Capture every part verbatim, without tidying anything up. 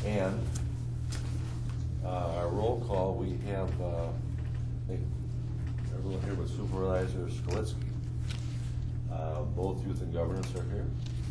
And uh, our roll call, we have, uh, I think everyone here but Supervisor Skolitsky. Uh, both youth and governance are here.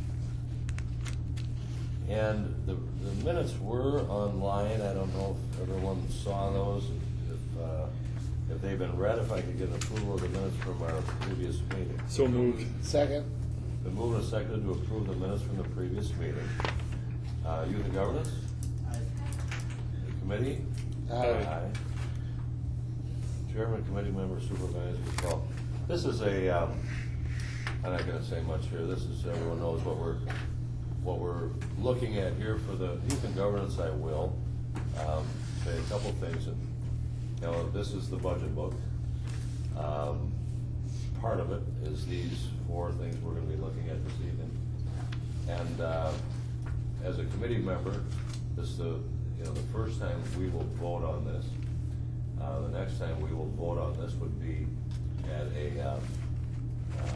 And the, the minutes were online. I don't know if everyone saw those, if, uh, if they've been read, if I could get an approval of the minutes from our previous meeting. So moved. Second. Been moved and seconded to approve the minutes from the previous meeting. Uh, youth and governance? Aye. The committee? Aye. Chairman, committee member, supervisors, well, this is a, um, I'm not gonna say much here. This is, everyone knows what we're, what we're looking at here for the youth and governance. I will, um, say a couple things. And, you know, this is the budget book. Um, part of it is these four things we're gonna be looking at this evening. And, uh, as a committee member, this is the, you know, the first time we will vote on this. Uh, the next time we will vote on this would be at a, um, uh,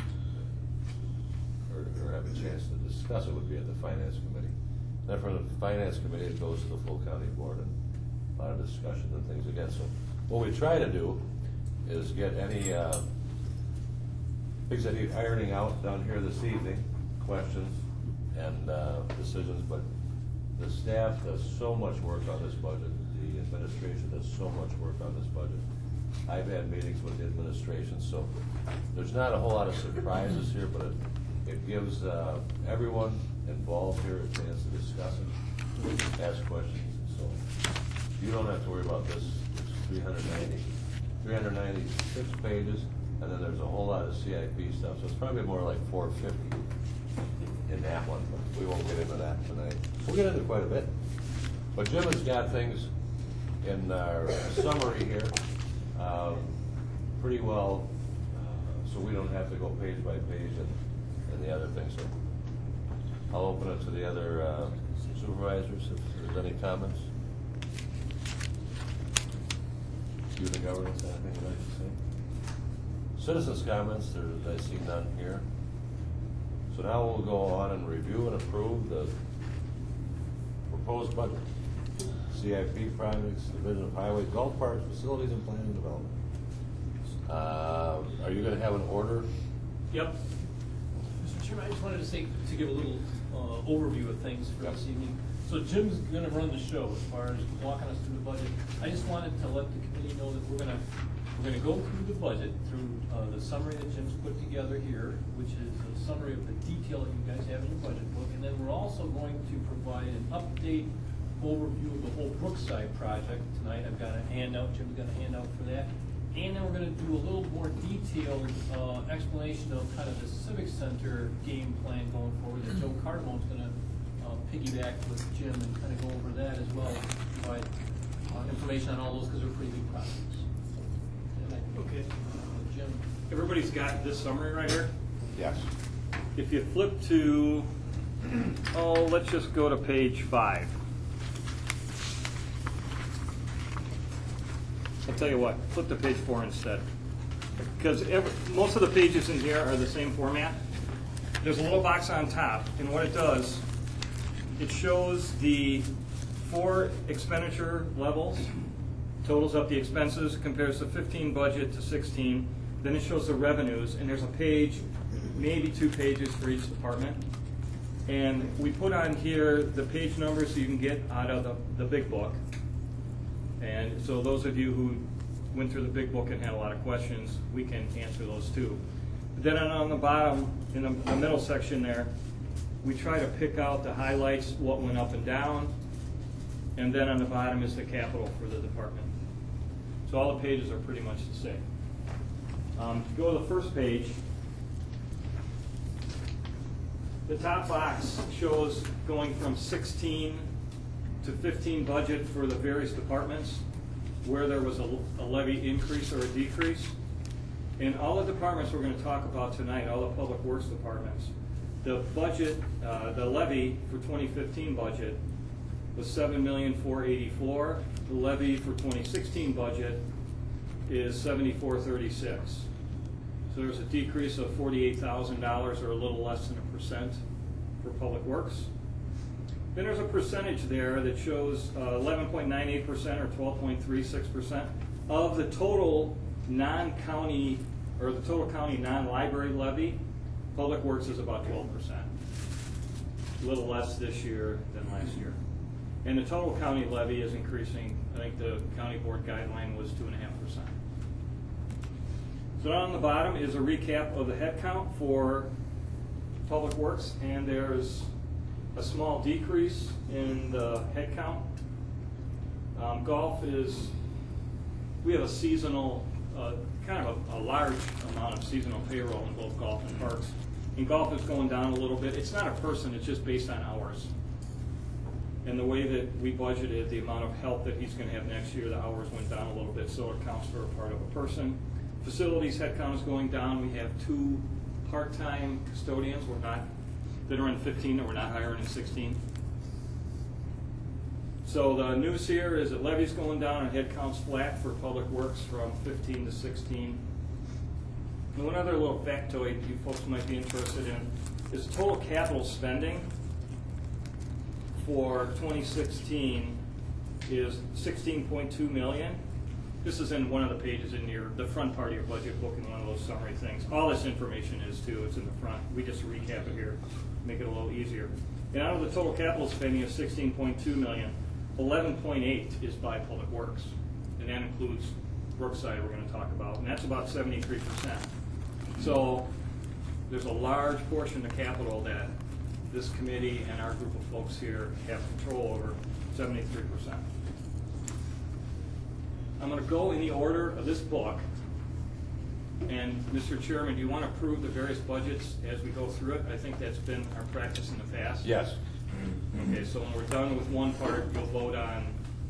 or, or have a chance to discuss it would be at the finance committee. Then from the finance committee, it goes to the full county board and a lot of discussion and things again. So what we try to do is get any uh, things that need ironing out down here this evening, questions and uh, decisions, but the staff does so much work on this budget. The administration does so much work on this budget. I've had meetings with the administration, so there's not a whole lot of surprises here, but it, it gives uh, everyone involved here a chance to discuss it, ask questions. So you don't have to worry about this. It's three hundred ninety, three hundred ninety-six pages, and then there's a whole lot of C I P stuff, so it's probably more like four fifty in that one, but we won't get into that tonight. We'll get into quite a bit. But Jim has got things in our summary here, um, pretty well, uh, so we don't have to go page by page and, and the other things. So I'll open it to the other uh, supervisors if there's any comments. Youth and governance, anything you'd like to say? Citizens' comments, there, I see none here. So now we'll go on and review and approve the proposed budget. C I P projects, Division of Highway, golf parks, facilities, and planning and development. Uh, are you going to have an order? Yep. Mister Chairman, I just wanted to say, to give a little uh, overview of things for Yep. this evening. So Jim's going to run the show as far as walking us through the budget. I just wanted to let the committee know that we're going to we're going to go through the budget through uh, the summary that Jim's put together here, which is a summary of the detail that you guys have in your budget book, and then we're also going to provide an update overview of the whole Brookside project tonight. I've got a handout. Jim's got a handout for that. And then we're going to do a little more detailed uh, explanation of kind of the Civic Center game plan going forward that Joe Carbone's going to uh, piggyback with Jim and kind of go over that as well, provide uh, information on all those because they're pretty big projects. And I think, Okay. uh, Jim. Everybody's got this summary right here. Yes. If you flip to, oh, let's just go to page five. I'll tell you what, flip to page four instead. Because every, most of the pages in here are the same format. There's a little box on top, and what it does, it shows the four expenditure levels, totals up the expenses, compares the fifteen budget to sixteen, then it shows the revenues, and there's a page, maybe two pages for each department. And we put on here the page numbers so you can get out of the, the big book. And so those of you who went through the big book and had a lot of questions, we can answer those too. But then on the bottom, in the, the middle section there, we try to pick out the highlights, what went up and down, and then on the bottom is the capital for the department. So all the pages are pretty much the same. Um, if you go to the first page, the top box shows going from sixteen to fifteen budget for the various departments, where there was a, a levy increase or a decrease. In all the departments we're going to talk about tonight, all the public works departments, the budget, uh, the levy for twenty fifteen budget was seven million four eighty-four. The levy for twenty sixteen budget is seventy-four thirty-six. So there's a decrease of forty-eight thousand dollars, or a little less than a percent, for public works. Then there's a percentage there that shows eleven point nine eight percent or twelve point three six percent of the total non-county, or the total county non-library levy. Public Works is about twelve percent. A little less this year than last year. And the total county levy is increasing. I think the county board guideline was two and a half percent. So down on the bottom is a recap of the head count for Public Works, and there's a small decrease in the head count. Um, golf is, we have a seasonal, uh, kind of a, a large amount of seasonal payroll in both golf and parks. And golf is going down a little bit. It's not a person, it's just based on hours. And the way that we budgeted the amount of help that he's going to have next year, the hours went down a little bit, so it counts for a part of a person. Facilities headcount is going down. We have two part-time custodians. We're not, that are in fifteen, that we're not hiring in sixteen. So the news here is that levy's going down and headcount's flat for Public Works from fifteen to sixteen. And one other little factoid you folks might be interested in is total capital spending for twenty sixteen is sixteen point two million. This is in one of the pages in your, the front part of your budget book, in one of those summary things. All this information is too, it's in the front. We just recap it here, make it a little easier. And out of the total capital spending of sixteen point two million, eleven point eight is by Public Works. And that includes Brookside we're gonna talk about, and that's about seventy-three percent. So there's a large portion of capital that this committee and our group of folks here have control over, seventy-three percent. I'm going to go in the order of this book. And Mister Chairman, do you want to approve the various budgets as we go through it? I think that's been our practice in the past. Yes. Okay, so when we're done with one part, you'll vote on.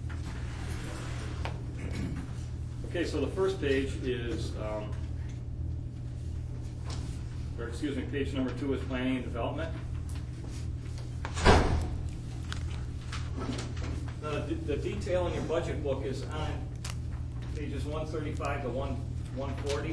Okay, so the first page is, um, or excuse me, page number two is planning and development. Now, the, the detail in your budget book is on pages one thirty-five to one forty.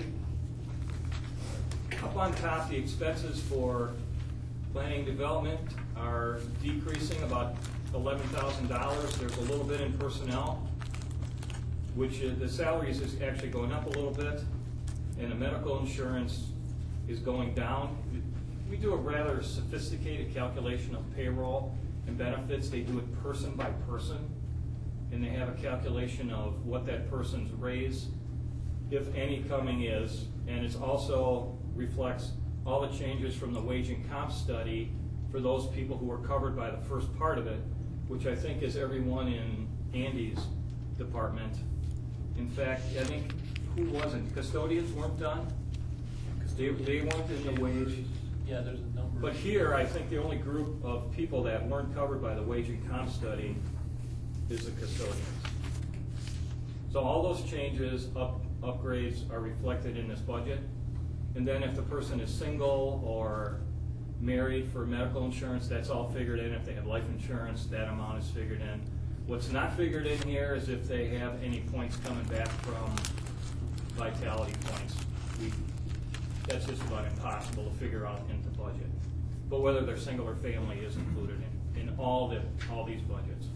Up on top, the expenses for planning and development are decreasing about eleven thousand dollars. There's a little bit in personnel, which is, the salaries is actually going up a little bit, and the medical insurance is going down. We do a rather sophisticated calculation of payroll and benefits. They do it person by person, and they have a calculation of what that person's raise, if any, coming is, and it also reflects all the changes from the wage and comp study for those people who were covered by the first part of it, which I think is everyone in Andy's department. In fact, I think, who wasn't? Custodians weren't done? They, they weren't in the wage. Yeah, there's a number. But here, I think the only group of people that weren't covered by the wage and comp study is the custodians. So all those changes, up, upgrades are reflected in this budget. And then if the person is single or married for medical insurance, that's all figured in. If they have life insurance, that amount is figured in. What's not figured in here is if they have any points coming back from vitality points. We, that's just about impossible to figure out in the budget. But whether they're single or family is included in, in all, the, all these budgets.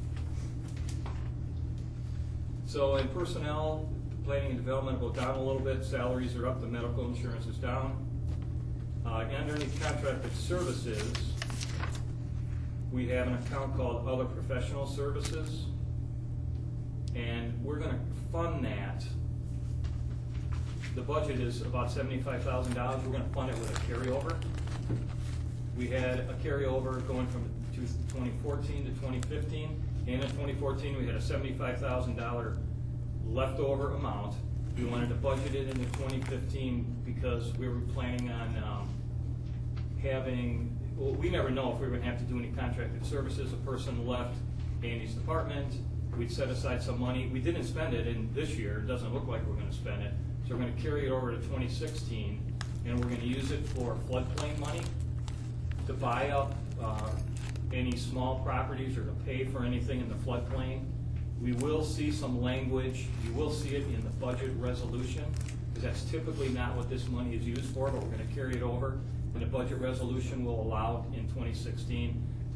So in personnel, planning and development will go down a little bit. Salaries are up, the medical insurance is down. Uh, underneath contracted services, we have an account called Other Professional Services, and we're going to fund that. The budget is about seventy-five thousand dollars. We're going to fund it with a carryover. We had a carryover going from twenty fourteen to twenty fifteen, and in twenty fourteen we had a seventy-five thousand dollars leftover amount. We wanted to budget it into twenty fifteen because we were planning on um, having, well, we never know if we were going to have to do any contracted services. A person left Andy's department. We'd set aside some money. We didn't spend it in this year. It doesn't look like we're going to spend it. So we're going to carry it over to twenty sixteen, and we're going to use it for floodplain money to buy up uh, any small properties or to pay for anything in the floodplain. We will see some language. You will see it in the budget resolution, because that's typically not what this money is used for, but we're going to carry it over. And the budget resolution will allow in twenty sixteen to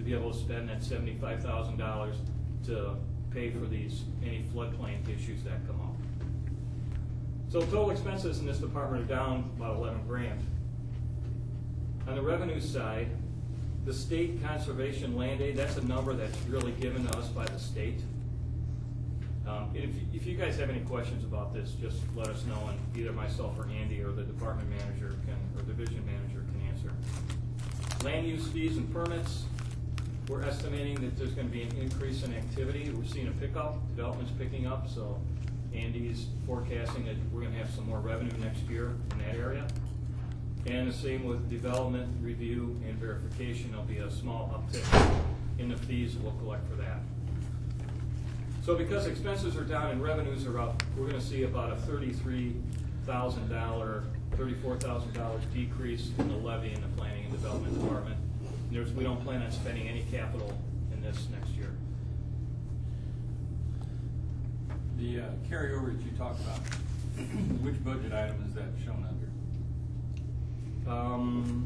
to be able to spend that seventy-five thousand dollars to pay for these, any floodplain issues that come up. So total expenses in this department are down about eleven grand. On the revenue side, the state conservation land aid, that's a number that's really given to us by the state. Um, if, if you guys have any questions about this, just let us know, and either myself or Andy or the department manager can, or division manager can answer. Land use fees and permits, we're estimating that there's going to be an increase in activity. We're seeing a pickup, development's picking up, so Andy's forecasting that we're going to have some more revenue next year in that area. And the same with development, review, and verification. There'll be a small uptick in the fees we'll collect for that. So because expenses are down and revenues are up, we're going to see about a thirty-three thousand dollars, thirty-four thousand dollars decrease in the levy in the planning and development department. There's, we don't plan on spending any capital in this next year. The uh, carryover that you talked about, which budget item is that shown under? Um,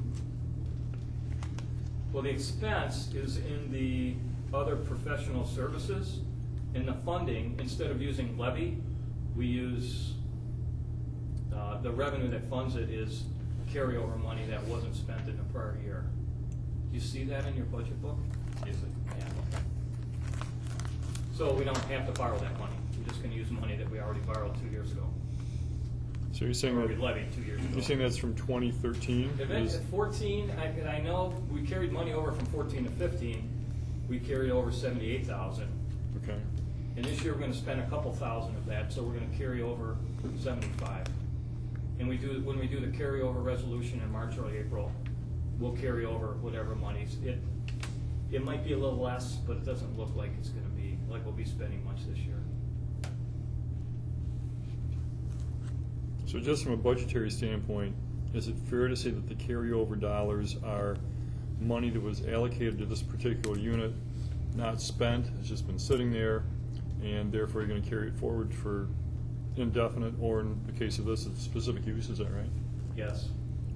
well, the expense is in the other professional services. In the funding, instead of using levy, we use, uh, the revenue that funds it is carryover money that wasn't spent in the prior year. Do you see that in your budget book? Yes, sir. Yeah, okay. So we don't have to borrow that money. We're just gonna use money that we already borrowed two years ago. So you're saying Or that, we levied two years ago. you're saying that's from twenty thirteen? If it's at fourteen, I, I know we carried money over from fourteen to fifteen. We carried over seventy-eight thousand. Okay. And this year, we're gonna spend a couple thousand of that, so we're gonna carry over seventy-five. And we do, when we do the carryover resolution in March or April, we'll carry over whatever monies. It, it might be a little less, but it doesn't look like it's gonna be, like we'll be spending much this year. So just from a budgetary standpoint, is it fair to say that the carryover dollars are money that was allocated to this particular unit, not spent, it's just been sitting there, and therefore you're going to carry it forward for indefinite, or in the case of this, it's specific use, is that right? Yes.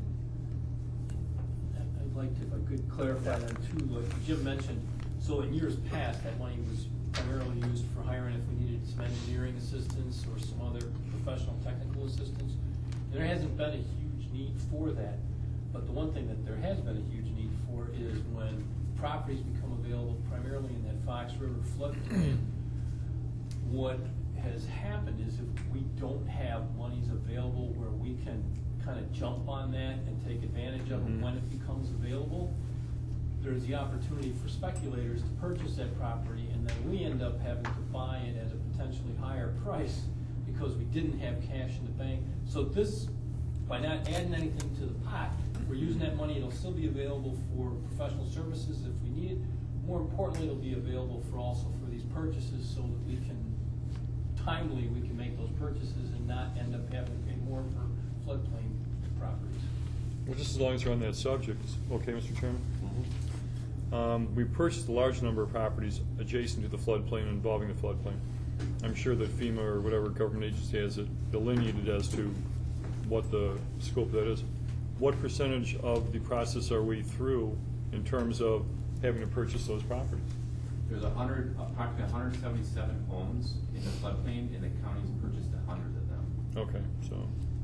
I'd like to, if I could clarify that too, what Jim mentioned. So in years past, that money was primarily used for hiring if we needed some engineering assistance or some other professional technical assistance. There hasn't been a huge need for that. But the one thing that there has been a huge need for is when properties become available primarily in that Fox River floodplain, what has happened is if we don't have monies available where we can kind of jump on that and take advantage of it Mhm. when it becomes available, there's the opportunity for speculators to purchase that property, and then we end up having to buy it at a potentially higher price because we didn't have cash in the bank. So this, by not adding anything to the pot, we're using that money, it'll still be available for professional services if we need it. More importantly, it'll be available for also for these purchases so that we can, timely, we can make those purchases and not end up having to pay more for floodplain properties. Well, just as long as we're on that subject, okay, Mister Chairman? Mm-hmm. Um, we purchased a large number of properties adjacent to the floodplain and involving the floodplain. I'm sure that FEMA or whatever government agency has it delineated as to what the scope of that is. What percentage of the process are we through in terms of having to purchase those properties? There's a hundred, approximately one hundred seventy-seven homes in the floodplain, and the county's purchased a hundred of them. Okay, so,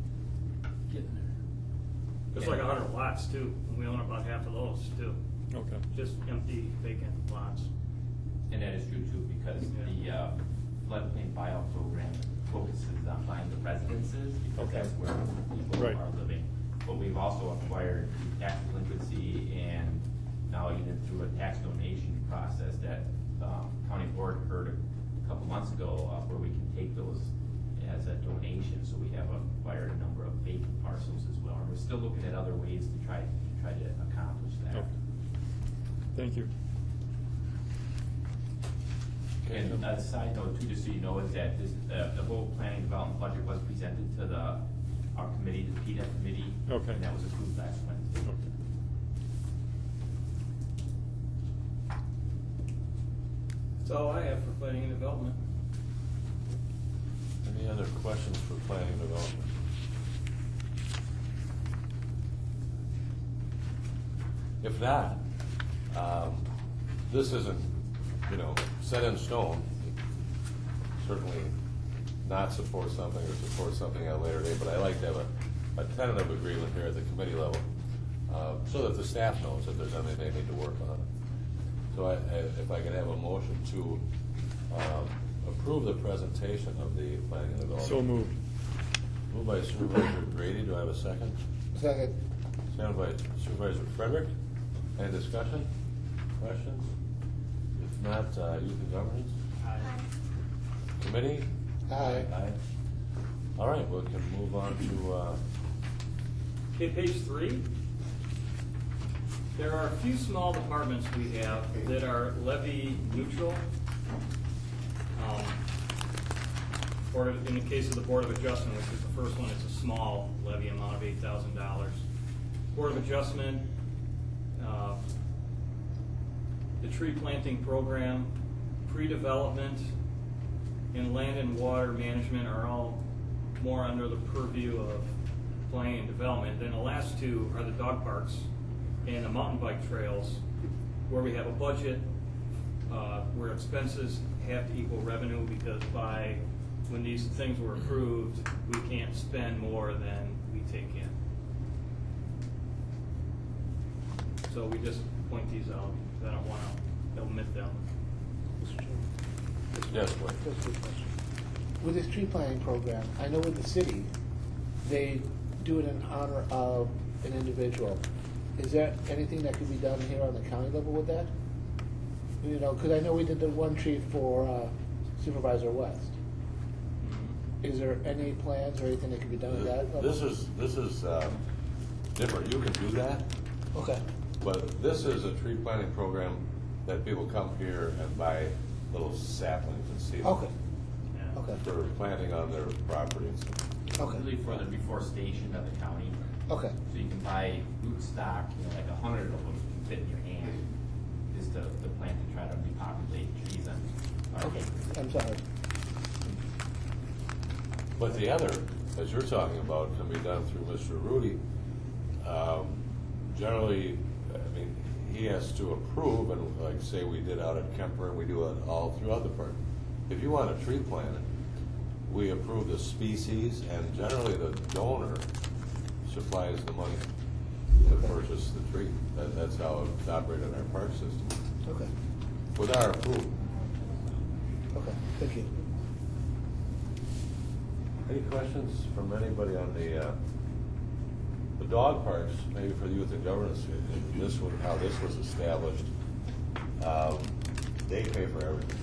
Getting there. There's like a hundred lots too, and we own about half of those too. okay. Just empty vacant lots. And that is true too, because the uh, floodplain buyout program focuses on buying the residences, because Okay. that's where people Right. are living. But we've also acquired tax delinquency, and now even through a tax donation process that um, county board heard a couple months ago, uh, where we can take those as a donation. So we have acquired a number of vacant parcels as well, and we're still looking at other ways to try to try to accomplish that. Okay. Thank you. And a side note too, just so you know, is that this, uh, the whole planning development budget was presented to the, our committee, the P D E F committee. Okay. And that was approved last Wednesday. Okay. That's all I have for planning and development. Any other questions for planning and development? If not, um, this isn't, you know, set in stone. Certainly not support something or support something at a later date, but I like to have a, a tentative agreement here at the committee level, uh, so that the staff knows that there's anything they need to work on. So I, I, if I could have a motion to, um, approve the presentation of the planning and development. So moved. Moved by Supervisor Grady, do I have a second? Second. Second by Supervisor Frederick. Any discussion, questions? If not, uh, youth and governance? Aye. Committee? Aye. Aye. All right, we can move on to, uh, Okay, page three. There are a few small departments we have that are levy neutral. Um, Board of, in the case of the Board of Adjustment, which is the first one, it's a small levy amount of eight thousand dollars. Board of Adjustment, uh, the tree planting program, pre-development, and land and water management are all more under the purview of planning and development. Then the last two are the dog parks and the mountain bike trails, where we have a budget, uh, where expenses have to equal revenue, because by, when these things were approved, we can't spend more than we take in. So we just point these out, I don't want to omit them. Mister Chairman, yes, please. just a quick question. With this tree planting program, I know with the city, they do it in honor of an individual. Is there anything that could be done here on the county level with that? You know, because I know we did the one tree for uh, Supervisor West. Is there any plans or anything that can be done at that level? This is, this is, um, different. You can do that, Okay, but this is a tree planting program that people come here and buy little saplings and seeds. okay, Yeah. okay, For planting on their properties. okay, Really for the reforestation of the county. okay, So you can buy root stock, you know, like a hundred of them can fit in your hand, is to, to plant to try to repopulate trees on our okay. acres. I'm sorry. But the other, as you're talking about, can be done through Mister Rudy. Um, generally, I mean, he has to approve, and like say we did out at Kemper, and we do it all throughout the park. If you want a tree planted, we approve the species, and generally the donor supplies the money to purchase the tree. That, that's how it's operated in our park system, Okay, with our approval. okay, thank you. Any questions from anybody on the, uh, the dog parks, maybe for the youth and governance, and this was, how this was established? Um, they pay for everything.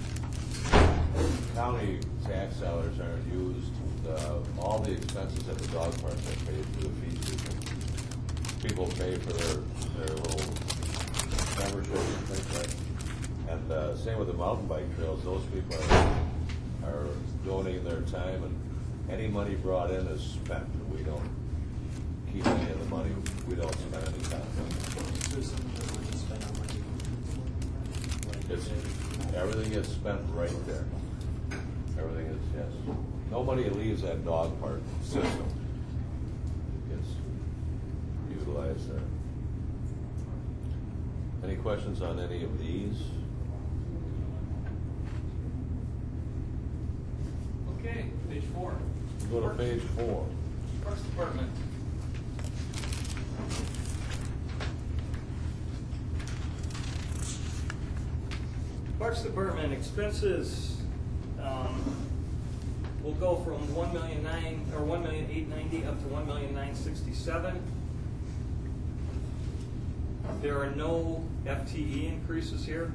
County tax dollars aren't used, uh, all the expenses at the dog parks are paid through the fee system. People pay for their, their little memberships and things like. And, uh, same with the mountain bike trails, those people are, are donating their time, and any money brought in is spent. We don't keep any of the money, we don't spend any time. It's, everything gets spent right there. Everything is, yes. Nobody leaves that dog park system. It's utilized there. Any questions on any of these? Okay, page four. Go to page four. Parks Department. Parks Department expenses, um, will go from one million nine, or one million eight ninety up to one million nine sixty-seven. There are no F T E increases here.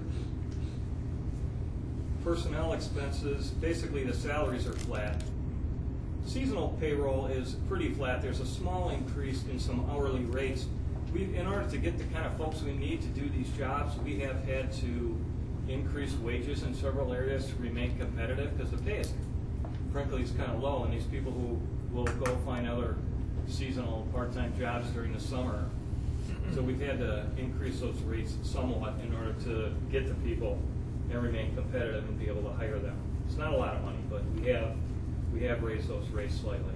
Personnel expenses, basically the salaries are flat. Seasonal payroll is pretty flat. There's a small increase in some hourly rates. We, in order to get the kind of folks we need to do these jobs, we have had to increase wages in several areas to remain competitive, because the pay is, frankly, is kind of low, and these people who will go find other seasonal part-time jobs during the summer. So we've had to increase those rates somewhat in order to get the people and remain competitive and be able to hire them. It's not a lot of money, but we have we have raised those rates slightly.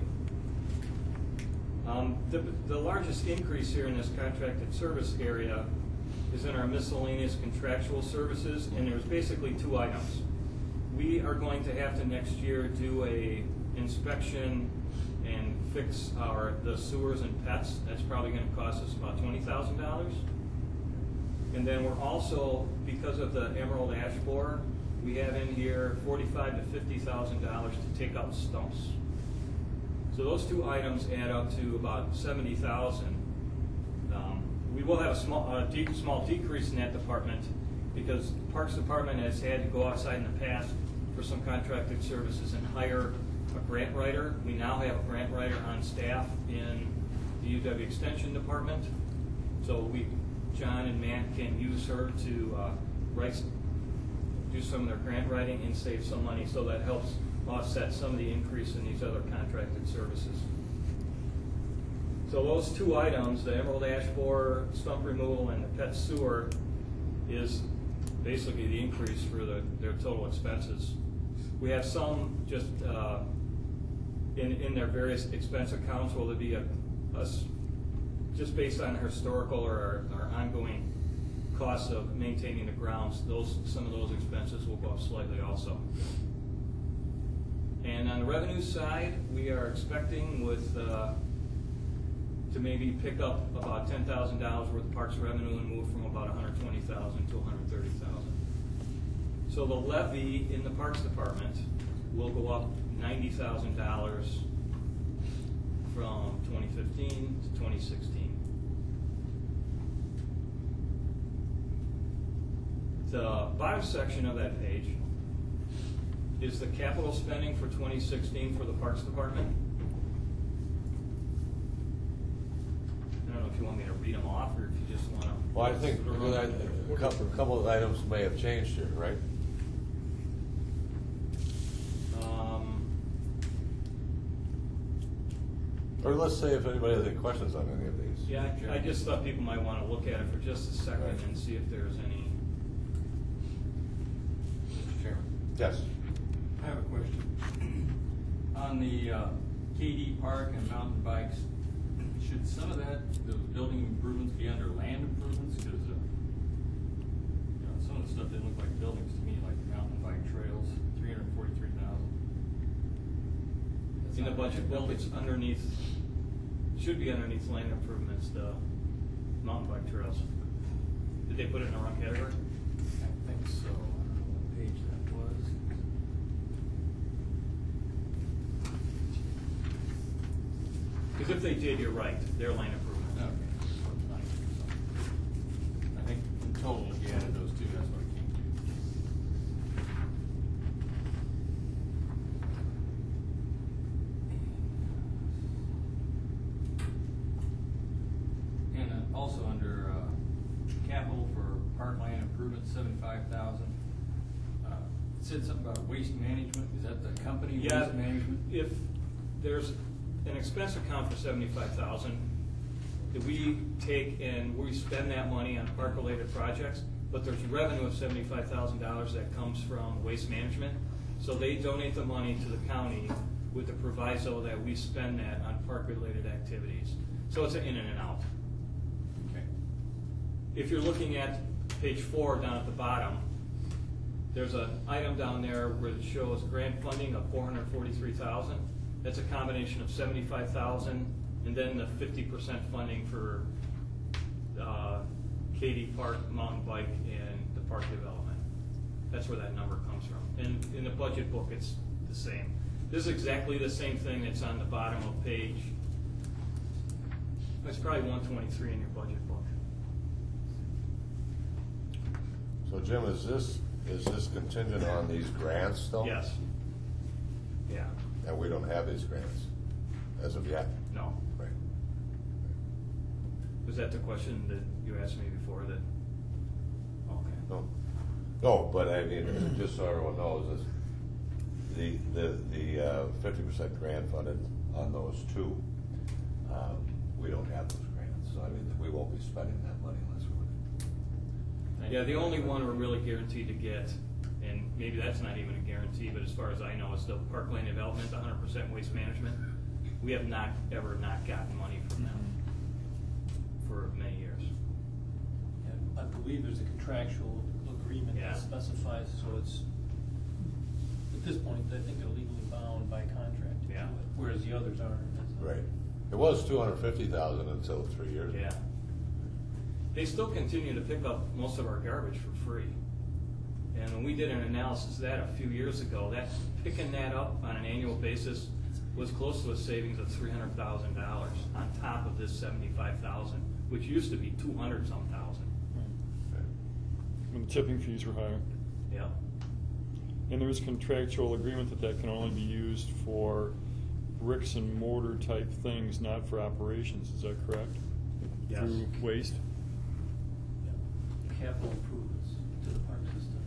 Um, the, the largest increase here in this contracted service area is in our miscellaneous contractual services, and there's basically two items. We are going to have to next year do a inspection and fix our, the sewers and pets. That's probably gonna cost us about twenty thousand dollars. And then we're also, because of the Emerald Ash Borer, we have in here forty-five to fifty thousand dollars to take out stumps. So those two items add up to about seventy thousand. Um, we will have a small, uh, de small decrease in that department because the Parks Department has had to go outside in the past for some contracted services and hire a grant writer. We now have a grant writer on staff in the U W Extension Department. So we, John and Matt can use her to uh, write, do some of their grant writing and save some money. So that helps offset some of the increase in these other contracted services. So those two items, the Emerald Ash Borer, stump removal, and the pet sewer, is basically the increase for the, their total expenses. We have some just uh, in, in their various expense accounts will there be a, a s- just based on historical or our, our ongoing costs of maintaining the grounds, those some of those expenses will go up slightly also. And on the revenue side, we are expecting with uh, to maybe pick up about ten thousand dollars worth of parks revenue and move from about one hundred twenty thousand to one hundred thirty thousand. So the levy in the Parks Department will go up ninety thousand dollars from twenty fifteen to twenty sixteen. The bottom section of that page is the capital spending for twenty sixteen for the Parks Department. I don't know if you want me to read them off or if you just want to. Well, I think because I, a couple, a couple of items may have changed here, right? Um, Or let's say if anybody has any questions on any of these. yeah, I, I just thought people might want to look at it for just a second Right. and see if there's any. Mister Chairman, Yes. I have a question. On the uh, K D Park and mountain bikes, should some of that, those building improvements be under land improvements? Because, uh, you know, some of the stuff didn't look like buildings to me, like mountain bike trails, three hundred forty-three thousand. In the budget book, it's underneath, should be underneath land improvements, the mountain bike trails. Did they put it in the wrong category? I think so. I don't know what page that was. Because if they did, you're right, they're land improvements. Okay. I think in total, if you added those two, that's what it came to. And uh, also under uh, capital for parkland improvement, seventy-five thousand. Uh, it said something about waste management. Is that the company, Yeah, waste management? if there's an expense account for seventy-five thousand, that we take and we spend that money on park-related projects, but there's revenue of seventy-five thousand dollars that comes from waste management. So they donate the money to the county with the proviso that we spend that on park-related activities. So it's an in and an out. Okay. If you're looking at page four down at the bottom, there's an item down there where it shows grant funding of four hundred forty-three thousand dollars. That's a combination of seventy-five thousand dollars and then the fifty percent funding for uh, Katy Park, mountain bike, and the park development. That's where that number comes from. And in the budget book, it's the same. This is exactly the same thing that's on the bottom of page. It's probably one twenty-three in your budget book. So Jim, is this, is this contingent on these grants still? Yes. Yeah. And we don't have these grants as of yet? No. Right. Was that the question that you asked me before that? Okay. No, no, but I mean, just so everyone knows, is the, the, the uh, fifty percent grant funded on those two, um, we don't have those grants, so I mean, we won't be spending that money unless we. Yeah, the only one we're really guaranteed to get, and maybe that's not even a guarantee, but as far as I know, is the parkland development, the hundred percent waste management. We have not, ever not gotten money from them for many years. And I believe believe there's a contractual agreement Yeah. that specifies, so it's, at this point, I think they're legally bound by contract to do Yeah. it, whereas the others aren't. Right. It was two hundred fifty thousand until three years ago. Yeah. They still continue to pick up most of our garbage for free. And when we did an analysis of that a few years ago, that, picking that up on an annual basis was close to a savings of three hundred thousand dollars on top of this seventy-five thousand, which used to be two hundred some thousand. When the tipping fees were higher. Yeah. And there is contractual agreement that that can only be used for bricks and mortar type things, not for operations, is that correct? Yes. Through waste? Yeah. Capital improvements to the park system.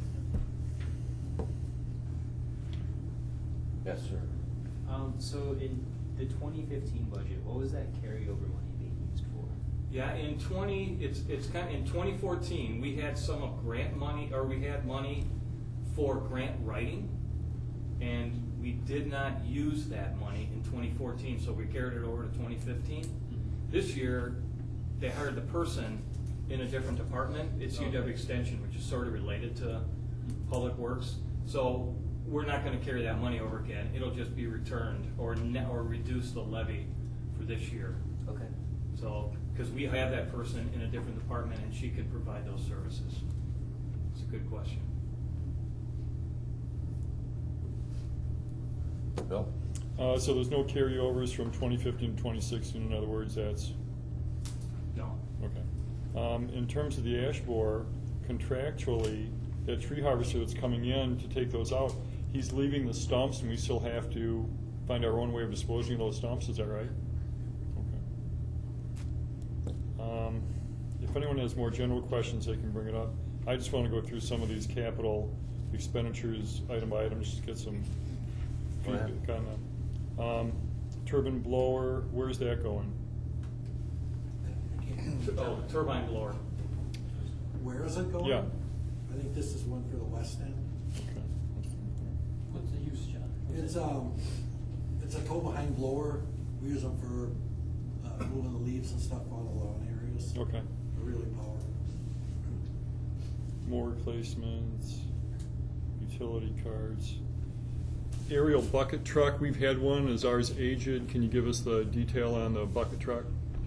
Yes, sir. Um, so in the twenty fifteen budget, what was that carryover money being used for? Yeah, in twenty, it's, it's kind, in twenty fourteen, we had some of grant money, or we had money for grant writing, and we did not use that money in twenty fourteen, so we carried it over to twenty fifteen. This year, they hired the person in a different department. It's U W Extension, which is sort of related to Public Works. So we're not gonna carry that money over again. It'll just be returned or ne- or reduce the levy for this year. Okay. So, because we have that person in a different department and she could provide those services. It's a good question. Bill? Uh, so there's no carryovers from twenty fifteen to twenty sixteen, in other words, that's, No. okay. Um, in terms of the ash borer, contractually, that tree harvester that's coming in to take those out, he's leaving the stumps and we still have to find our own way of disposing of those stumps, is that right? Okay. Um, if anyone has more general questions, they can bring it up. I just want to go through some of these capital expenditures, item by item, just to get some Go ahead. feedback on them. Um, turbine blower, where's that going? Oh, turbine blower. Where is it going? Yeah. I think this is one for the west end. Okay. What's the use, John? What's It's, it- um, it's a tow behind blower. We use them for, uh, moving the leaves and stuff out of lawn areas. Okay. They're really powerful. More replacements, utility cards. Aerial bucket truck, we've had one, is ours aged? Can you give us the detail on the bucket truck?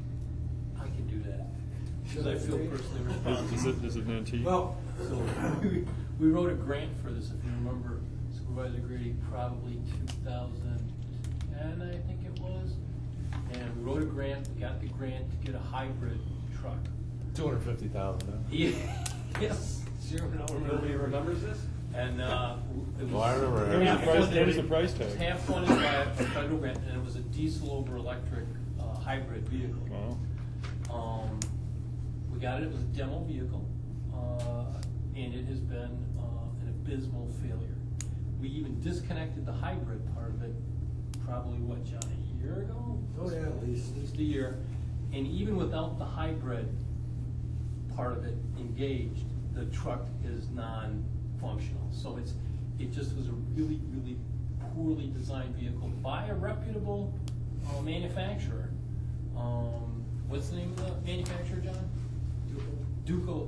I can do that, because I feel personally Is, responsible. is it, is it an antique? Well, So, we, we wrote a grant for this, if you remember, Supervisor Grady, probably two thousand ten, I think it was. And we wrote a grant, we got the grant to get a hybrid truck. Two hundred fifty thousand now. Yeah, yes, zero, no, Nobody remembers this? And, uh, it was. Well, I remember What was the half price- funded- what was the price tag? it was half funded by a federal grant, and it was a diesel over electric, uh, hybrid vehicle. Wow. Um, we got it, it was a demo vehicle, uh, and it has been, uh, an abysmal failure. We even disconnected the hybrid part of it, probably what, John, a year ago? Oh, yeah, at least. At least a year, and even without the hybrid part of it engaged, the truck is non-functional. So it's, it just was a really, really poorly designed vehicle by a reputable, uh, manufacturer. Um, what's the name of the manufacturer, John? Duco,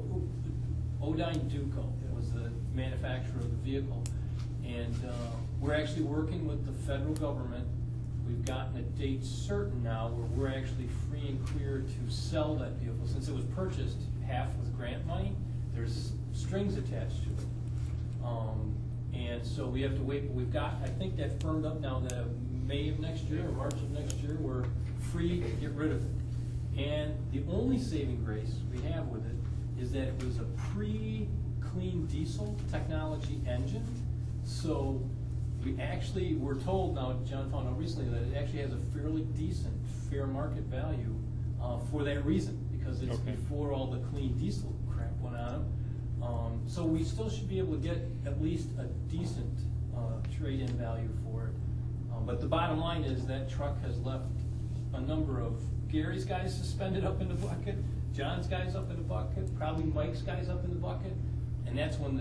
Odine Duco was the manufacturer of the vehicle. And, uh, we're actually working with the federal government. We've gotten a date certain now where we're actually free and clear to sell that vehicle. Since it was purchased half with grant money, there's strings attached to it. Um, and so we have to wait, but we've got, I think that firmed up now that May of next year or March of next year, we're free to get rid of it. And the only saving grace we have with it is that it was a pre-clean diesel technology engine. So we actually were told now, John found out recently, that it actually has a fairly decent fair market value uh, for that reason, because it's Okay. before all the clean diesel crap went on them. Um, so we still should be able to get at least a decent uh, trade-in value for it. Um, but the bottom line is that truck has left a number of Gary's guys suspended up in the bucket, John's guys up in the bucket, probably Mike's guys up in the bucket, and that's when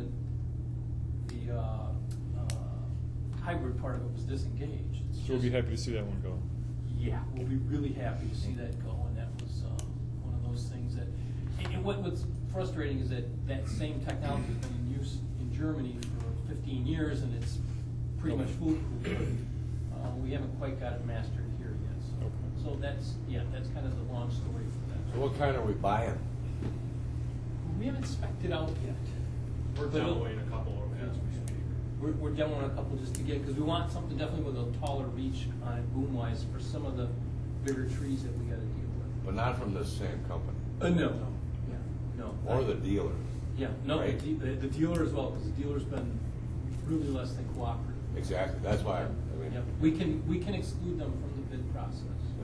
the the uh, uh, hybrid part of it was disengaged. It's So we'll be just- happy to see that one go. Yeah, we'll be really happy to see that go, and that was uh, one of those things that, and- and what, what's frustrating is that that same technology has been in use in Germany for fifteen years, and it's pretty much foolproof. Uh, we haven't quite got it mastered here yet, so, so that's, yeah, that's kind of the long story for that. So what kind are we buying? We haven't spec'd it out yet. We're But it'll- demoing a couple of as we speak. We're, we're demoing a couple just to get, because we want something definitely with a taller reach on it boom wise for some of the bigger trees that we gotta deal with. But not from this same company, Uh, no. Yeah, no. or the dealer. Yeah, no, the, Right. de- the, the dealer as well, because the dealer's been really less than cooperative. Exactly, that's why, I mean. Yeah, we can, we can exclude them from the bid process.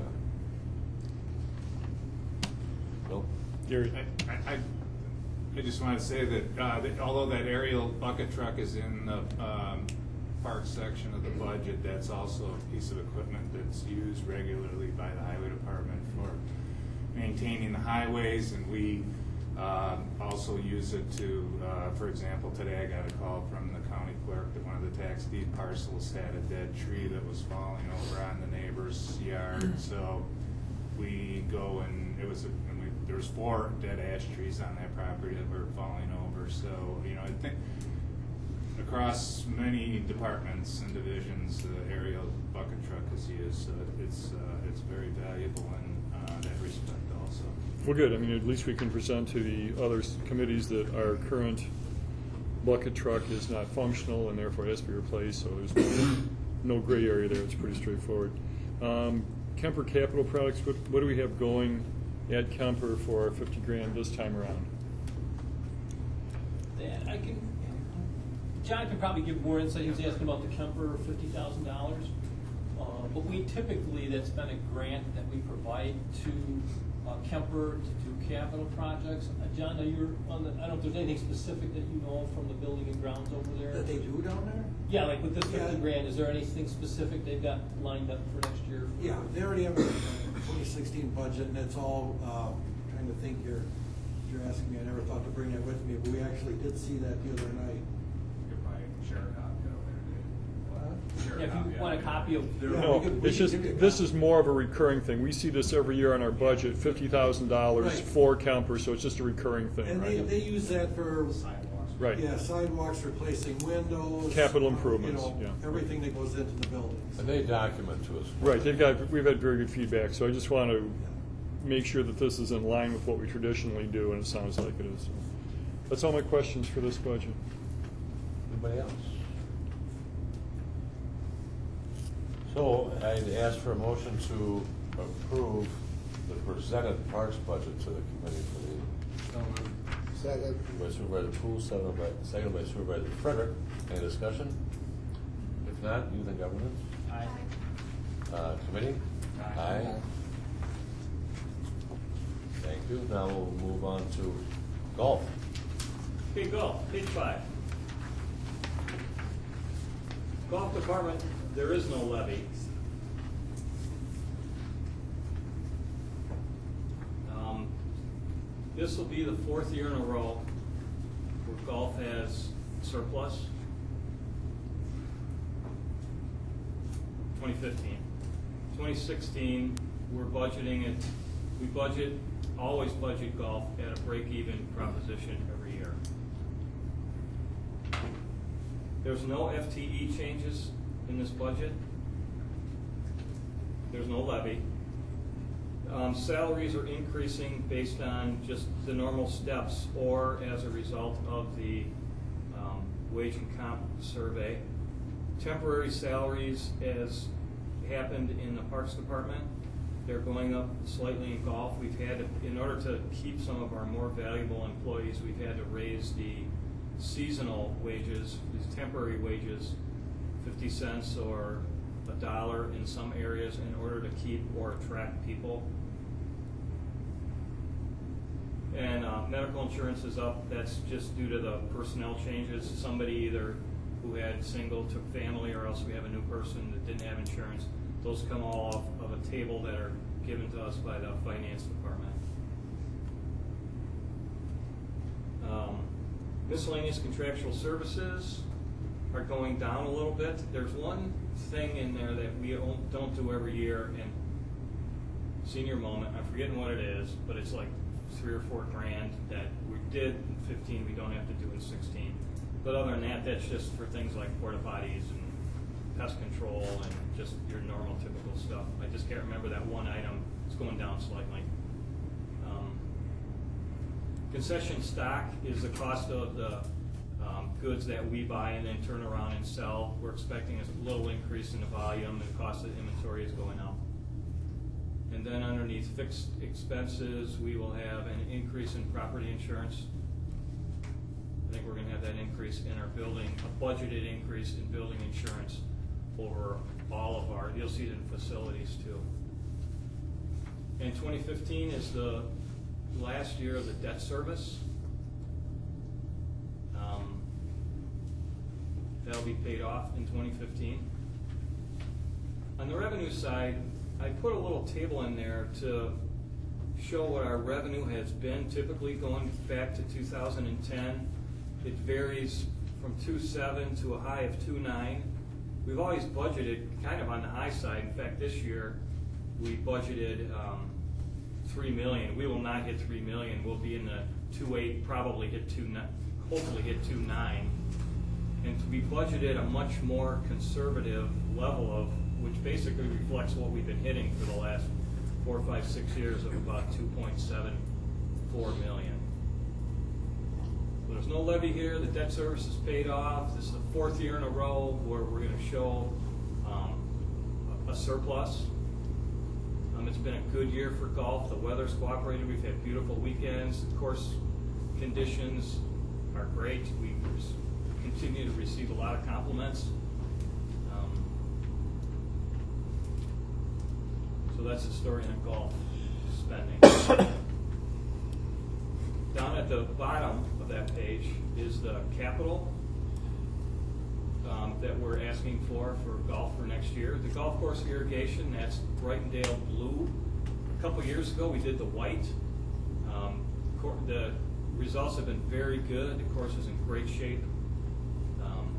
Yeah. Bill? Gary? I, I, I just want to say that, uh, that although that aerial bucket truck is in the, um, park section of the budget, that's also a piece of equipment that's used regularly by the highway department for maintaining the highways, and we, um, also use it to, uh, for example, today I got a call from the county clerk that one of the tax deed parcels had a dead tree that was falling over on the neighbor's yard, so we go and, it was, a, and we, there was four dead ash trees on that property that were falling over, so, you know, I think across many departments and divisions, the aerial bucket truck is used, so it's, uh, it's very valuable in, uh, that respect also. Well, good. I mean, at least we can present to the other s- committees that our current bucket truck is not functional and therefore it has to be replaced, so there's no, no gray area there. It's pretty straightforward. Um, Kemper Capital Products, what, what do we have going at Kemper for our fifty grand this time around? That I can, John can probably give more insight. He was asking about the Kemper fifty thousand dollars. Uh, but we typically, that's been a grant that we provide to uh, Kemper to do capital projects. Uh, John, are you on the, I don't know if there's anything specific that you know from the building and grounds over there? That they do down there? Yeah, like with this fifty Yeah. grand, is there anything specific they've got lined up for next year? Yeah, they already have a twenty sixteen budget, and it's all, uh, trying to think here, you're asking me, I never thought to bring that with me, but we actually did see that the other night. You could probably share a copy of it. Share Yeah, if you want a copy of their. Yeah, No, we could- we it's could just, give you a this copy. is more of a recurring thing. We see this every year on our budget, fifty thousand dollars Right. for Kemper, so it's just a recurring thing, And they, right? they use that for, Sidewalks. Right. yeah, sidewalks, replacing windows. Capital uh, improvements, you know, yeah. everything that goes into the buildings. And they document to us. Right, they've got, we've had very good feedback, so I just want to make sure that this is in line with what we traditionally do, and it sounds like it is. That's all my questions for this budget. Anybody else? So I'd ask for a motion to approve the presented parks budget to the committee for the, Second. by Supervisor Poole, seconded by, seconded by Supervisor Frederick. Any discussion? If not, youth and government, Aye. uh, committee? Aye. Thank you. Now we'll move on to golf. Okay, golf, page five. Golf department, there is no levy. Um, This will be the fourth year in a row where golf has surplus. twenty fifteen. twenty sixteen, we're budgeting it, we budget, always budget golf at a break-even proposition every year. There's no F T E changes in this budget. There's no levy. Um, salaries are increasing based on just the normal steps or as a result of the um, wage and comp survey. Temporary salaries, as happened in the Parks Department, they're going up slightly in golf. We've had, to, in order to keep some of our more valuable employees, we've had to raise the seasonal wages, these temporary wages, fifty cents or a dollar in some areas in order to keep or attract people. And uh, medical insurance is up. That's just due to the personnel changes. Somebody either who had single took family, or else we have a new person that didn't have insurance. Those come all off of a table that are given to us by the finance department. Um, miscellaneous contractual services are going down a little bit. There's one thing in there that we don't don't do every year, and senior moment, I'm forgetting what it is, but it's like three or four grand that we did in fifteen, we don't have to do in sixteen. But other than that, that's just for things like porta potties and pest control and just your normal typical stuff. I just can't remember that one item. It's going down slightly. Um, Concession stock is the cost of the um, goods that we buy and then turn around and sell. We're expecting a little increase in the volume. The cost of inventory is going up. And then underneath fixed expenses, we will have an increase in property insurance. I think we're going to have that increase in our building, a budgeted increase in building insurance over all of our, you'll see it in facilities too. And twenty fifteen is the last year of the debt service. Um, that'll be paid off in twenty fifteen. On the revenue side, I put a little table in there to show what our revenue has been typically going back to two thousand ten. It varies from two point seven to a high of two point nine. We've always budgeted kind of on the high side. In fact, this year we budgeted um, three million. We will not hit three million. We'll be in the two point eight, probably hit two, hopefully hit two point nine. And we budgeted a much more conservative level of, which basically reflects what we've been hitting for the last four, five, six years of about two point seven four million. So there's no levy here. The debt service is paid off. This is the fourth year in a row where we're going to show um, a surplus. Um, it's been a good year for golf. The weather's cooperated. We've had beautiful weekends. The course conditions are great. We continue to receive a lot of compliments. Um, so that's the story on golf spending. Down at the bottom of that page is the capital um, that we're asking for for golf for next year. The golf course irrigation, that's Brightendale blue. A couple years ago we did the white. Um, the results have been very good. The course is in great shape. Um,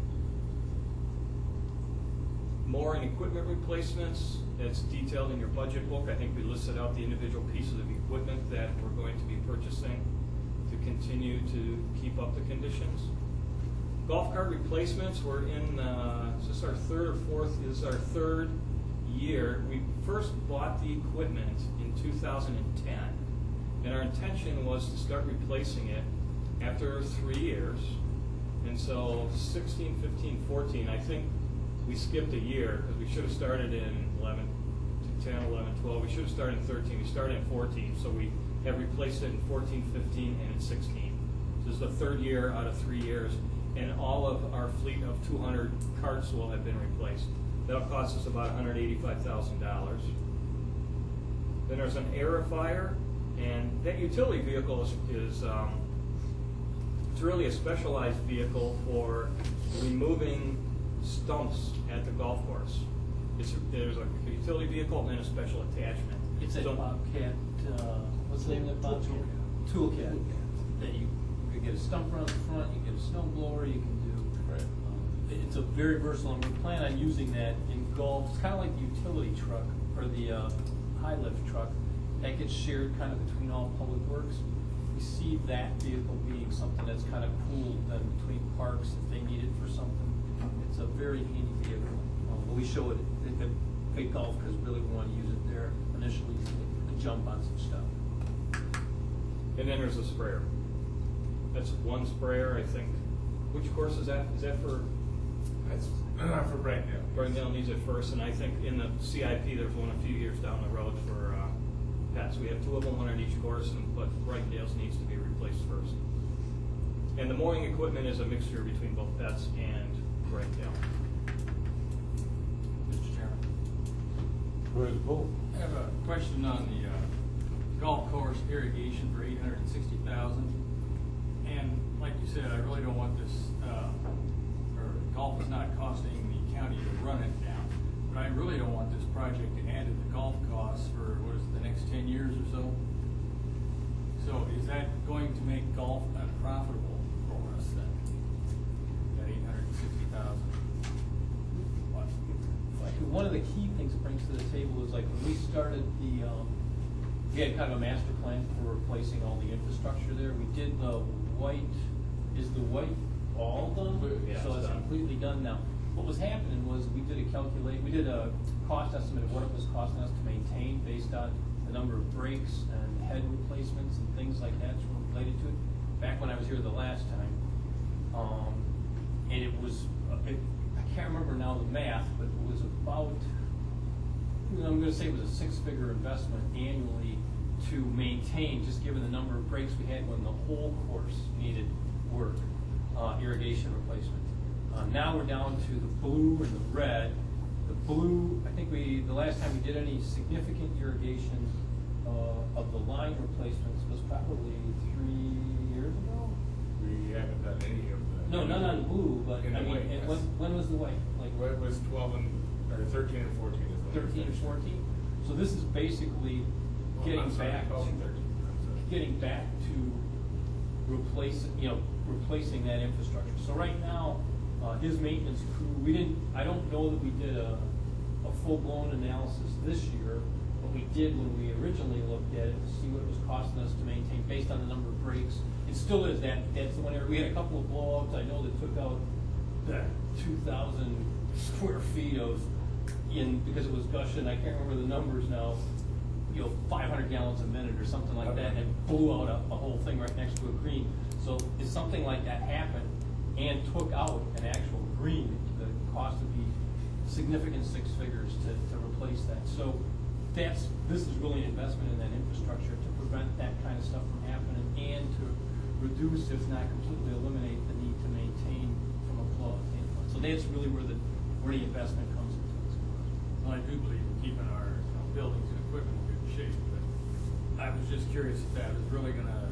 more in equipment replacements, that's detailed in your budget book. I think we listed out the individual pieces of equipment that we're going to be purchasing to continue to keep up the conditions. Golf cart replacements, we're in, uh, is this our third or fourth, this is our third year. We first bought the equipment in two thousand ten, and our intention was to start replacing it after three years. And so sixteen, fifteen, fourteen, I think we skipped a year because we should have started in eleven, ten, eleven, twelve. We should have started in thirteen. We started in fourteen, so we have replaced it in fourteen, fifteen, and in sixteen. So this is the third year out of three years, and all of our fleet of two hundred carts will have been replaced. That'll cost us about one hundred eighty-five thousand dollars. Then there's an aerifier, and that utility vehicle is, is um, it's really a specialized vehicle for removing stumps at the golf course. It's, there's a utility vehicle and a special attachment. It's a So- Bobcat, uh, what's the name of that Bobcat? Toolcat. That you, you can get a stump run up front, you get a snow blower, you can do. Right. um, It's a very versatile, and we plan on using that in golf. It's kind of like the utility truck, or the uh, high lift truck. That gets shared kind of between all public works. We see that vehicle being something that's kind of pooled then between parks if they need it for something. It's a very handy vehicle. Um, But we show it at the big golf because really we want to use it there initially to jump on some stuff. And then there's a sprayer. That's one sprayer, I think. Which course is that? Is that for, That's not for Brightendale. Brightendale needs it first, and I think in the C I P, there's one a few years down the road for uh, pets. We have two of them, one on each course, and, but Brightendale's needs to be replaced first. And the mowing equipment is a mixture between both pets and Brightendale. Mister Chairman. Where's the pool? I have a question on the uh, golf course irrigation for eight hundred and sixty thousand. And like you said, I really don't want this, uh, or golf is not costing the county to run it now. But I really don't want this project to add to the golf costs for, what is it, the next ten years or so? So is that going to make golf unprofitable for us then? That eight hundred and sixty thousand? Like, one of the key things it brings to the table is like when we started the, um, we had kind of a master plan for replacing all the infrastructure there. We did the white, is the white all done? Yeah, So it's it's done. completely done now. What was happening was we did a calculate, we did a cost estimate of what it was costing us to maintain based on the number of brakes and head replacements and things like that related to it, back when I was here the last time. Um, and it was, uh, it, I can't remember now the math, but it was about, I'm gonna say it was a six-figure investment annually to maintain, just given the number of brakes we had when the whole course needed work, uh, irrigation replacement. Uh, now we're down to the blue and the red. The blue, I think we, the last time we did any significant irrigation uh, of the line replacements was probably three years ago. We haven't done any of the. No, not on blue, but In I the mean, white, and yes. when, when was the white? Like Well, it was twelve and, or thirteen and fourteen is when we thirteen or finished. fourteen? So this is basically Well, getting I'm sorry, back twelve and to, thirteen, I'm sorry. getting back to replace, you know, replacing that infrastructure. So right now, uh, his maintenance crew, we didn't, I don't know that we did a, a full-blown analysis this year, but we did when we originally looked at it to see what it was costing us to maintain based on the number of brakes. It still is that, that's the one area, we had a couple of blowouts, I know that took out that two thousand square feet of, in, because it was gushing, I can't remember the numbers now, you know, five hundred gallons a minute or something like that, and it blew out a, a whole thing right next to a green. So if something like that happened and took out an actual green, the cost would be significant six figures to, to replace that. So that's, this is really an investment in that infrastructure to prevent that kind of stuff from happening and to reduce, if not completely eliminate, the need to maintain from a flow standpoint. So that's really where the, where the investment comes into this. Well, I do believe in keeping our you know, buildings and equipment in good shape, but I was just curious if that was really gonna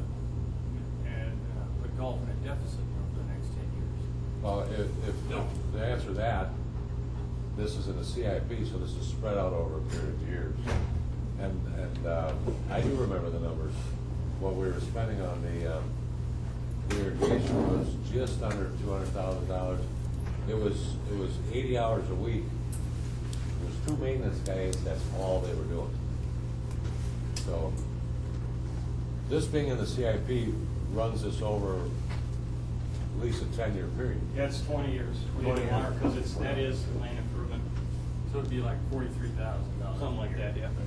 add, uh, put golf in a deficit you know, for the next ten years. Well, if, if, No. to answer that, this is in the C I P, so this is spread out over a period of years. And, and, uh, I do remember the numbers. What we were spending on the, um, the irrigation was just under two hundred thousand dollars. It was, it was eighty hours a week. There was two maintenance guys, that's all they were doing. So, this being in the C I P runs this over at least a ten-year period. That's twenty years. We twenty didn't want years. because it's, that is land improvement, So it'd be like forty-three thousand dollars. something like that, yeah.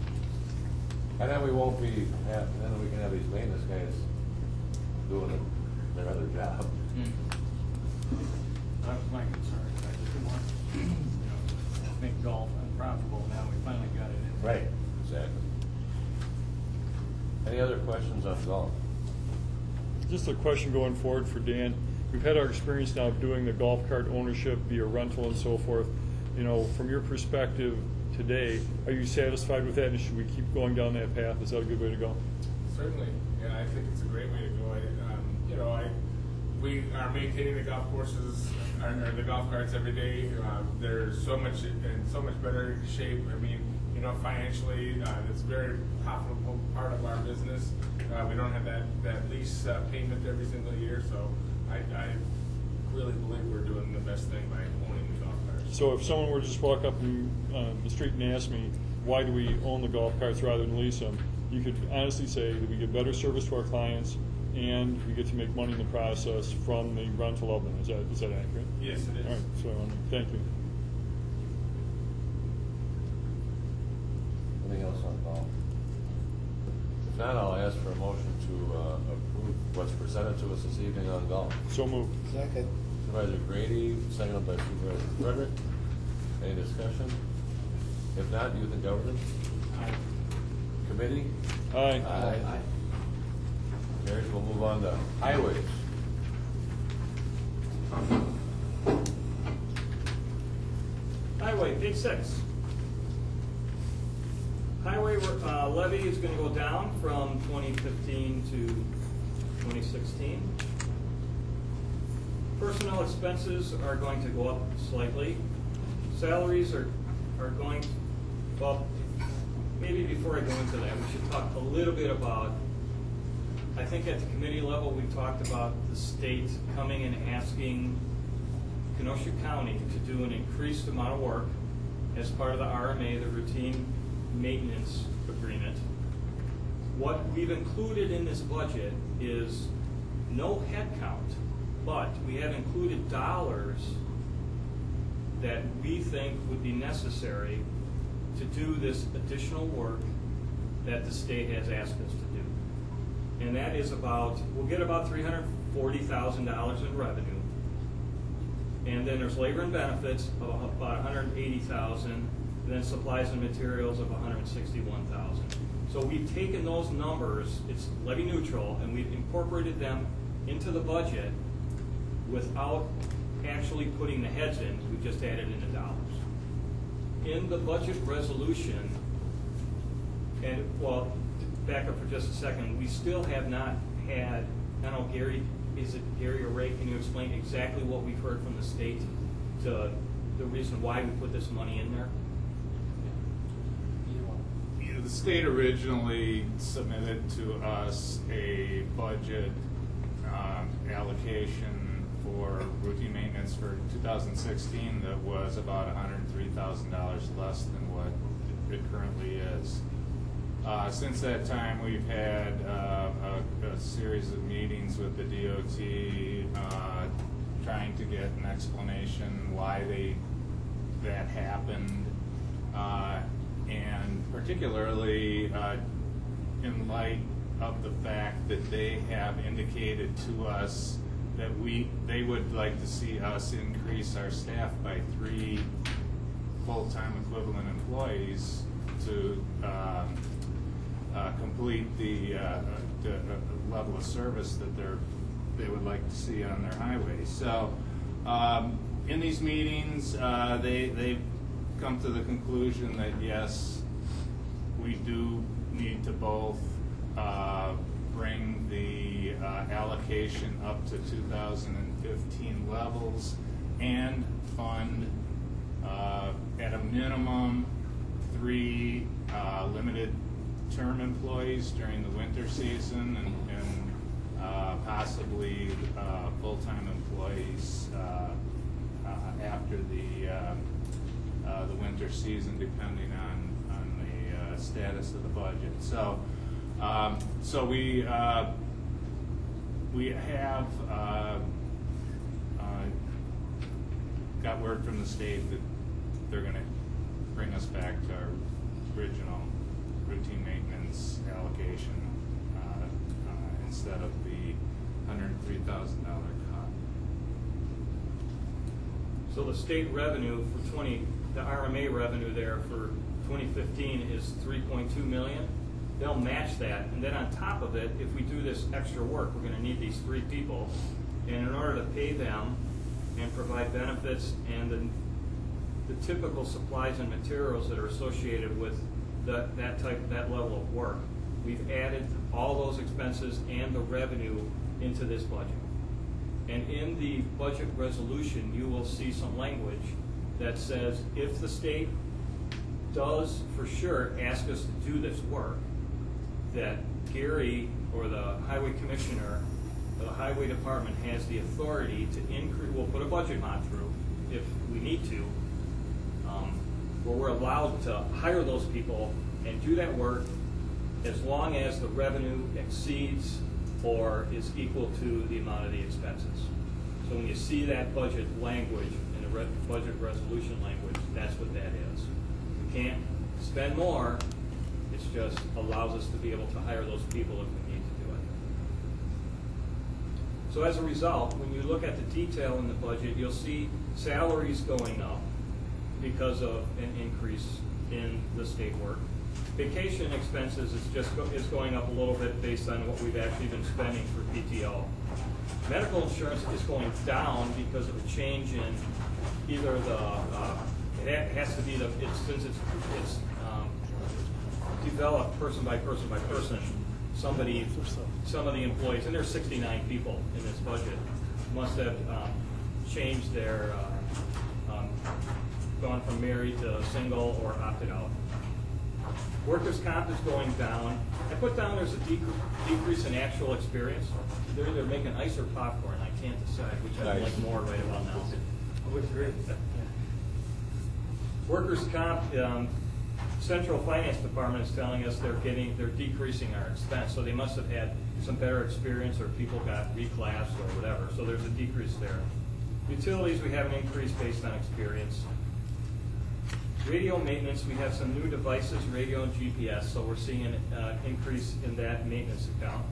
And then we won't be, have, then we can have these maintenance guys doing their other job. That was my concern. I just didn't want, you know, make golf unprofitable. Now we finally got it in. Right. Exactly. Any other questions on golf? Just a question going forward for Dan. We've had our experience now of doing the golf cart ownership via rental and so forth. You know, from your perspective today, are you satisfied with that, and should we keep going down that path? Is that a good way to go? Certainly, yeah, I think it's a great way to go. I, um, you know, I, we are maintaining the golf courses, or, or the golf carts every day. Um, they're so much, in so much better shape. I mean, you know, financially, uh, it's a very profitable part of our business. Uh, we don't have that, that lease uh, payment every single year, so I, I really believe we're doing the best thing by owning the golf carts. So if someone were to just walk up in, uh, the street and ask me, why do we own the golf carts rather than lease them? You could honestly say that we give better service to our clients and we get to make money in the process from the rental of them. Is that, is that accurate? Yes, it is. All right, so, um, thank you. Anything else on golf? If not, I'll ask for a motion to uh, approve what's presented to us this evening on golf. So moved. Second. Supervisor Grady, seconded by Supervisor Frederick. Any discussion? If not, Youth and Government? Committee? Aye. Aye. Carries, we'll move on to highways. Highway, page six. Highway uh, levy is gonna go down from twenty fifteen to twenty sixteen. Personnel expenses are going to go up slightly. Salaries are, are going, well, maybe before I go into that, we should talk a little bit about, I think at the committee level, we talked about the state coming and asking Kenosha County to do an increased amount of work as part of the R M A, the routine maintenance agreement. what we've included in this budget is no head count, but we have included dollars that we think would be necessary to do this additional work that the state has asked us to do. And that is about, we'll get about three hundred forty thousand dollars in revenue. And then there's labor and benefits of about one hundred eighty thousand dollars, and then supplies and materials of one hundred sixty-one thousand dollars. So we've taken those numbers, it's levy neutral, and we've incorporated them into the budget without actually putting the heads in, we just added in the dollars. In the budget resolution, and well, back up for just a second, we still have not had, I don't know, Gary, is it Gary or Ray, can you explain exactly what we've heard from the state to the reason why we put this money in there? You know, the state originally submitted to us a budget um, allocation for routine maintenance for two thousand sixteen that was about one hundred three thousand dollars less than what it currently is. Uh, since that time, we've had uh, a, a series of meetings with the D O T uh, trying to get an explanation why they that happened, uh, and particularly uh, in light of the fact that they have indicated to us that we they would like to see us increase our staff by three full-time equivalent employees to um, uh, complete the, uh, the, the level of service that they're they would like to see on their highways. So um, in these meetings, uh, they they've come to the conclusion that yes, we do need to both uh, bring the uh, allocation up to two thousand fifteen levels and fund uh, at a minimum three uh, limited term employees during the winter season and, and uh, possibly uh, full-time employees uh, uh, after the uh, uh, the winter season, depending on, on the uh, status of the budget. So. Um, so we uh, we have uh, uh, got word from the state that they're going to bring us back to our original routine maintenance allocation uh, uh, instead of the one hundred three thousand dollars cut. So the state revenue for twenty, the R M A revenue there for twenty fifteen is three point two million. They'll match that, and then on top of it, if we do this extra work, we're going to need these three people, and in order to pay them and provide benefits and the, the typical supplies and materials that are associated with the, that type, that level of work, we've added all those expenses and the revenue into this budget. And in the budget resolution, you will see some language that says if the state does for sure ask us to do this work, that Gary or the highway commissioner or the highway department has the authority to increase, we'll put a budget mod through if we need to, um, where we're allowed to hire those people and do that work as long as the revenue exceeds or is equal to the amount of the expenses. So when you see that budget language in the re budget resolution language, that's what that is. We can't spend more. It just allows us to be able to hire those people if we need to do it. So as a result, when you look at the detail in the budget, you'll see salaries going up because of an increase in the state work. Vacation expenses is just go, is going up a little bit based on what we've actually been spending for P T O. Medical insurance is going down because of a change in either the uh, it ha has to be the it's, since it's it's um, developed person by person by person. Somebody, some of the employees, and there's sixty-nine people in this budget, must have um, changed their uh, um, gone from married to single or opted out. Workers' comp is going down. I put down there's a decre decrease in actual experience. They're either making ice or popcorn. I can't decide which I Nice. like more right about now. I would agree. Workers' comp, um, central finance department is telling us they're getting, they're decreasing our expense, so they must have had some better experience, or people got reclassed or whatever, so there's a decrease there. Utilities, we have an increase based on experience. Radio maintenance, we have some new devices, radio and G P S, so we're seeing an uh, increase in that maintenance account.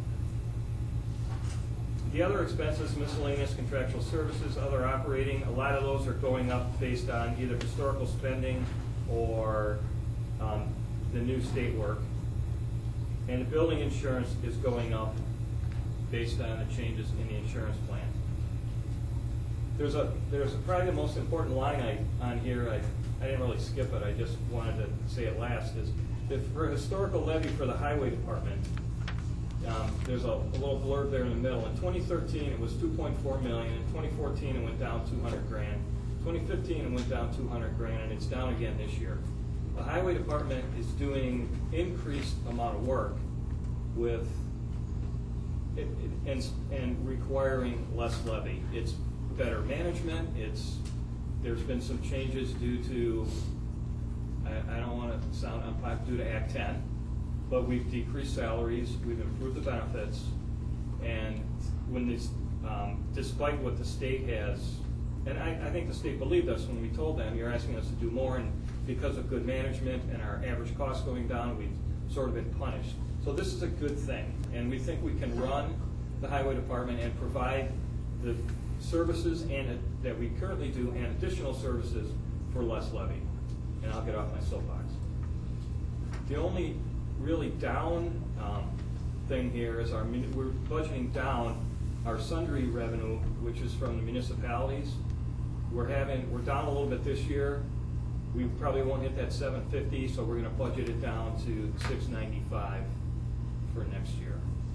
The other expenses, miscellaneous contractual services, other operating, a lot of those are going up based on either historical spending or um, the new state work. And the building insurance is going up based on the changes in the insurance plan. There's a, there's a, probably the most important line I, on here, I, I didn't really skip it, I just wanted to say it last, is that for historical levy for the highway department, um, there's a, a little blurb there in the middle. In twenty thirteen, it was two point four million. In twenty fourteen, it went down two hundred grand. twenty fifteen, it went down two hundred grand, and it's down again this year. The highway department is doing increased amount of work with it, it, and, and requiring less levy. It's better management. It's there's been some changes due to I, I don't want to sound unpopular, due to Act ten, but we've decreased salaries, we've improved the benefits, and when this, um, despite what the state has, and I, I think the state believed us when we told them you're asking us to do more, and because of good management and our average costs going down, we've sort of been punished. So this is a good thing, and we think we can run the highway department and provide the services and that we currently do and additional services for less levy. And I'll get off my soapbox. The only really down um, thing here is our we're budgeting down our sundry revenue, which is from the municipalities. We're having we're down a little bit this year. We probably won't hit that seven fifty, so we're going to budget it down to six ninety-five for next year.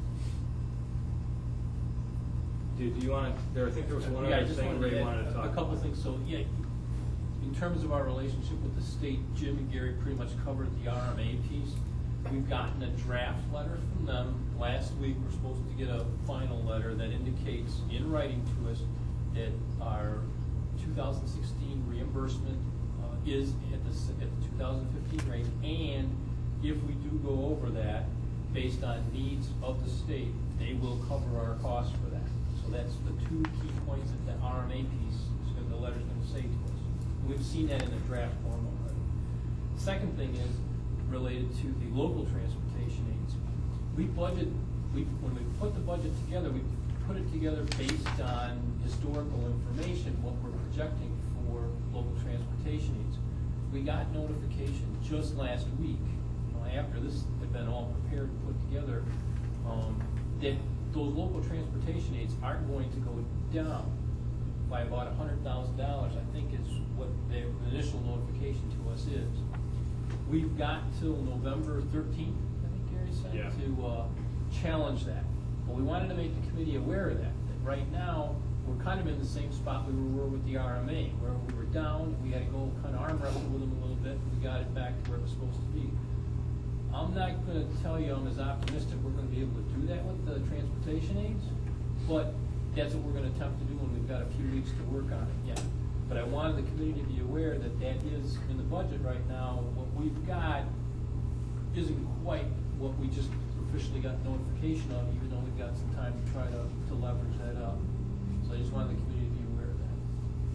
Do, do you want to? There, I think there was one Yeah, I other just thing wanted to Ray add wanted to talk a couple about. things. So yeah, in terms of our relationship with the state, Jim and Gary pretty much covered the R M A piece. We've gotten a draft letter from them last week. We're supposed to get a final letter that indicates in writing to us that our two thousand sixteen reimbursement uh, is at the at the two thousand fifteen rate, and if we do go over that, based on needs of the state, they will cover our costs for that. So that's the two key points that the R M A piece is going the letter's going to say to us. We've seen that in the draft form already. Second thing is related to the local transportation aids. We budget, we when we put the budget together, we put it together based on historical information, what we're projecting for local transportation aids. We got notification just last week, you know, after this had been all prepared and put together, um, that those local transportation aids aren't going to go down by about a hundred thousand dollars, I think is what the initial notification to us is. We've got till November thirteenth, I think Gary said, Yeah. to uh, challenge that. But we wanted to make the committee aware of that, that right now, we're kind of in the same spot we were with the R M A, where we were down, we had to go kind of arm wrestle with them a little bit, we got it back to where it was supposed to be. I'm not gonna tell you I'm as optimistic we're gonna be able to do that with the transportation aids, but that's what we're gonna attempt to do when we've got a few weeks to work on it, yeah. But I wanted the committee to be aware that that is, in the budget right now, what we've got isn't quite what we just officially got notification of, even though we've got some time to try to, to leverage that up. So I just wanted the committee to be aware of that.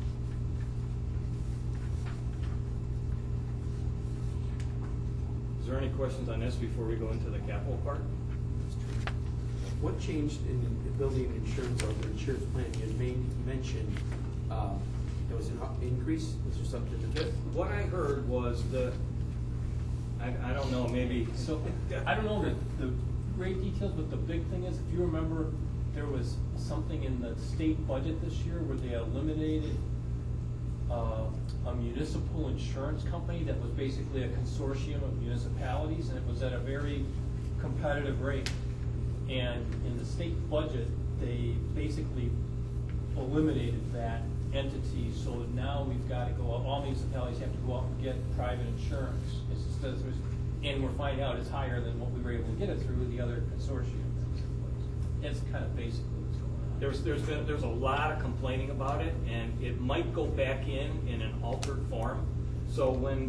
Is there any questions on this before we go into the capital part? What changed in the building insurance or the insurance plan? You had made, you mentioned um, there was an up- increase. Was there something to it? What I heard was the, I, I don't know, maybe. So, I don't know the, the great details, but the big thing is, if you remember, there was something in the state budget this year where they eliminated uh, a municipal insurance company that was basically a consortium of municipalities, and it was at a very competitive rate. And in the state budget, they basically eliminated that entity, so that now we've got to go out, all municipalities have to go out and get private insurance. It's just, that there's- and we're finding out it's higher than what we were able to get it through the other consortium. That's kind of basically what's going on. There's, there's been, there's a lot of complaining about it, and it might go back in in an altered form. So when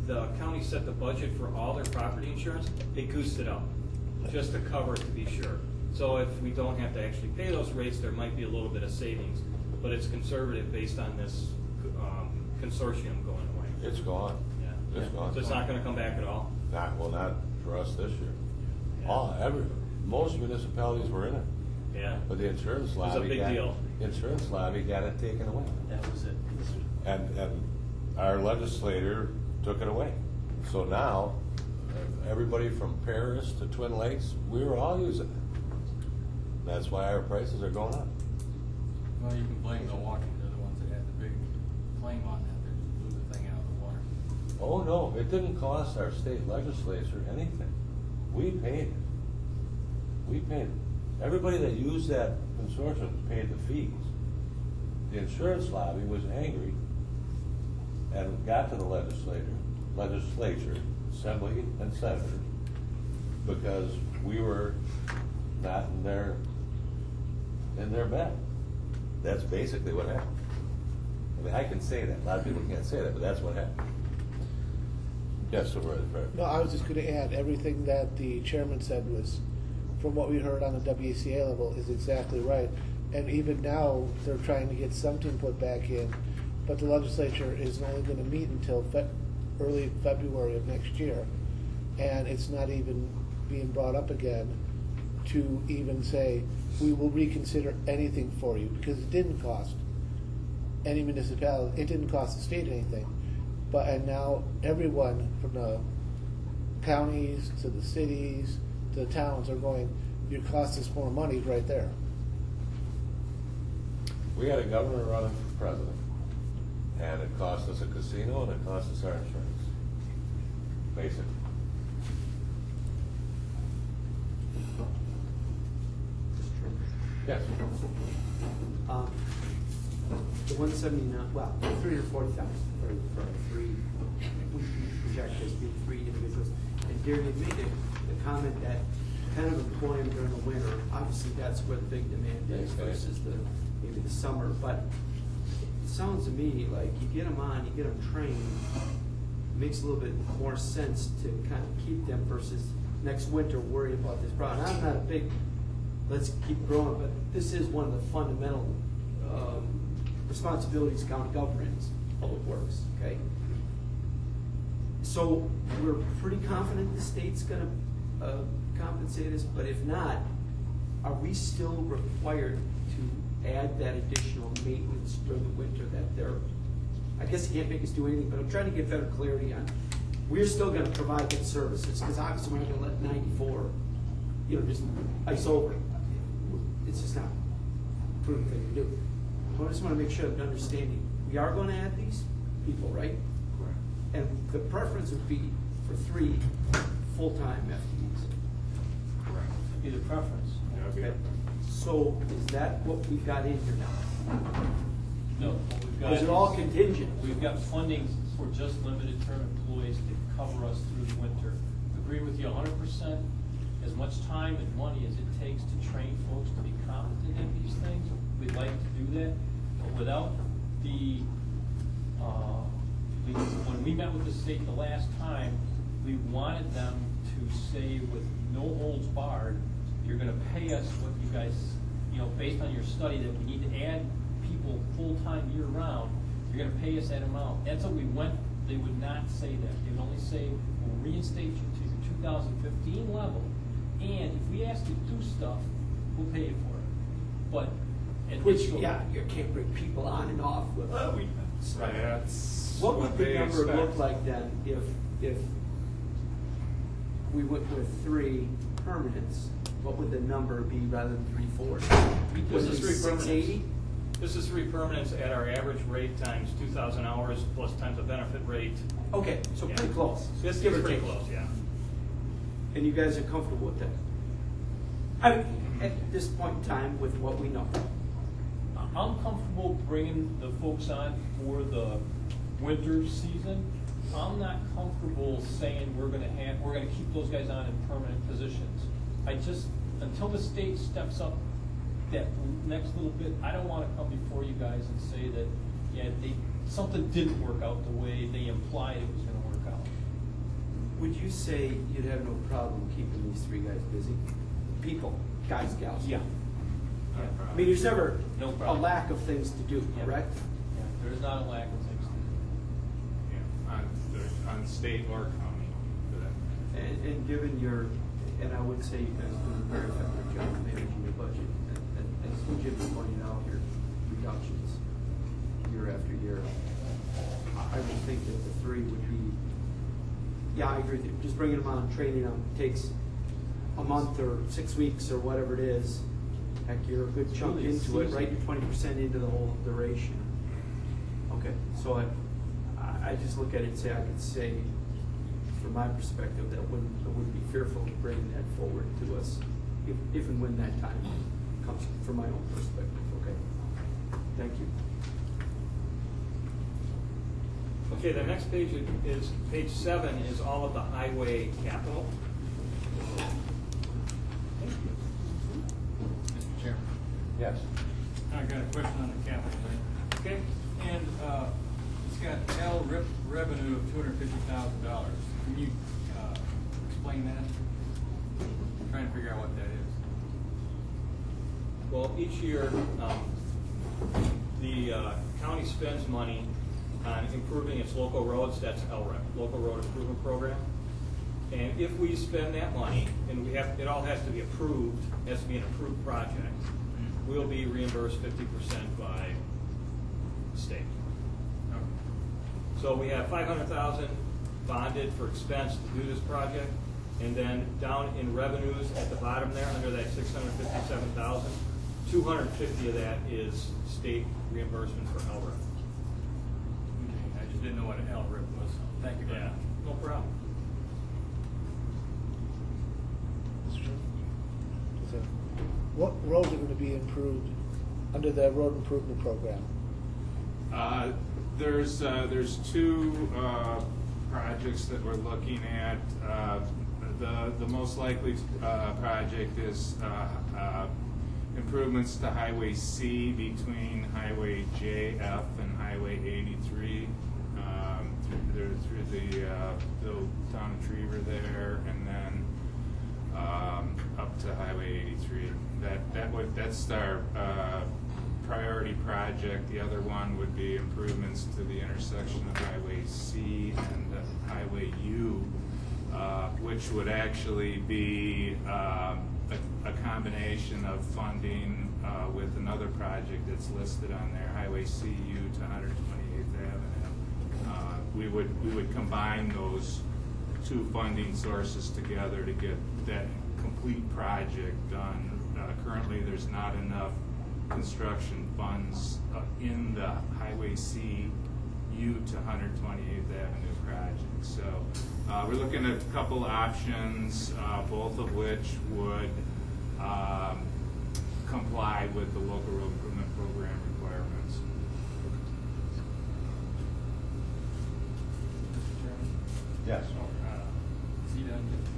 the county set the budget for all their property insurance, they goosed it up, just to cover it to be sure. So if we don't have to actually pay those rates, there might be a little bit of savings, but it's conservative based on this um, consortium going away. It's gone. Yeah. It's gone. So it's not gonna come back at all? Not, well, not for us this year. All, every, most municipalities were in it, Yeah. but the insurance was lobby. a big got- deal. Insurance lobby got it taken away. That was it. And, and our legislator took it away. So now, uh, everybody from Paris to Twin Lakes, we were all using it. That's why our prices are going up. Well, you can blame Milwaukee, they're the ones that had the big claim on that, they just blew the thing out of the water. Oh, no, it didn't cost our state legislature anything. We paid it. We paid it. Everybody that used that consortium paid the fees. The insurance lobby was angry and got to the legislator, legislature, assembly and senators, because we were not in their, in their bed. That's basically what happened. I mean, I can say that, a lot of people can't say that, but that's what happened. Yes, so we're, No, I was just gonna add, everything that the chairman said was, from what we heard on the W C A level, is exactly right. And even now, they're trying to get something put back in, but the legislature is only gonna meet until Fe- early February of next year. And it's not even being brought up again to even say, we will reconsider anything for you, because it didn't cost any municipality, it didn't cost the state anything. But, and now everyone from the counties to the cities to the towns are going, you cost us more money right there. we had a governor running for president, and it cost us a casino and it cost us our insurance, basically. Yes. Um, The one seventy-nine, well, three hundred forty thousand for, for three, we project as being three individuals. And Gary had made the, the comment that kind of employ them during the winter, obviously that's where the big demand is Okay. versus the, maybe the summer, but it sounds to me like you get them on, you get them trained, it makes a little bit more sense to kind of keep them versus next winter worry about this problem. I'm not a big, let's keep growing, but this is one of the fundamental um, responsibilities county government is public works, okay? So we're pretty confident the state's gonna uh, compensate us, but if not, are we still required to add that additional maintenance during the winter that they're, I guess you can't make us do anything, but I'm trying to get better clarity on, we're still gonna provide good services, because obviously we're not gonna let ninety-four, you know, just ice over. It's just not a prudent thing to do. So I just want to make sure I'm understanding. We are going to add these people, right? Correct. And the preference would be for three full-time F T Es. Correct. That'd be the preference. That would be Okay. our- So is that what we've got in here now? No, what we've got Or is it all is- contingent? We've got funding for just limited term employees to cover us through the winter. Agree with you a hundred percent. As much time and money as it takes to train folks to be competent in these things, we'd like to do that. But without the, uh, we, when we met with the state the last time, we wanted them to say with no holds barred, you're gonna pay us what you guys, you know, based on your study that we need to add people full-time year-round, you're gonna pay us that amount. That's what we went, they would not say that. They would only say, we'll reinstate you to your two thousand fifteen level, and if we ask you to do stuff, we'll pay you for it. But, and Which, it's- yeah, you can't bring people on and off. with, "Oh, we-" That's What would the they number expect. look like then if, if we went with three permanents? What would the number be rather than three forty? This Was is it three six eighty? This is three permanents at our average rate times two thousand hours plus times the benefit rate. Okay, so Yeah. pretty close. This Give is or pretty take. close, yeah. And you guys are comfortable with that? I mean, at this point in time, with what we know. I'm comfortable bringing the folks on for the winter season. I'm not comfortable saying we're gonna have, we're gonna keep those guys on in permanent positions. I just, until the state steps up that next little bit, I don't wanna come before you guys and say that, yeah, they, something didn't work out the way they implied it was gonna work out. Would you say you'd have no problem keeping these three guys busy? People, guys, gals? Yeah. No I problem. mean, there's never No a problem. lack of things to do, Yeah. correct? Yeah, there is not a lack of things to do. Yeah, on, the- on state or county for that. And, and given your, and I would say you guys do a very effective job managing your budget, and, and as Jim pointed out here, reductions year after year. I I would think that the three would be, yeah, I agree with you, just bringing them on, training them, takes a month or six weeks or whatever it is. Heck, you're a good It's chunk really a into it, season. right? You're twenty percent into the whole duration. Okay, so I, I- I just look at it and say, I could say, from my perspective, that wouldn't, I wouldn't be fearful of bringing that forward to us if, if and when that time comes, from my own perspective, okay? Thank you. Okay, the next page is, page seven is all of the highway capital. Mister Chairman, Yes. I got a question on the capital there. Okay? And, uh, it's got L rep revenue of two hundred fifty thousand dollars. Can you, uh, explain that? I'm trying to figure out what that is. Well, each year, um, the uh, county spends money on improving its local roads, that's L R E P, Local Road Improvement Program. And if we spend that money, and we have, it all has to be approved, it has to be an approved project, we'll be reimbursed fifty percent by the state. So we have five hundred thousand bonded for expense to do this project, and then down in revenues at the bottom there, under that six hundred fifty-seven thousand, two hundred fifty of that is state reimbursement for L R E P. Okay, I just didn't know what an L R I P was. Thank you very much. No problem. Mister Chairman? Is there- What roads are gonna be improved under the road improvement program? Uh, There's, uh, there's two uh, projects that we're looking at. Uh, The, the most likely uh, project is uh, uh, improvements to Highway C between Highway J F and Highway eighty-three. um, Through there- through the, uh, the town of Trevor there, and then um, up to Highway eighty-three. That, that would, that's our uh, priority project. The other one would be improvements to the intersection of Highway C and uh, Highway U, uh, which would actually be um, a, a combination of funding uh, with another project that's listed on there, Highway C U to one hundred twenty-eighth Avenue. Uh, we would we would combine those two funding sources together to get that complete project done. Uh, currently, there's not enough construction funds uh, in the Highway C U to one hundred twenty-eighth Avenue project. So uh, we're looking at a couple options, uh, both of which would um, comply with the local road improvement program requirements. Mister Chairman? Yes. Uh, Is he done yet?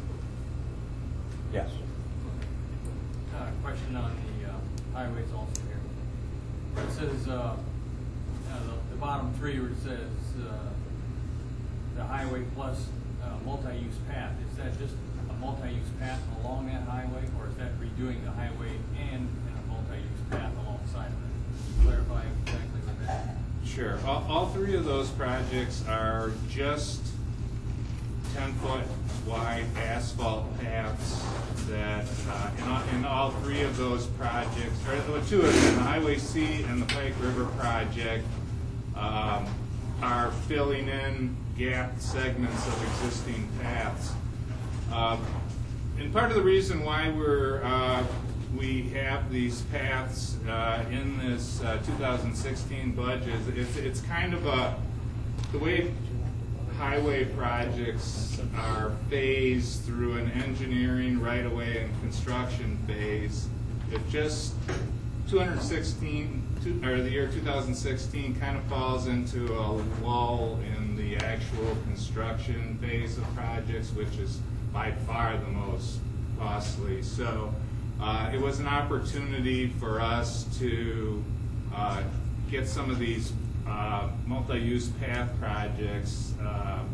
Yes. Uh, question on the uh, highways also here. Where it says, uh, uh, the, the bottom three where it says, uh, the highway plus, uh, multi-use path, is that just a multi-use path along that highway, or is that redoing the highway and, and a multi-use path alongside of it? Can you clarify exactly what that is? Sure. All, all three of those projects are just ten-foot wide asphalt paths that, uh, in, all, in all three of those projects, or well, two of them, the Highway C and the Pike River project, um, are filling in gap segments of existing paths. Uh, and part of the reason why we're uh, we have these paths uh, in this uh, two thousand sixteen budget, it's, it's kind of a, the way highway projects are phased through an engineering right-of-way and construction phase. It just, two thousand sixteen, two, or the year two thousand sixteen kind of falls into a lull in the actual construction phase of projects, which is by far the most costly. So uh, it was an opportunity for us to uh, get some of these uh, multi-use path projects uh,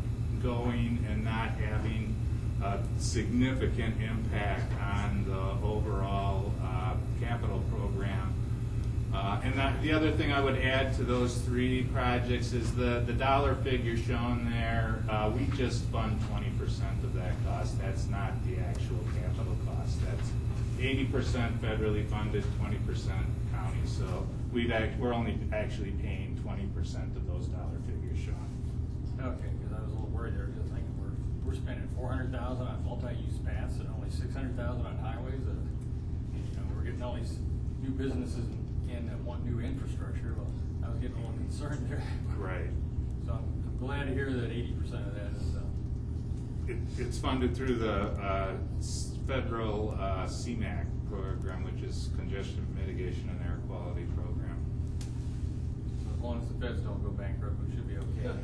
going and not having a significant impact on the overall uh, capital program. Uh, and that, the other thing I would add to those three projects is the, the dollar figure shown there. Uh, we just fund twenty percent of that cost. That's not the actual capital cost. That's eighty percent federally funded, twenty percent county. So we've act, we're only actually paying twenty percent of those dollar figures shown. Okay, because I was a little worried there, because thinking we're, we're spending four hundred thousand on multi-use paths and only six hundred thousand on highways. Uh, you know, we're getting all these new businesses in that want new infrastructure. Well, I was getting a little concerned there. Right. So I'm, I'm glad to hear that eighty percent of that is, uh, It, it's funded through the uh, s- federal uh, C MAQ program, which is Congestion Mitigation and Air Quality Program. so as long as the feds don't go bankrupt, we should be okay.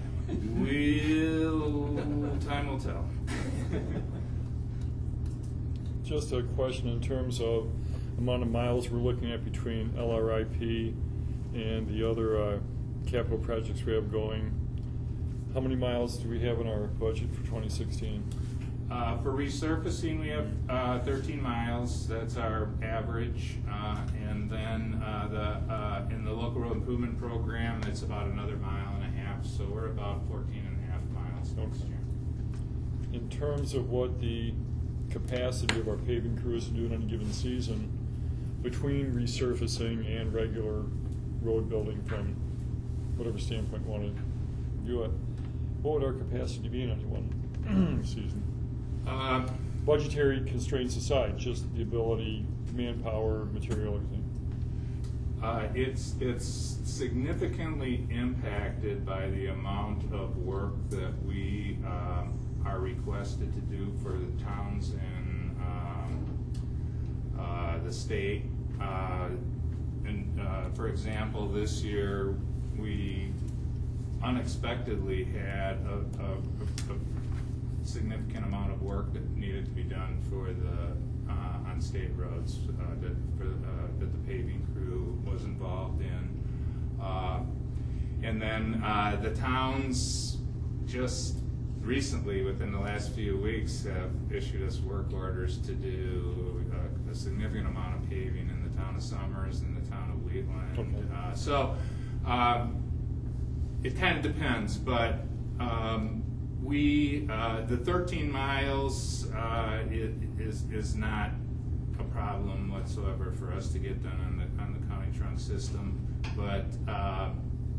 Will time will tell. Just a question in terms of amount of miles we're looking at between L R I P and the other uh, capital projects we have going. How many miles do we have in our budget for twenty sixteen? Uh, for resurfacing, we have uh, thirteen miles. That's our average, uh, and then uh, the uh, in the local road improvement program, that's about another mile and a half. So we're about fourteen and a half miles next Okay. year. In terms of what the capacity of our paving crews to do in any given season, between resurfacing and regular road building from whatever standpoint you want to do it, what would our capacity be in any one season? Uh, Budgetary constraints aside, just the ability, manpower, material, everything. Uh, it's it's significantly impacted by the amount of work that we um, are requested to do for the towns and um, uh, the state. Uh, and uh, for example, this year we unexpectedly had a, a, a, a significant amount of work that needed to be done for the uh, on state roads uh, that, for, uh, that the paving crew was involved in. Uh, and then uh, the towns just recently, within the last few weeks, have issued us work orders to do a, a significant amount of paving in the town of Summers and the town of Wheatland. Okay. Uh, so um, it kind of depends, but um, we uh, the thirteen miles uh, it is is not a problem whatsoever for us to get done on the on the county trunk system, but uh,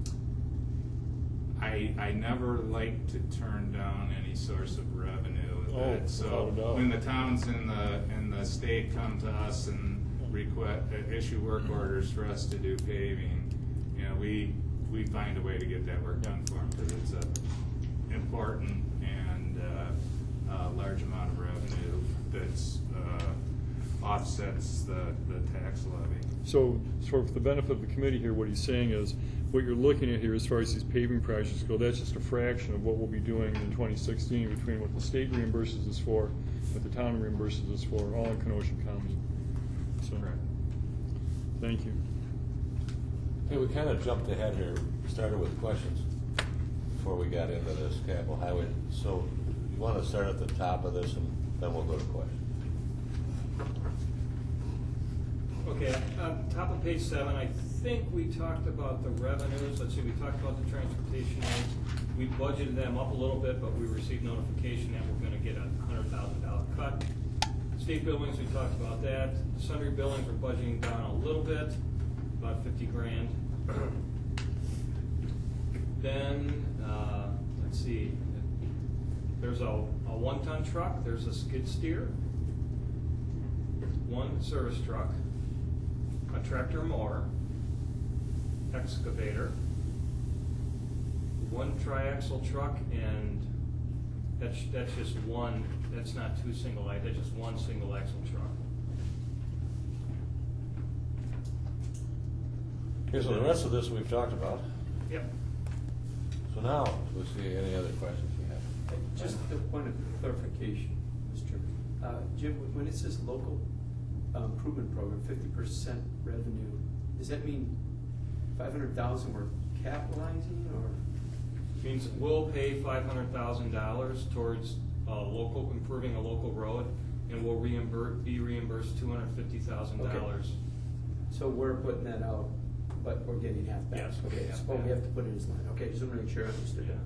I I never like to turn down any source of revenue with Oh, that. So without a doubt. when the towns in the in the state come to us and request uh, issue work orders for us to do paving, you know, we we find a way to get that work done for them because it's a important and uh, uh, large amount of revenue that's uh, offsets the, the tax levy. So, so for the benefit of the committee here, what he's saying is, what you're looking at here as far as these paving projects go, that's just a fraction of what we'll be doing in twenty sixteen between what the state reimburses us for, what the town reimburses us for, all in Kenosha County. So, Correct. thank you. Hey, we kind of jumped ahead here, started with questions before we got into this capital highway. So you want to start at the top of this and then we'll go to questions. Okay, on top of page seven, I think we talked about the revenues. Let's see, we talked about the transportation rates. We budgeted them up a little bit, but we received notification that we're gonna get a hundred thousand dollar cut. State buildings, we talked about that. Sundry buildings, we're budgeting down a little bit, about fifty grand. Then, uh, let's see, there's a, a one-ton truck, there's a skid steer, one service truck, a tractor mower, excavator, one triaxle truck, and that's, that's just one, that's not two single, light, that's just one single axle truck. Okay, so the rest of this we've talked about. Yep. So now, let's see any other questions we have. Just a point of clarification, Mister Chairman. Uh, Jim, when it says local uh, improvement program, fifty percent revenue, does that mean five hundred thousand we're capitalizing, or? Means we'll pay five hundred thousand dollars towards uh, local, improving a local road, and we'll reimburse, be reimbursed two hundred fifty thousand dollars. So we're putting that out, but we're getting half back. Yes, we're Okay, getting half so we back. have to put it in this line. Okay, just want to make sure I understood that.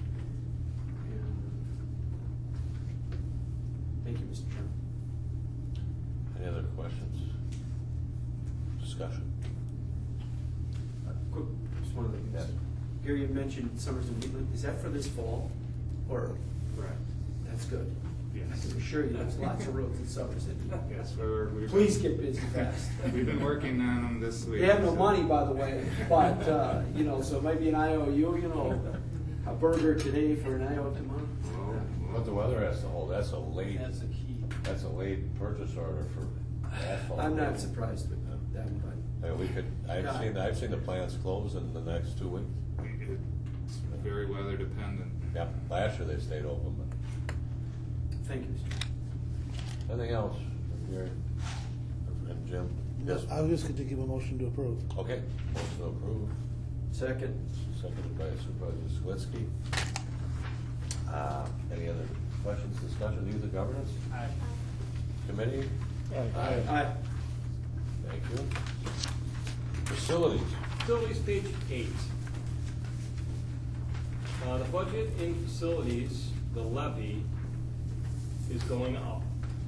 Thank you, Mister Chairman. Any other questions? Discussion? Quick, just one of the Yes. things. Gary, you mentioned Summers and Wheatland. Is that for this fall? Or, Correct. that's good. I Yes. can assure you, there's lots of roads in Summers that Yes, we're, we've. please get busy fast. We've been working on them this week. They have no so- money, by the way, but, uh, you know, so maybe an I O U, you know, a burger today for an I O U tomorrow. Well, But the weather has to hold, that's a late, That's the key. that's a late purchase order for asphalt. I'm not surprised with that, but. Yeah, we could, I've God. seen, I've seen the plants close in the next two weeks. It's very weather dependent. Yeah, last year they stayed open, but, Thank you, Mister Chairman. anything else? Gary? And Jim? Yes. I was just going to give a motion to approve. Okay, motion to approve, Second. seconded by Supervisor Skalinsky. Uh, any other questions, discussion, youth and governance? Aye. Committee? Aye. Aye. Thank you. Facilities? Facilities, page eight. Uh, the budget in facilities, the levy, is going up.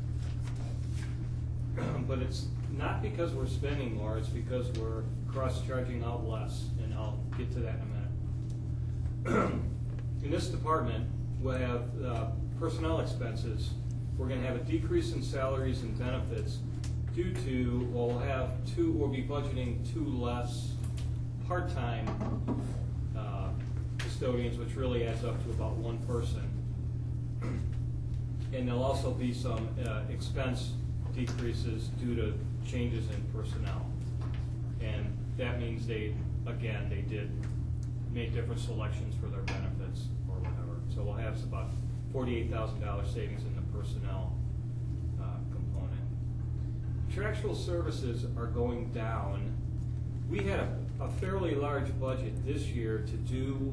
But it's not because we're spending more, it's because we're cross-charging out less, and I'll get to that in a minute. In this department, we'll have uh, personnel expenses. We're gonna have a decrease in salaries and benefits due to, well, we'll have two, we'll be budgeting two less part-time uh, custodians, which really adds up to about one person. And there'll also be some uh, expense decreases due to changes in personnel. And that means they, again, they did make different selections for their benefits or whatever. So we'll have about forty-eight thousand dollars savings in the personnel uh, component. Contractual services are going down. We had a, a fairly large budget this year to do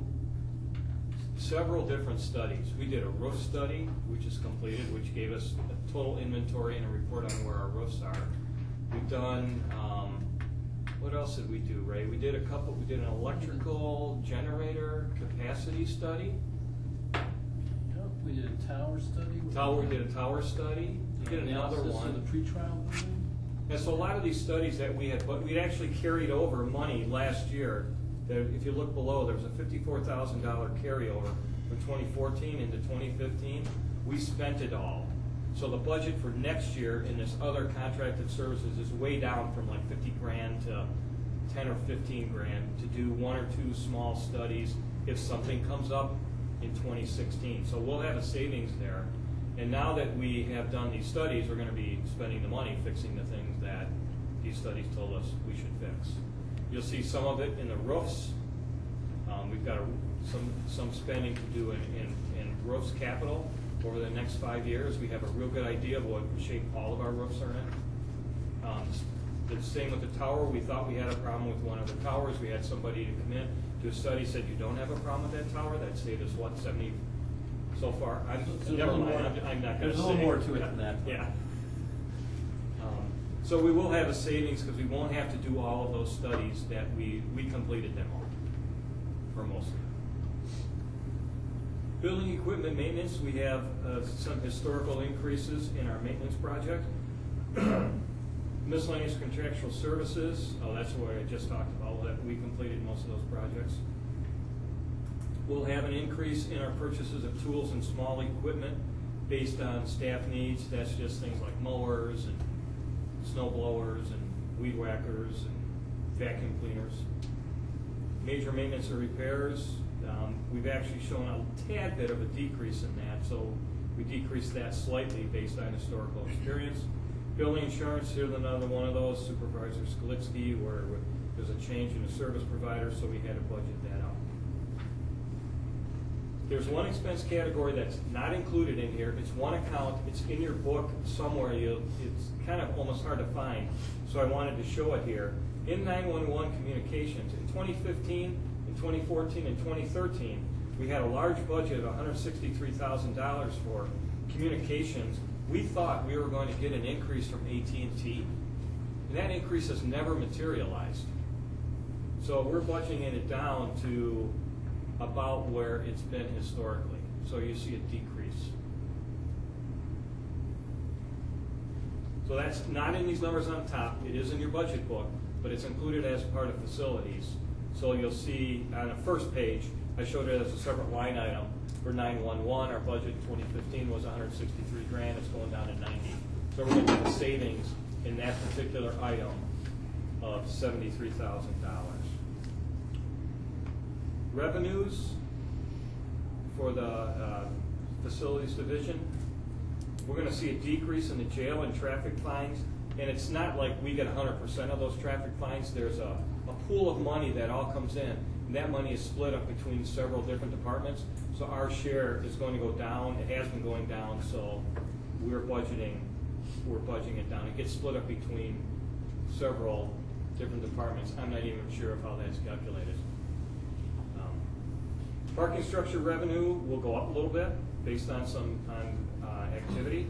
several different studies. We did a roof study, which is completed, which gave us a total inventory and a report on where our roofs are. We've done, um, what else did we do, Ray? We did a couple, we did an electrical generator capacity study. Yep, we did a tower study. Tower, we did a tower study. We did another Analysis one. of the pretrial building. And so a lot of these studies that we had, but we'd actually carried over money last year. That if you look below, there was a fifty-four thousand dollar carryover from twenty fourteen into twenty fifteen. We spent it all. So the budget for next year in this other contracted services is way down from like fifty grand to ten or fifteen grand to do one or two small studies if something comes up in twenty sixteen. So we'll have a savings there. And now that we have done these studies, we're going to be spending the money fixing the things that these studies told us we should fix. You'll see some of it in the roofs. Um, we've got a, some some spending to do in, in, in roofs capital over the next five years. We have a real good idea of what shape all of our roofs are in. Um, the same with the tower. We thought we had a problem with one of the towers. We had somebody to come in, do a study, said you don't have a problem with that tower. That saved us what, seventy so far? I'm, There's a never little mind. more- I'm, I'm not going to say. there's a little more to it than that. Yeah. Um, So we will have a savings because we won't have to do all of those studies that we, we completed them all, for most of them. Building equipment maintenance, we have uh, some historical increases in our maintenance project. Miscellaneous contractual services, oh, that's what I just talked about, that we completed most of those projects. We'll have an increase in our purchases of tools and small equipment based on staff needs. That's just things like mowers and snow blowers and weed whackers and vacuum cleaners. Major maintenance or repairs, um, we've actually shown a tad bit of a decrease in that, so we decreased that slightly based on historical experience. Building insurance, here's another one of those, Supervisor Skalinsky, where there's a change in the service provider, so we had to budget that out. There's one expense category that's not included in here. It's one account. It's in your book somewhere. You, it's kind of almost hard to find, so I wanted to show it here. In nine one one communications, in twenty fifteen, in twenty fourteen, and twenty thirteen, we had a large budget of one hundred sixty-three thousand dollars for communications. We thought we were going to get an increase from A T and T, and that increase has never materialized. So we're budgeting it down to about where it's been historically. So you see a decrease. So that's not in these numbers on top. It is in your budget book, but it's included as part of facilities. So you'll see on the first page, I showed it as a separate line item for nine one one. Our budget in twenty fifteen was one hundred sixty-three grand. It's going down to ninety. So we're going to get a savings in that particular item of seventy-three thousand dollars. Revenues for the uh, facilities division, we're going to see a decrease in the jail and traffic fines, and it's not like we get one hundred percent of those traffic fines. There's a, a pool of money that all comes in, and that money is split up between several different departments, so our share is going to go down. It has been going down, so we're budgeting, we're budgeting it down. It gets split up between several different departments. I'm not even sure of how that's calculated. Um, parking structure revenue will go up a little bit based on some on uh, activity.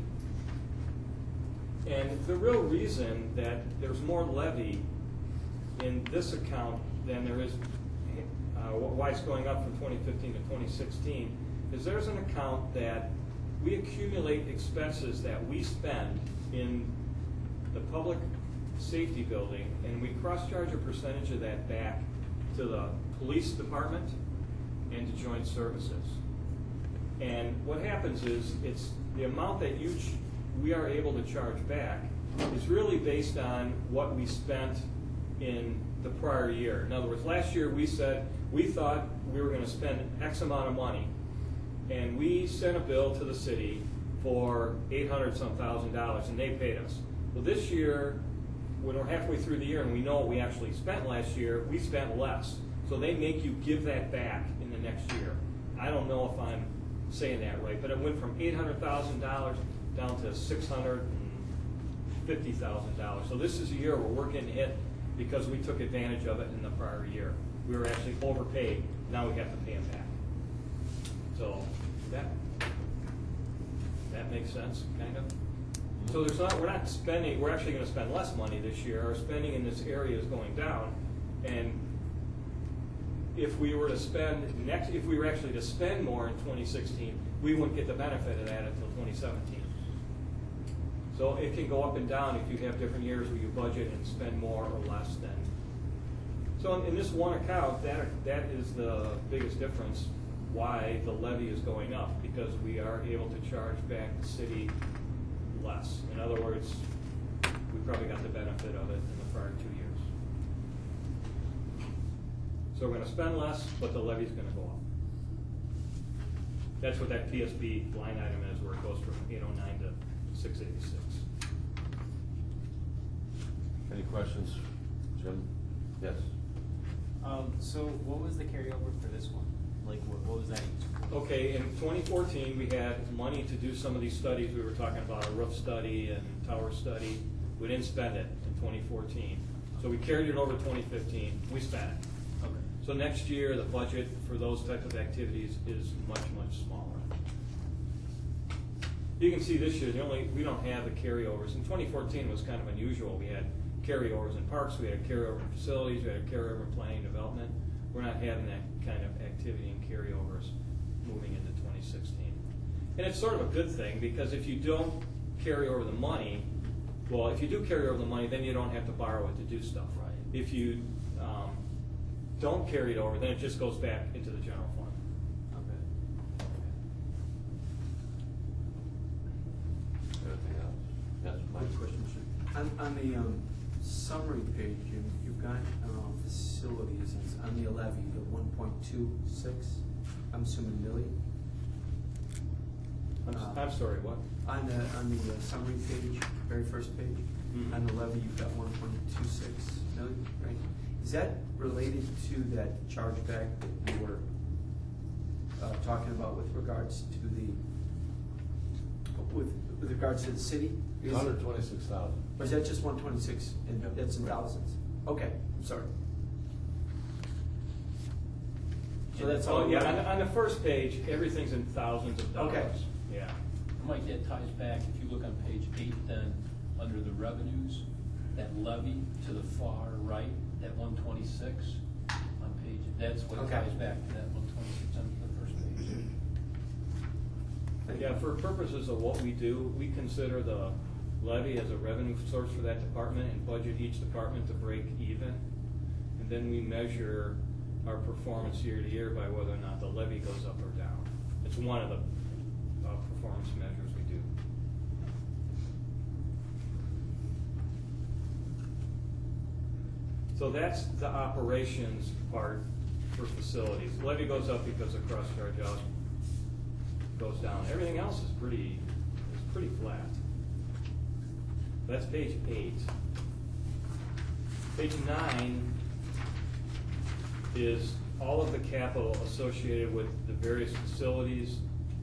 And the real reason that there's more levy in this account than there is, uh, why it's going up from twenty fifteen to twenty sixteen, is there's an account that we accumulate expenses that we spend in the public safety building, and we cross-charge a percentage of that back to the police department and to joint services. And what happens is, it's the amount that you ch we are able to charge back is really based on what we spent in the prior year. In other words, last year we said we thought we were going to spend X amount of money, and we sent a bill to the city for eight hundred some thousand dollars, and they paid us. Well, this year, when we're halfway through the year and we know what we actually spent last year, we spent less. So they make you give that back in the next year. I don't know if I'm saying that right, but it went from eight hundred thousand dollars down to six hundred fifty thousand dollars. So this is a year where we're getting hit because we took advantage of it in the prior year. We were actually overpaid. Now we have to pay them back. So that that makes sense, kind of. So there's not we're not spending. We're actually going to spend less money this year. Our spending in this area is going down, and if we were to spend next, if we were actually to spend more in twenty sixteen, we wouldn't get the benefit of that until twenty seventeen. So it can go up and down if you have different years where you budget and spend more or less than. So in this one account, that that is the biggest difference why the levy is going up, because we are able to charge back the city less. In other words, we probably got the benefit of it in the prior two years. So we're going to spend less, but the levy's going to go up. That's what that P S B line item is, where it goes from eight oh nine to six eighty-six. Any questions, Jim? Yes. Um, so what was the carryover for this one? Like, what, what was that used for? Okay, in twenty fourteen, we had money to do some of these studies. We were talking about a roof study and tower study. We didn't spend it in twenty fourteen. So we carried it over to twenty fifteen. We spent it. Okay. So next year, the budget for those type of activities is much, much smaller. You can see this year, the only, we don't have the carryovers. In twenty fourteen, it was kind of unusual. We had carryovers in parks, we had a carryover in facilities, we had a carryover in planning and development. We're not having that kind of activity and carryovers moving into twenty sixteen. And it's sort of a good thing, because if you don't carry over the money, well, if you do carry over the money, then you don't have to borrow it to do stuff. Right. If you um, don't carry it over, then it just goes back into the general fund. Okay. Anything else? Yes, Mike? On, on the um, summary page, you, you've got um, facilities, and it's on the levy, the one point two six, I'm assuming million? I'm, s- Uh, I'm sorry, what? On the, on the uh, summary page, very first page, Mhm. on the levy, you've got one point two six million, right? Is that related to that chargeback that you were uh, talking about with regards to the, with, with regards to the city? Is- one hundred twenty-six thousand. Or is that just one twenty-six, and Yep. that's in thousands? Okay, I'm sorry. So that's Oh, all. yeah, on, on the first page, everything's in thousands of dollars. Okay. Yeah. Mike, that ties back, if you look on page eight, then, under the revenues, that levy to the far right, that one twenty-six on page, that's what Okay. ties back to that one twenty-six on the first page. Yeah, for purposes of what we do, we consider the levy as a revenue source for that department and budget each department to break even. And then we measure our performance year to year by whether or not the levy goes up or down. It's one of the uh, performance measures we do. So that's the operations part for facilities. Levy goes up because the cross charge out goes down. Everything else is pretty, is pretty flat. That's page eight. Page nine is all of the capital associated with the various facilities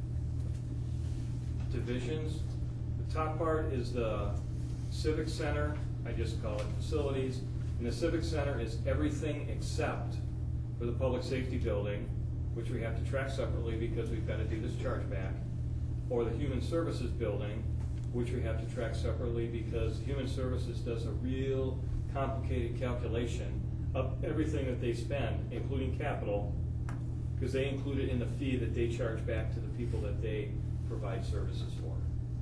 divisions. The top part is the Civic Center, I just call it facilities. And the Civic Center is everything except for the Public Safety Building, which we have to track separately because we've got to do this chargeback, or the Human Services Building, which we have to track separately because Human Services does a real complicated calculation of everything that they spend, including capital, because they include it in the fee that they charge back to the people that they provide services for.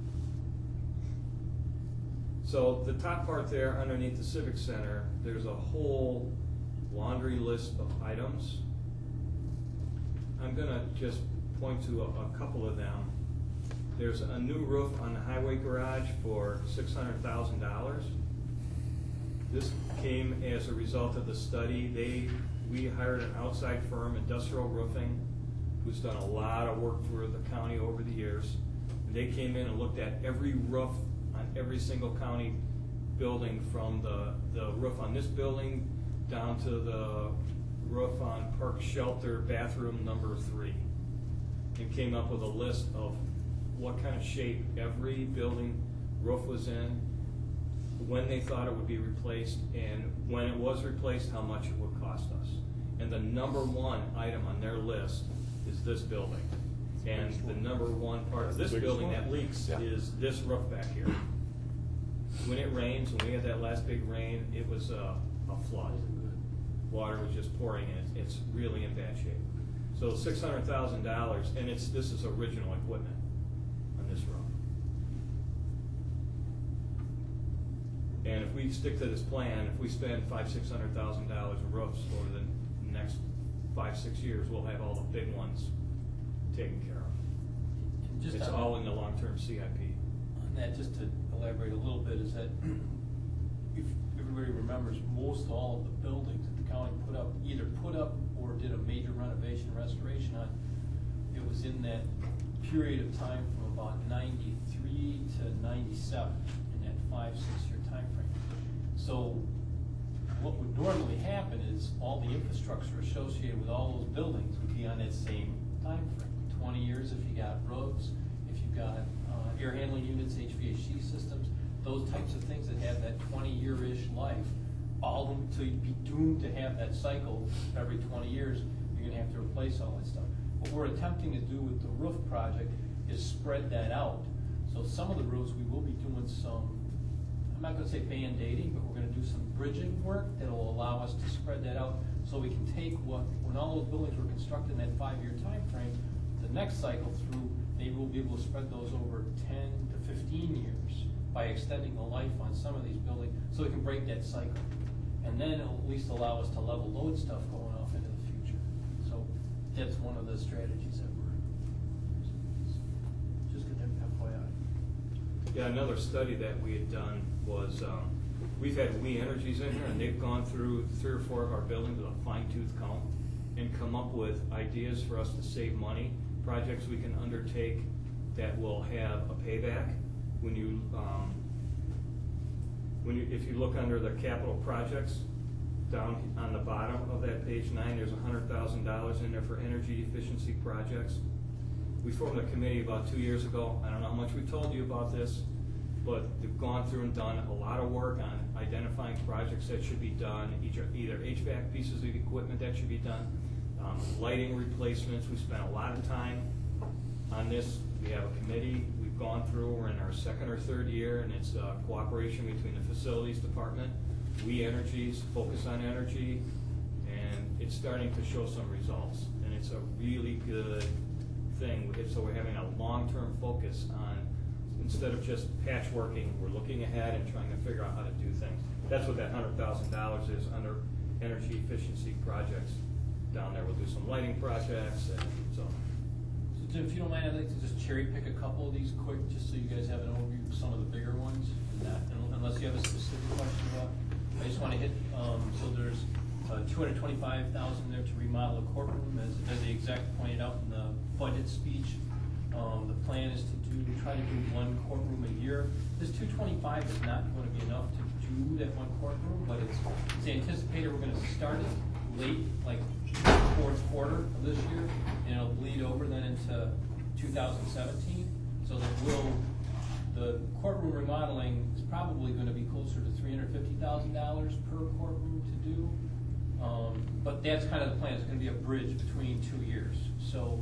So the top part there, underneath the Civic Center, there's a whole laundry list of items. I'm gonna just point to a, a couple of them. There's a new roof on the highway garage for six hundred thousand dollars. This came as a result of the study. They, we hired an outside firm, Industrial Roofing, who's done a lot of work for the county over the years. And they came in and looked at every roof on every single county building, from the, the roof on this building down to the roof on Park Shelter bathroom number three, and came up with a list of what kind of shape every building roof was in, when they thought it would be replaced, and when it was replaced, how much it would cost us. And the number one item on their list is this building. And the number one part of this building that leaks Yeah. is this roof back here. When it rains, when we had that last big rain, it was a, a flood. Water was just pouring in. It's really in bad shape. So six hundred thousand dollars, and it's, this is original equipment on this roof. And if we stick to this plan, if we spend five, six hundred thousand dollars in roofs over the next five, six years, we'll have all the big ones taken care of. And just It's on all that- in the long-term C I P. On that, just to elaborate a little bit, is that if everybody remembers, most all of the buildings that the county put up, either put up or did a major renovation restoration on, it was in that period of time from about ninety-three to ninety-seven, in that five, six-year time frame. So what would normally happen is all the infrastructure associated with all those buildings would be on that same time frame. Twenty years if you got roofs, if you've got uh, air handling units, H V A C systems, those types of things that have that twenty-year-ish life, all of them to be doomed to have that cycle every twenty years, you're gonna have to replace all that stuff. What we're attempting to do with the roof project is spread that out. So some of the roofs, we will be doing some, I'm not gonna say band-aiding, but we're gonna do some bridging work that'll allow us to spread that out, so we can take what, when all those buildings were constructed in that five-year time frame, the next cycle through, maybe we'll be able to spread those over ten to fifteen years by extending the life on some of these buildings, so we can break that cycle. And then it'll at least allow us to level load stuff going off into the future. So that's one of the strategies that we're, just get them F Y I. Yeah, another study that we had done was, um, we've had We Energies in here, and they've gone through three or four of our buildings with a fine-tooth comb and come up with ideas for us to save money, projects we can undertake that will have a payback. When you, um, when you, if you look under the capital projects, down on the bottom of that page nine, there's a hundred thousand dollars in there for energy efficiency projects. We formed a committee about two years ago. I don't know how much we told you about this, but they've gone through and done a lot of work on identifying projects that should be done, either, either H V A C pieces of equipment that should be done, Um, lighting replacements, we spent a lot of time on this. We have a committee we've gone through. We're in our second or third year, and it's uh, cooperation between the facilities department, We Energies, Focus on Energy, and it's starting to show some results. And it's a really good thing. So we're having a long-term focus on, instead of just patchworking, we're looking ahead and trying to figure out how to do things. That's what that hundred thousand dollars is under energy efficiency projects down there. We'll do some lighting projects, and so. So Jim, if you don't mind, I'd like to just cherry pick a couple of these quick, just so you guys have an overview of some of the bigger ones, and that, unless you have a specific question about. I just want to hit, um, so there's uh, two hundred twenty-five thousand there to remodel a courtroom, as, as the exec pointed out in the budget speech. Um, the plan is to do, try to do one courtroom a year. This two twenty-five is not going to be enough to do that one courtroom, but it's, it's anticipated we're going to start it late, like fourth quarter of this year, and it'll bleed over then into two thousand seventeen. So that will, the courtroom remodeling is probably going to be closer to three hundred fifty thousand dollars per courtroom to do. Um, but that's kind of the plan. It's going to be a bridge between two years. So.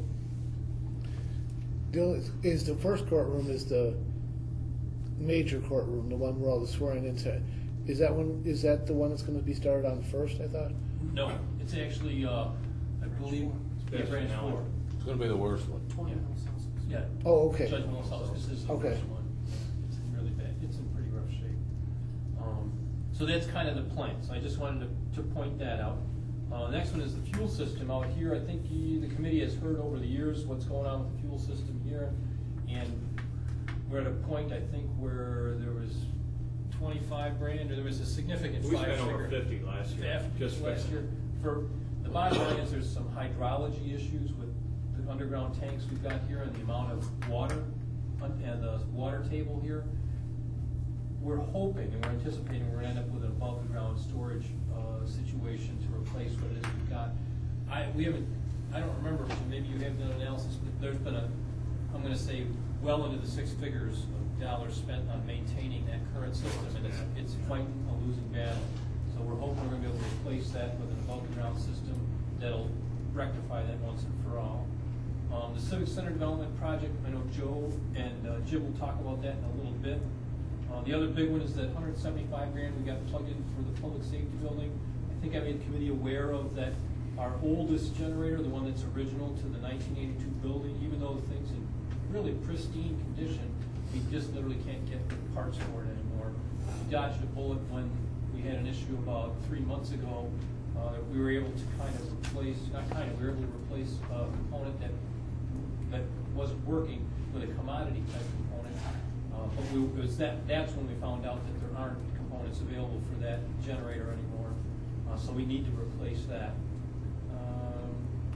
The, is the first courtroom is the major courtroom, the one where all the swearing into. Is that one? Is that the one that's going to be started on first? I thought. No, it's actually, uh, I believe, yeah, branch four. It's gonna be the worst one. Yeah. Yeah. Oh, okay. Judge Mills House, this is the Okay. worst one. It's in really bad, it's in pretty rough shape. Um, so that's kind of the plan, so I just wanted to, to point that out. Uh, next one is the fuel system out here. I think you, the committee has heard over the years what's going on with the fuel system here. And we're at a point, I think, where there was twenty-five grand, or there was a significant We five spent over figure. fifty last year, Yeah, just last fixing year. it. For, the bottom line is there's some hydrology issues with the underground tanks we've got here and the amount of water un- and the water table here. We're hoping and we're anticipating we're gonna end up with an above the ground storage uh, situation to replace what it is we've got. I, we haven't, I don't remember, so maybe you have done analysis, but there's been a, I'm gonna say, well into the six figures of dollars spent on maintaining that current system, and it's, it's fighting a losing battle. So we're hoping we're gonna be able to replace that with an above the ground system that'll rectify that once and for all. Um, the Civic Center Development Project, I know Joe and uh, Jim will talk about that in a little bit. Uh, the other big one is that one hundred seventy-five grand we got plugged in for the public safety building. I think I made the committee aware of that. Our oldest generator, the one that's original to the nineteen eighty-two building, even though the thing's in really pristine condition, we just literally can't get the parts for it anymore. We dodged a bullet when we had an issue about three months ago. Uh, we were able to kind of replace, not kind of, we were able to replace a component that that wasn't working with a commodity type component. Uh, but we, it was that, that's when we found out that there aren't components available for that generator anymore. Uh, so we need to replace that. Um,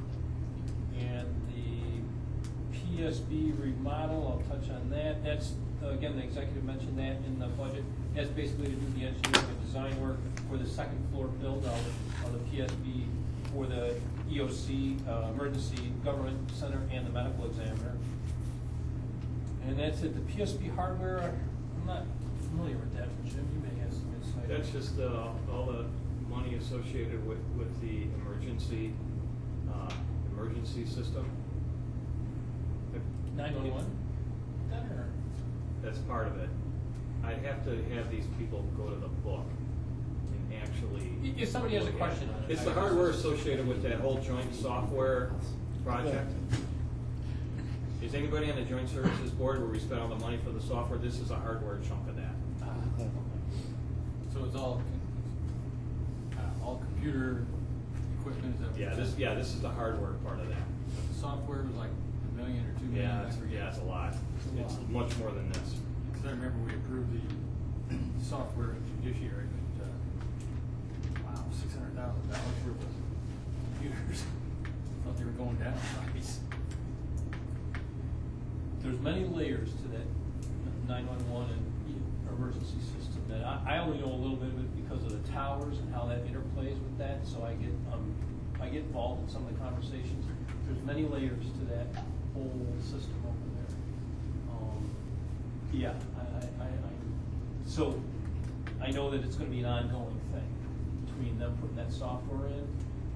and the P S B remodel, I'll touch on that. That's, uh, again, the executive mentioned that in the budget. That's basically to do the engineering and design work for the second floor build out of the P S B for the E O C, uh, Emergency Government Center, and the medical examiner. And that's it. The P S B hardware, I'm not familiar with that, but Jim, you may have some insight. That's just uh, all the money associated with, with the emergency, uh, emergency system. nine one one? That or? That's part of it. I'd have to have these people go to the book and actually. If somebody has a question on it. It's the hardware associated with that whole joint software project. Is anybody on the joint services board where we spent all the money for the software? This is a hardware chunk of that. Uh, So it's all, uh, all computer equipment, is that? Yeah, this, yeah, this is the hardware part of that. The software was like a million or two million? Yeah, it's, yeah, it's a lot. It's much more than this. Because I remember we approved the software judiciary, but, uh, wow, six hundred thousand dollars worth of computers. Thought they were going down in price. There's many layers to that nine one one and emergency system that I, I only know a little bit of it because of the towers and how that interplays with that, so I get, um, I get involved in some of the conversations. There's many layers to that whole system over there. Um, yeah, I, I, I, I, so I know that it's gonna be an ongoing thing between them putting that software in and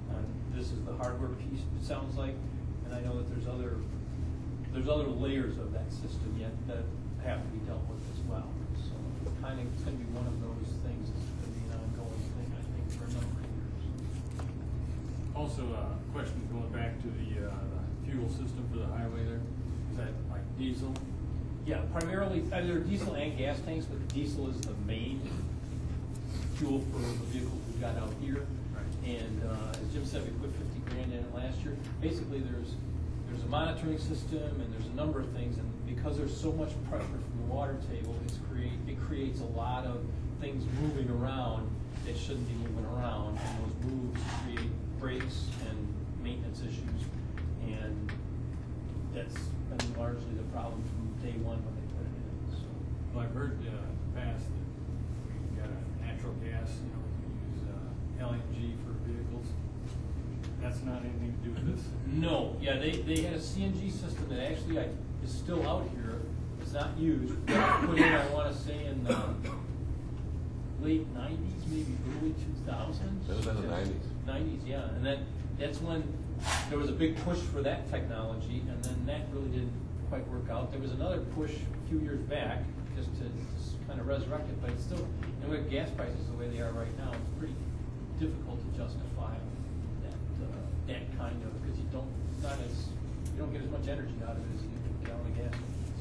this is the hardware piece, it sounds like, and I know that there's other, there's other layers of that system yet that have to be dealt with as well. So kind of, it's gonna be one of those things that's gonna be an ongoing thing, I think, for a number of years. Also, a uh, question going back to the, uh, the fuel system for the highway there, is that like diesel? Yeah, primarily, uh, there are diesel and gas tanks, but diesel is the main fuel for the vehicles we've got out here. Right. And uh, as Jim said, we put fifty grand in it last year. Basically, there's there's a monitoring system and there's a number of things, and because there's so much pressure from the water table, it's create it creates a lot of things moving around that shouldn't be moving around, and those moves create breaks and maintenance issues, and that's been largely the problem from day one when they put it in. So. Well, I've heard uh, in the past that we've got a natural gas, you know, we use uh, L N G for vehicles. That's not anything to do with this? No, yeah, they, they had a C N G system that actually I, is still out here. It's not used. Put in, I want to say, in the late nineties, maybe early two thousands. That was in the nineties. Nineties, yeah, and then that's when there was a big push for that technology, and then that really didn't quite work out. There was another push a few years back just to just kind of resurrect it, but it's still, and with gas prices the way they are right now, it's pretty difficult to justify that uh, that kind of, because you don't not as you don't get as much energy out of it as you get a gallon of gas.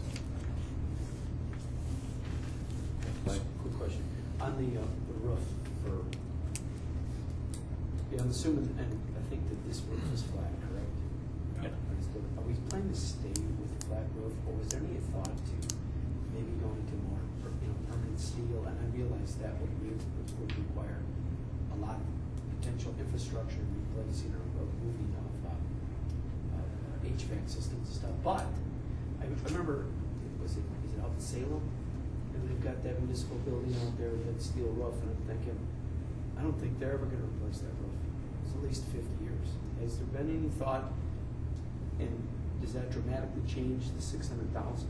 Just a quick question. On the, uh, the roof for, yeah, I'm assuming, and I think that this roof is flat, correct? Yeah. Are we planning to stay with the flat roof, or was there any thought to maybe going to more, you know, permanent steel? And I realize that would, be, would require a lot of potential infrastructure, replacing or moving of uh, uh, H V A C systems and stuff. But I, I remember, was it, is it out in Salem? And they've got that municipal building out there with that steel roof, and I'm thinking, I don't think they're ever going to replace that roof. It's at least fifty years. Has there been any thought, and does that dramatically change the six hundred thousand?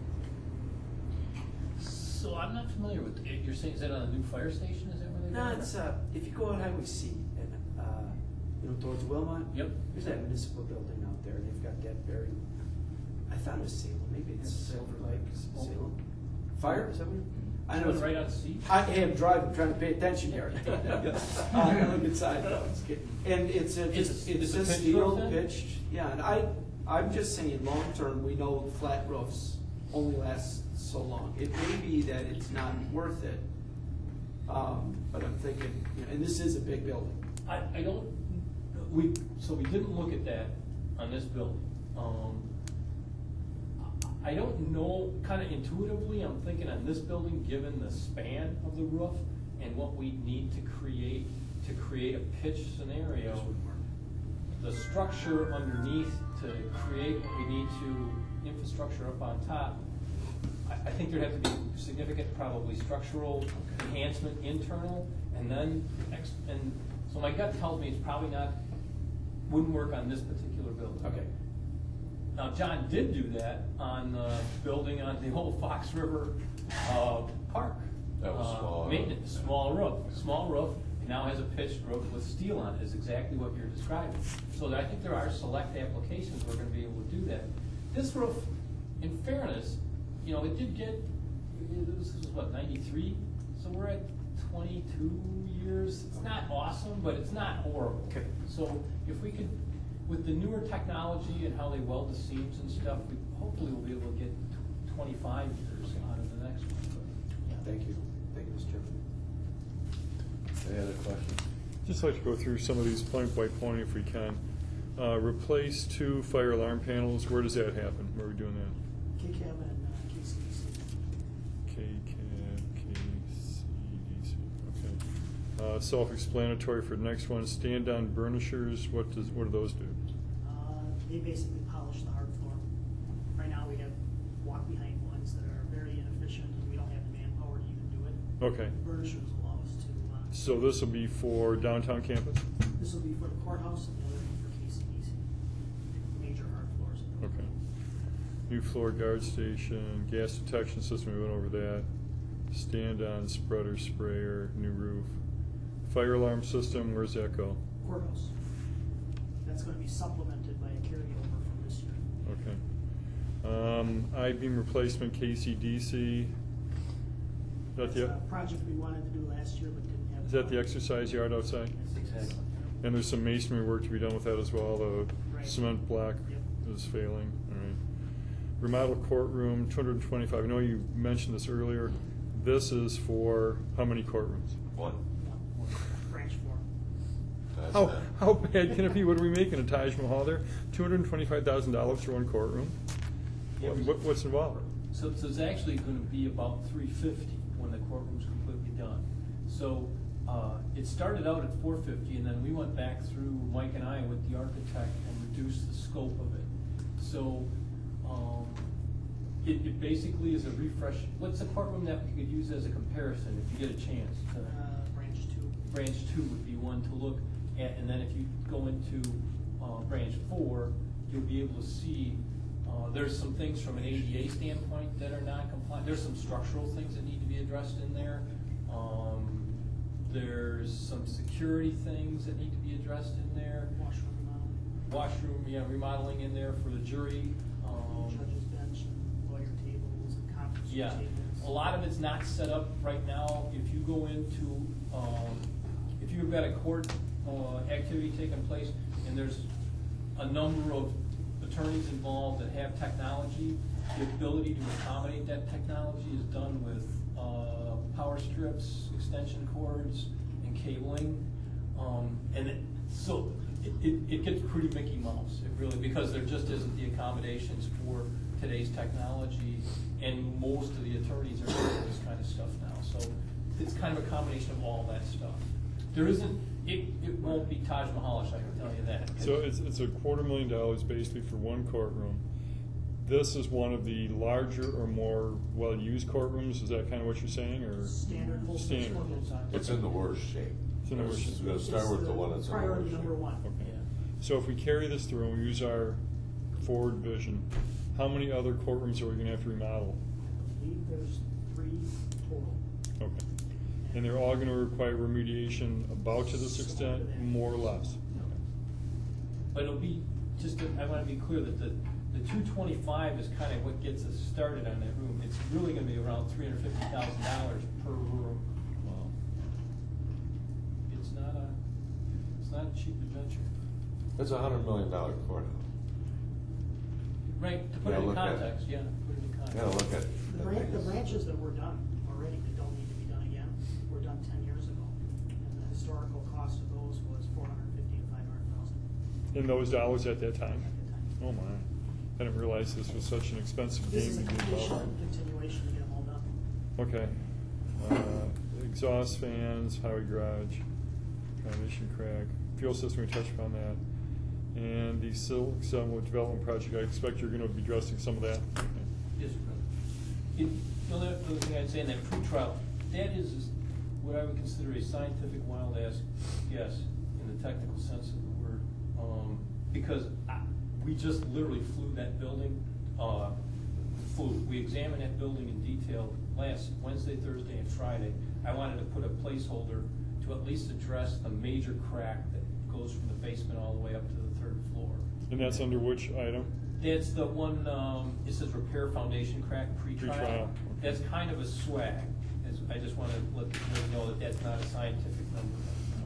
So I'm not familiar with it. You're saying, is that on a new fire station? Is that where they No, got it? it's uh, if you go on Highway C, and uh, you know, towards Wilmot. Yep. There's that municipal building out there, and they've got that very. I thought it was Salem. Maybe it's Silver Lake, Salem. Fire? Is that what? I know. It's It's right on C. I am driving, trying to pay attention here. uh, look inside. No, it's kidding. And it's a, It's- just, it's it's a just pitched steel roof then? pitched. Yeah, and I, I'm just saying, long term, we know flat roofs only last so long. It may be that it's not worth it, um, but I'm thinking, you know, and this is a big building. I, I don't, we, so we didn't look at that on this building. Um, I don't know, kind of intuitively, I'm thinking on this building, given the span of the roof and what we need to create, to create a pitch scenario, the structure underneath to create what we need to, infrastructure up on top, I, I think there'd have to be significant, probably structural enhancement internal, and then, ex and so my gut tells me it's probably not, wouldn't work on this particular building. Okay. Now, John did do that on the building on the old Fox River uh, Park. That was Uh, small. Maintenance, small roof, small roof, it now has a pitched roof with steel on it, is exactly what you're describing. So I think there are select applications we're gonna be able to do that. This roof, in fairness, you know, it did get, this is what, ninety-three? So we're at twenty-two years. It's not awesome, but it's not horrible. Okay. So if we could, with the newer technology and how they weld the seams and stuff, we hopefully we'll be able to get twenty-five years out of the next one. But, yeah. Thank you. Thank you, Mister Chairman. Any other questions? Just like to go through some of these point by point if we can. Uh, replace two fire alarm panels. Where does that happen? Where are we doing that? K C A M and uh, K C D C. K C A B, K C D C. Okay. Uh, self-explanatory for the next one. Stand-on burnishers. What does what do those do? Uh, they basically polish the hard floor. Right now, we have walk-behind ones that are very inefficient, and we don't have the manpower to even do it. Okay. Burnishers allow us to. Uh, So this will be for downtown campus. This will be for the courthouse, and the other one for K C D C. Major hard floors. Okay. New floor guard station, gas detection system, we went over that. Stand-on spreader sprayer, new roof. Fire alarm system, where's that go? Courthouse. That's that's gonna be supplemented by a carryover from this year. Okay. Um, I-beam replacement, K C D C. Is that That's the, a project we wanted to do last year, but didn't have. is that the exercise yard outside? That's exactly. And there's some masonry work to be done with that as well, the Right. cement block Yep. is failing, all right. Remodel courtroom, two hundred and twenty-five, I know you mentioned this earlier, this is for how many courtrooms? One. Branch four. That's How, it. how bad can it be? What are we making, a Taj Mahal there? two hundred and twenty-five thousand dollars for one courtroom? Yeah. What- what- What's involved? So, so it's actually gonna be about three fifty when the courtroom's completely done. So, uh, it started out at four fifty, and then we went back through, Mike and I, with the architect, and reduced the scope of it. So, um, it, it basically is a refresh. What's a courtroom that we could use as a comparison, if you get a chance to? Uh, branch two. Branch two would be one to look at, and then if you go into, uh, branch four, you'll be able to see, uh, there's some things from an A D A standpoint that are not compliant. There's some structural things that need to be addressed in there. Um, there's some security things that need to be addressed in there. Washroom remodeling. Washroom, yeah, remodeling in there for the jury. Um, Judge's bench and lawyer tables and conference room Yeah, tables. a lot of it's not set up right now. If you go into, um, if you've got a court, uh, activity taking place, and there's a number of attorneys involved that have technology, the ability to accommodate that technology is done with, uh, power strips, extension cords, and cabling. Um, and it, so, it, it, it gets pretty Mickey Mouse, it really, because there just isn't the accommodations for today's technology, and most of the attorneys are doing this kind of stuff now, so it's kind of a combination of all that stuff. There isn't, it, it won't be Taj Mahalish, I can tell you that. So it's, it's a quarter million dollars basically for one courtroom. This is one of the larger or more well-used courtrooms, is that kind of what you're saying, or? Standard full service Standard. courtrooms. It's in the worst shape. It's in the worst shape. We're gonna start It's with the one that's in the worst Priority shape. number one. Okay. Yeah. So if we carry this through and we use our forward vision, how many other courtrooms are we gonna have to remodel? I believe there's three total. Okay. And they're all gonna require remediation about to this extent, more or less? But it'll be, just, to- I wanna be clear that the, the two twenty-five is kind of what gets us started on that room. It's really gonna be around three hundred fifty thousand dollars per room. Wow. It's not a, it's not a cheap adventure. It's a hundred million dollar courthouse. Right, to put Yeah, it in look at it. context, yeah, put it in You context. gotta look at. The bran- the branches that were done already, that don't need to be done again, were done ten years ago. And the historical cost of those was four hundred fifty to five hundred thousand In those dollars at that time? at the time. Oh my, I didn't realize this was such an expensive This game is to a be completion, involved continuation to get them all done. in. Okay. Uh, exhaust fans, highway garage, foundation crack, fuel system, we touched upon that. And the Silk Summer Development Project, I expect you're gonna be addressing some of that. Yes, sir. It, the only other thing I'd say in that pretrial, that is, is what I would consider a scientific wild ass guess in the technical sense of the word. Um, because I, we just literally flew that building, uh, flew, we examined that building in detail last Wednesday, Thursday, and Friday. I wanted to put a placeholder to at least address the major crack that goes from the basement all the way up to the third floor. And that's under which item? That's the one, um, it says repair foundation crack pre-trial. Pre-trial, okay. That's kind of a swag. It's- I just want to let you know that that's not a scientific number.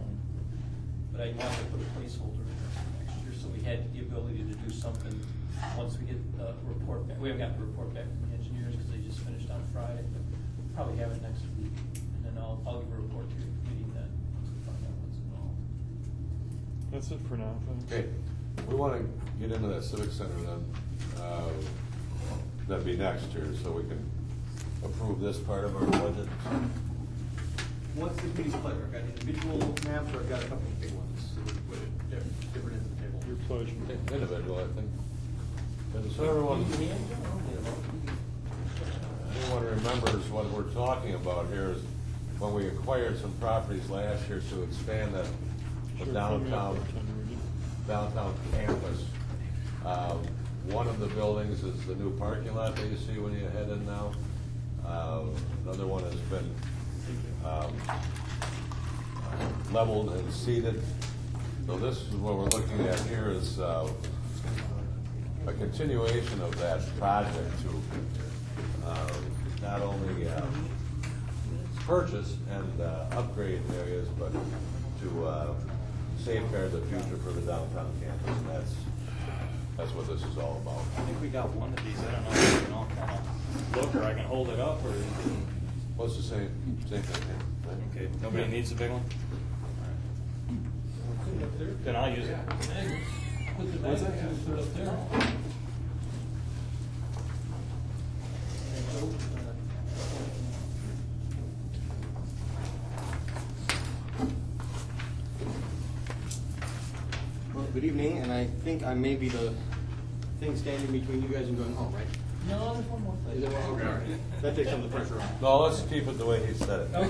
But I wanted to put a placeholder in there for next year, so we had the ability to do something once we get the report back. We haven't got the report back from the engineers because they just finished on Friday, but we'll probably have it next week. And then I'll, I'll give a report to your committee then, once we find out what's involved. That's it for now, thanks. Okay, we wanna get into that civic center then, uh, that'd be next year, so we can approve this part of our budget. What's the committee's pleasure? I've got individual maps, or I've got a couple of big ones, so we can put it different, different at the table. Your pleasure. Individual, I think. And so everyone, anyone remembers what we're talking about here is when we acquired some properties last year to expand the the Sure, downtown, come here, Rudy. downtown campus. Um, One of the buildings is the new parking lot that you see when you head in now. Uh, Another one has been um, leveled and seeded. So this is what we're looking at here is uh, a continuation of that project to uh, not only uh, purchase and uh, upgrade areas, but to uh, safeguard the future for the downtown campus. And that's that's what this is all about. I think we got one of these. I don't know if we can all kind of look, or I can hold it up, or you can. Well, it's the same, same thing. Right? Okay, nobody needs the big one? Then I'll use it. Put the magnets, put it up there. Well, good evening, and I think I may be the thing standing between you guys and going, oh, right. No, there's one more thing. Is there one? Okay, all right. That takes some of the pressure off. No, let's keep it the way he said it.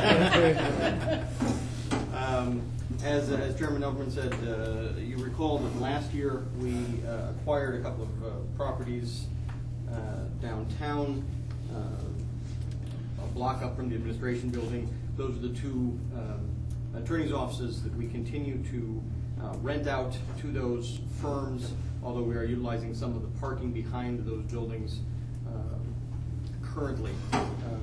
Okay. um, as, as Chairman Elverman said, uh, you recall that last year we uh, acquired a couple of uh, properties uh, downtown, uh, a block up from the administration building. Those are the two um, attorney's offices that we continue to uh, rent out to those firms, although we are utilizing some of the parking behind those buildings um, currently. Uh,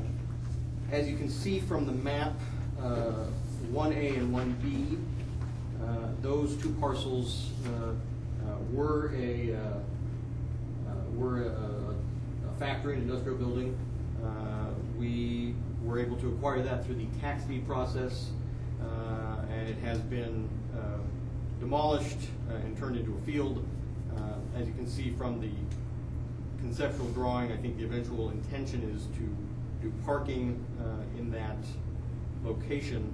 as you can see from the map, uh, one A and one B, uh, those two parcels uh, uh, were a uh, uh, were a, a factory and industrial building. Uh, we were able to acquire that through the tax deed process, uh, and it has been uh, demolished uh, and turned into a field. Uh, as you can see from the conceptual drawing, I think the eventual intention is to do parking uh, in that location.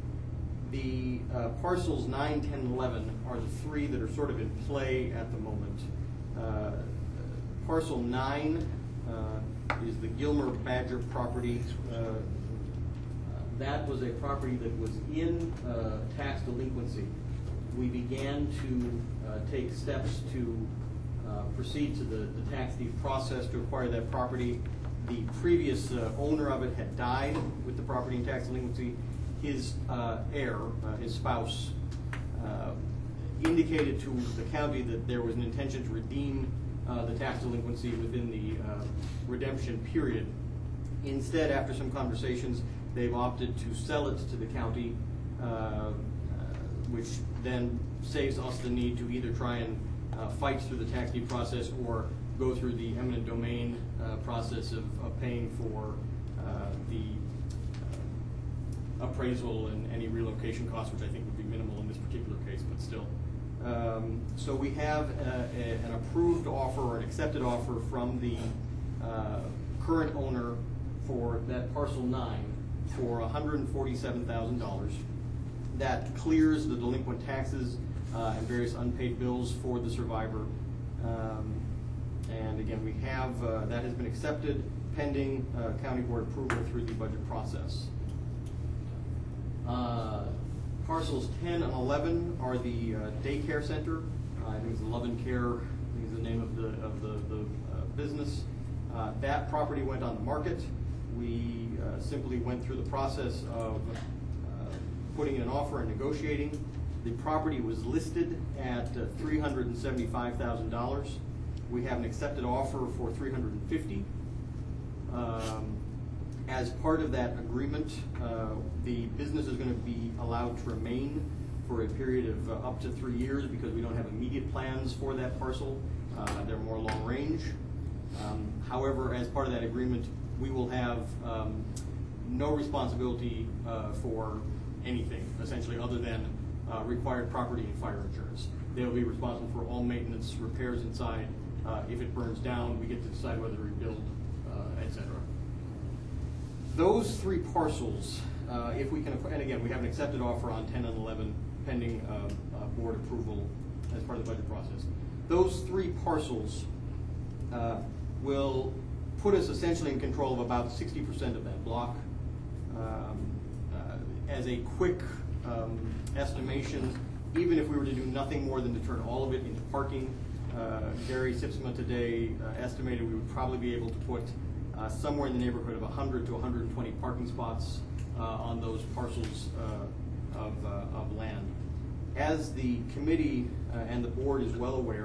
The uh, parcels nine, ten, and eleven are the three that are sort of in play at the moment. Uh, parcel nine uh, is the Gilmer Badger property. Uh, uh, that was a property that was in uh, tax delinquency. We began to uh, take steps to uh, proceed to the, the tax deed process to acquire that property. The previous uh, owner of it had died with the property in tax delinquency. His uh, heir, uh, his spouse, uh, indicated to the county that there was an intention to redeem uh, the tax delinquency within the uh, redemption period. Instead, after some conversations, they've opted to sell it to the county, uh, uh, which then saves us the need to either try and uh, fight through the tax deed process or go through the eminent domain uh, process of, of paying for uh, the uh, appraisal and any relocation costs, which I think would be minimal in this particular case, but still. Um, so we have a, a, an approved offer or an accepted offer from the uh, current owner for that parcel nine for one hundred forty-seven thousand dollars. That clears the delinquent taxes uh, and various unpaid bills for the survivor. Um, and again, we have, uh, that has been accepted pending uh, county board approval through the budget process. Uh, parcels ten and eleven are the uh, daycare center. Uh, I think it's Love and Care, I think is the name of the, of the, the uh, business. Uh, that property went on the market. We uh, simply went through the process of uh, putting in an offer and negotiating. The property was listed at uh, three hundred seventy-five thousand dollars. We have an accepted offer for three hundred fifty thousand dollars. Um, as part of that agreement, uh, the business is going to be allowed to remain for a period of uh, up to three years because we don't have immediate plans for that parcel. Uh, they're more long range. Um, however, as part of that agreement, we will have um, no responsibility uh, for anything, essentially, other than uh, required property and fire insurance. They'll be responsible for all maintenance, repairs inside. Uh, if it burns down, we get to decide whether to rebuild, uh, et cetera. Those three parcels, uh, if we can, and again, we have an accepted offer on ten and eleven pending uh, uh, board approval as part of the budget process. Those three parcels uh, will put us essentially in control of about sixty percent of that block. Um, uh, as a quick um, estimation, even if we were to do nothing more than to turn all of it into parking, uh, Gary Sipsma today uh, estimated we would probably be able to put uh, somewhere in the neighborhood of one hundred to one hundred twenty parking spots uh, on those parcels uh, of, uh, of land. as the committee uh, and the board is well aware,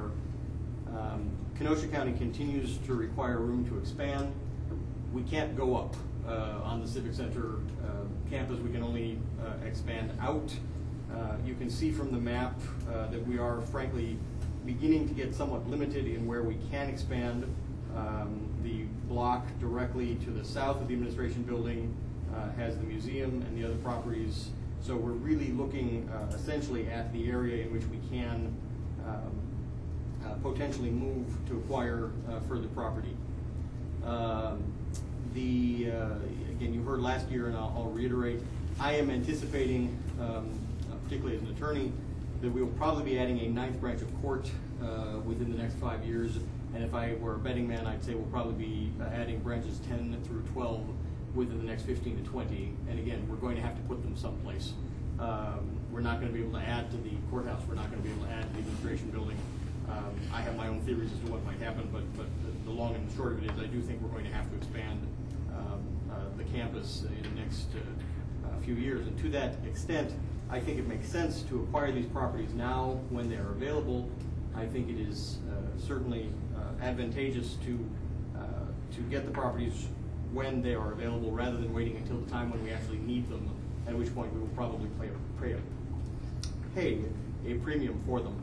um, Kenosha County continues to require room to expand. We can't go up uh, on the Civic Center uh, campus. We can only uh, expand out. Uh, you can see from the map uh, that we are frankly beginning to get somewhat limited in where we can expand. Um, the block directly to the south of the administration building uh, has the museum and the other properties. So we're really looking uh, essentially at the area in which we can um, uh, potentially move to acquire uh, further property. Um, the uh, again, you heard last year, and I'll, I'll reiterate, I am anticipating, um, particularly as an attorney, that we will probably be adding a ninth branch of court uh, within the next five years. And if I were a betting man, I'd say we'll probably be uh, adding branches ten through twelve within the next fifteen to twenty. And again, we're going to have to put them someplace. Um, we're not going to be able to add to the courthouse. We're not going to be able to add to the administration building. Um, I have my own theories as to what might happen, but, but the, the long and the short of it is I do think we're going to have to expand um, uh, the campus in the next uh, uh, few years. And to that extent, I think it makes sense to acquire these properties now when they're available. I think it is uh, certainly uh, advantageous to uh, to get the properties when they are available rather than waiting until the time when we actually need them, at which point we will probably pay a, pay a, pay a premium for them.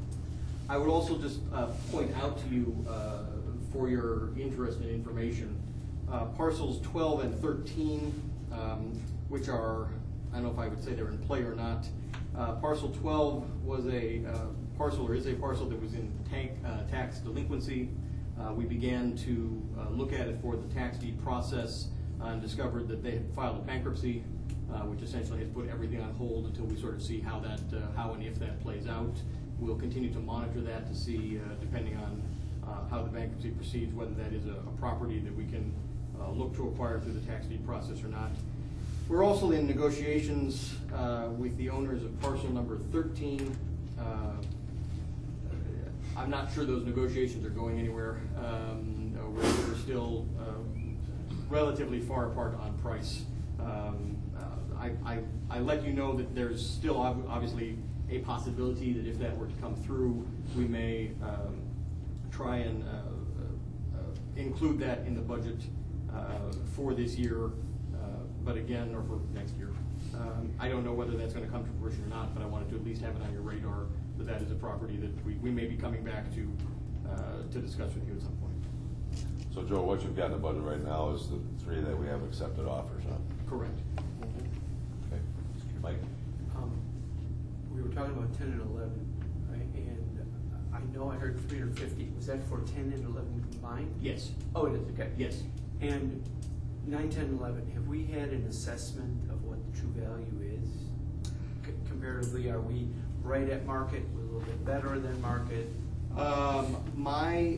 I would also just uh, point out to you uh, for your interest and information, uh, parcels twelve and thirteen, um, which are, I don't know if I would say they're in play or not. Uh, parcel twelve was a uh, parcel, or is a parcel that was in tank, uh, tax delinquency. Uh, we began to uh, look at it for the tax deed process uh, and discovered that they had filed a bankruptcy, uh, which essentially has put everything on hold until we sort of see how that, uh, how and if that plays out. We'll continue to monitor that to see, uh, depending on uh, how the bankruptcy proceeds, whether that is a, a property that we can uh, look to acquire through the tax deed process or not. We're also in negotiations uh, with the owners of parcel number thirteen. Uh, I'm not sure those negotiations are going anywhere. Um, we're, we're still uh, relatively far apart on price. Um, uh, I, I, I let you know that there's still ob obviously a possibility that if that were to come through, we may um, try and uh, uh, include that in the budget uh, for this year, uh, but again, or for next year. Um, I don't know whether that's going to come to fruition or not, but I wanted to at least have it on your radar that that is a property that we, we may be coming back to uh, to discuss with you at some point. So Joe, what you've got in the budget right now is the three that we have accepted offers on? Correct. Okay. Mike? Um, we were talking about ten and eleven, right? And I know I heard three hundred fifty. Was that for ten and eleven combined? Yes. Oh, it is, okay. Yes. And nine, ten, and eleven, have we had an assessment of what the true value is? C comparatively, are we right at market, a little bit better than market? Um, my,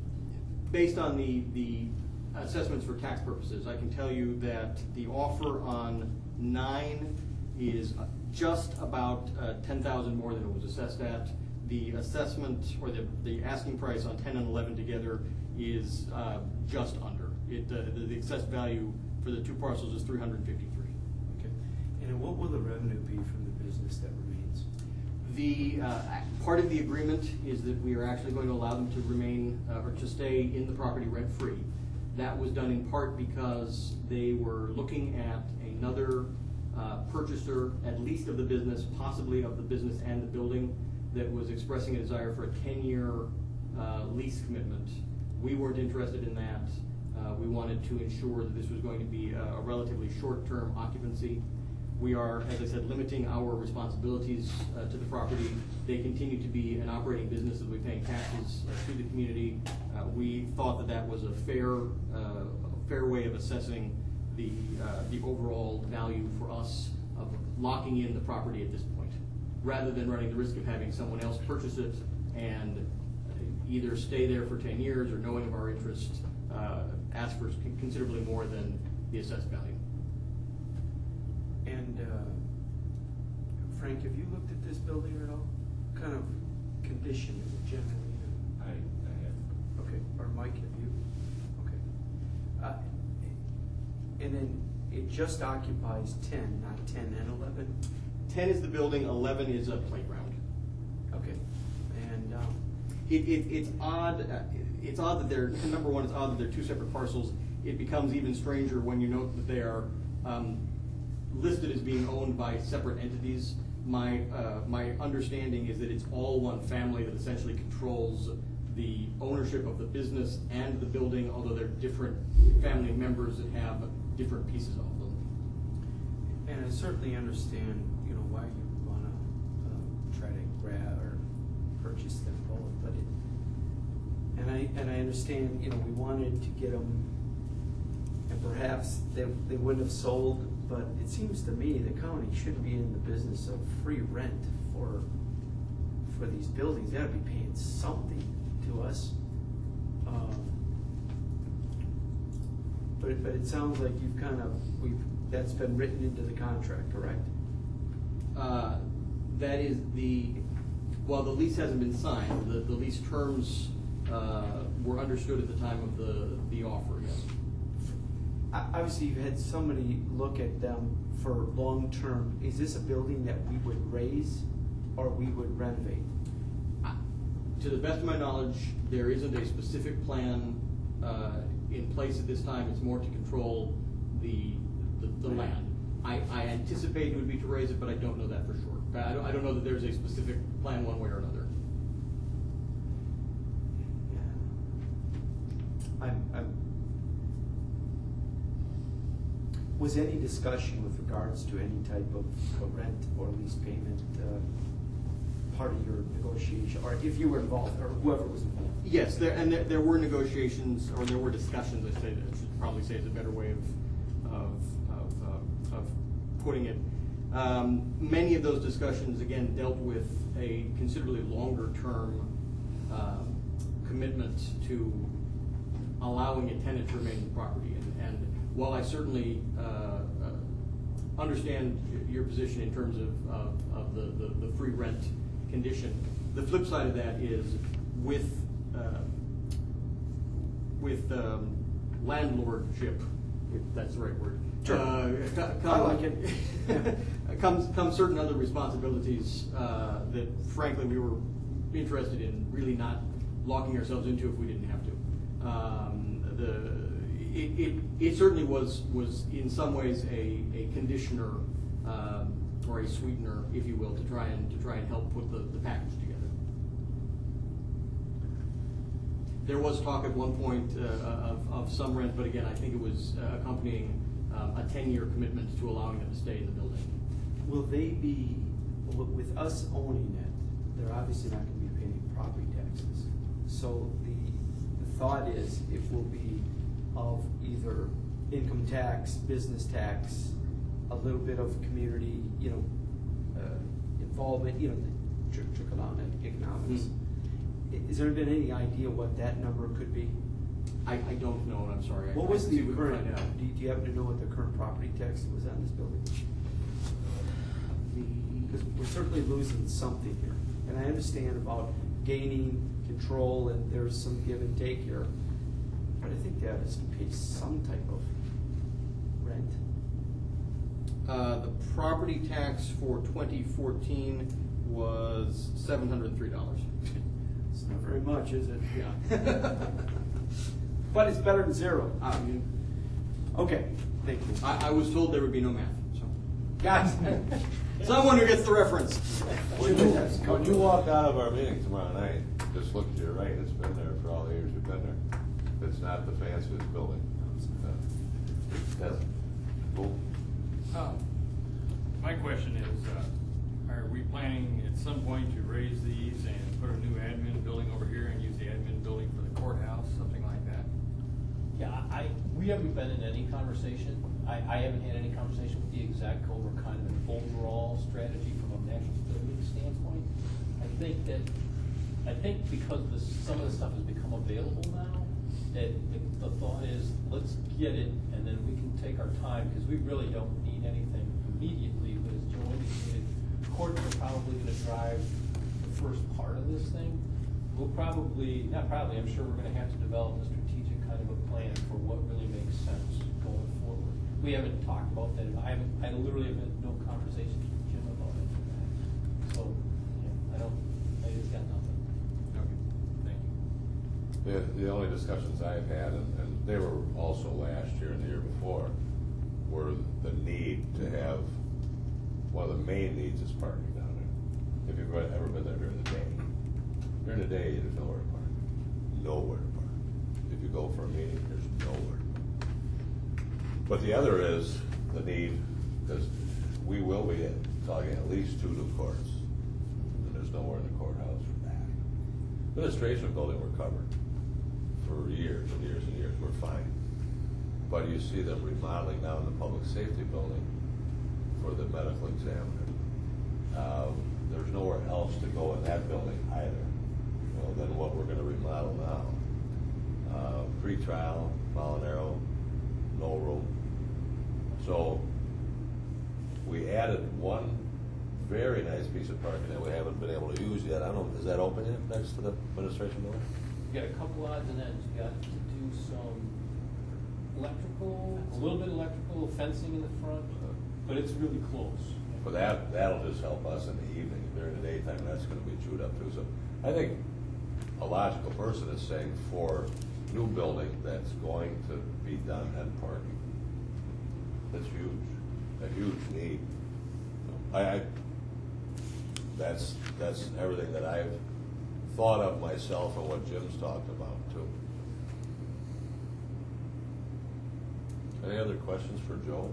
based on the, the assessments for tax purposes, I can tell you that the offer on nine is just about uh, ten thousand more than it was assessed at. The assessment, or the, the asking price on ten and eleven together is uh, just under. It, uh, the, the assessed value for the two parcels is three hundred fifty-three. Okay. And what will the revenue be from the business that remains? The uh, part of the agreement is that we are actually going to allow them to remain uh, or to stay in the property rent-free. That was done in part because they were looking at another uh, purchaser, at least of the business, possibly of the business and the building, that was expressing a desire for a ten-year uh, lease commitment. We weren't interested in that. Uh, we wanted to ensure that this was going to be a, a relatively short-term occupancy. We are, as I said, limiting our responsibilities uh, to the property. They continue to be an operating business that will be paying taxes uh, to the community. Uh, we thought that that was a fair, uh, a fair way of assessing the, uh, the overall value for us of locking in the property at this point, rather than running the risk of having someone else purchase it and either stay there for ten years or, knowing of our interest, uh, ask for considerably more than the assessed value. And uh, Frank, have you looked at this building at all? What kind of condition is it generally in? I, I have. Okay, or Mike, have you? Okay. Uh, and then it just occupies ten, not ten and eleven? ten is the building, eleven is a playground. Okay, and, um, It, it, it's odd, uh, it's odd that they're, number one, it's odd that they're two separate parcels. It becomes even stranger when you note that they are um, listed as being owned by separate entities. My, uh, my understanding is that it's all one family that essentially controls the ownership of the business and the building, although they're different family members that have different pieces of them. and I certainly understand, you know, why you wanna, um, try to grab or purchase them both, but it, and I, and I understand, you know, we wanted to get them, and perhaps they, they wouldn't have sold, but it seems to me the county shouldn't be in the business of free rent for, for these buildings. They ought to be paying something to us. Um, But, but it sounds like you've kind of, we've, that's been written into the contract, correct? Uh, That is the, well, the lease hasn't been signed. The, the lease terms uh, were understood at the time of the, the offer, yes. O- Obviously, you've had somebody look at them for long-term. Is this a building that we would raise or we would renovate? To the best of my knowledge, there isn't a specific plan uh, in place at this time. It's more to control the, the, the land. I, I anticipate it would be to raise it, but I don't know that for sure. I don't, I don't know that there's a specific plan one way or another. Yeah. I'm, I'm. Was any discussion with regards to any type of a rent or lease payment uh, part of your negotiation, or if you were involved, or whoever was involved? Yes, there, and there, there were negotiations, or there were discussions, I say, I should probably say is a better way of, of, of, uh, of putting it. Um, many of those discussions, again, dealt with a considerably longer term um, commitment to allowing a tenant to remain in the property. And, and while I certainly uh, uh, understand your position in terms of, of, of the, the, the free rent condition, the flip side of that is with Uh, with um, landlordship, if that's the right word. Sure. Uh, co- I come, like it. comes, comes certain other responsibilities uh, that frankly we were interested in really not locking ourselves into if we didn't have to. Um, the, it, it, it certainly was, was in some ways a, a conditioner um, or a sweetener, if you will, to try and, to try and help put the, the package together. There was talk at one point uh, of, of some rent, but again, I think it was uh, accompanying um, a ten-year commitment to allowing them to stay in the building. Will they be, w- with us owning it, they're obviously not gonna be paying property taxes. So the, the thought is it will be of either income tax, business tax, a little bit of community, you know, uh, involvement, you know, the tr- trickle down economics. Mm. Has there been any idea what that number could be? I, I don't know, and I'm sorry. I- What I was can the see if we can current, find out. do you, do you happen to know what the current property tax was on this building? Because we're certainly losing something here, and I understand about gaining control and there's some give and take here, but I think they ought to pay some type of rent. Uh, the property tax for twenty fourteen was seven hundred three dollars. It's not very much, is it? Yeah. But it's better than zero. I mean, Okay, thank you. I, I was told there would be no math, so. Guys. Someone who gets the reference. When you, when you walk out of our meeting tomorrow night, just look to your right, it's been there for all the years you've been there. It's not the fanciest building. That's cool. Uh, My question is, uh, are we planning at some point to raise these and put a new admin building over here and use the admin building for the courthouse, something like that? Yeah, I, we haven't been in any conversation, I, I haven't had any conversation with the exec over kind of an overall strategy from a national security standpoint. I think that, I think because this, some of the stuff has become available now, that the, the thought is, let's get it, and then we can take our time, because we really don't need anything immediately, but as Joe indicated, courts are probably gonna drive the first part of this thing. We'll probably, not probably, I'm sure we're gonna have to develop a strategic kind of a plan for what really makes sense going forward. We haven't talked about that, I haven't, I literally have had no conversations with Jim about it. So, yeah, I don't, I just got nothing. Okay, thank you. The, the only discussions I've had, and, and they were also last year and the year before, were the need to have, one of the main needs is parking down there. If you've ever been there during the day, during the day, there's nowhere to park, nowhere to park. If you go for a meeting, there's nowhere to park. But the other is the need, because we will be talking at least two new courts, and there's nowhere in the courthouse for that. Administration building, we're covered for years and years and years, we're fine. But you see them remodeling now in the public safety building for the medical examiner. Um, there's nowhere else to go in that building either, you know, than what we're gonna remodel now. Uh, pre-trial, Molinaro, no room. So we added one very nice piece of parking that we haven't been able to use yet. I don't know, is that open yet next to the administration building? You got a couple odds and ends. You got to do some electrical, a little bit of electrical fencing in the front, but it's really close. But that, that'll just help us in the evening. During the daytime, that's gonna be chewed up too. So I think a logical person is saying for new building that's going to be done and parking. That's huge, a huge need. I, I, that's, that's everything that I've thought of myself and what Jim's talked about too. Any other questions for Joe?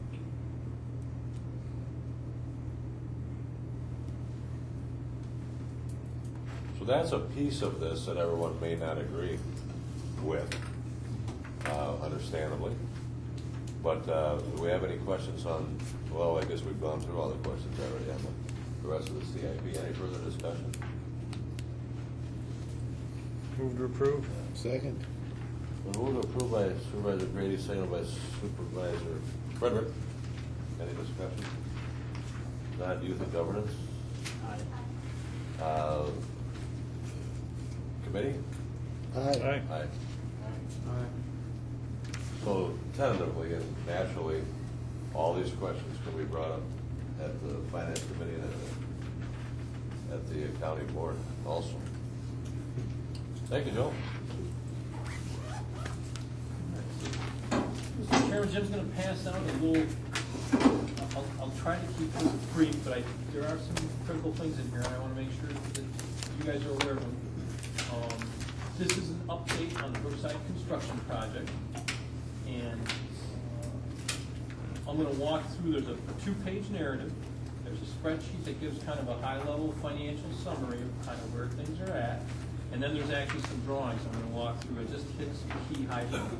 So that's a piece of this that everyone may not agree with, uh, understandably. But uh, do we have any questions on, well, I guess we've gone through all the questions already on the, the rest of the C I P. Any further discussion? Move to approve. Second. The move to approve by Supervisor Grady, seconded by Supervisor Frederick. Any discussion? Not youth and governance? Uh, committee? Aye. Aye. Aye. So tentatively and naturally, all these questions can be brought up at the finance committee and at the, at the county board also. Thank you, Joe. Mister Chairman, Jim's gonna pass out a little, I'll, I'll try to keep this brief, but I, there are some critical things in here, and I wanna make sure that you guys are aware of them. Um, this is an update on the Brookside construction project, and uh, I'm gonna walk through, there's a two-page narrative, there's a spreadsheet that gives kind of a high-level financial summary of kind of where things are at, and then there's actually some drawings I'm gonna walk through. It just hits some key high points.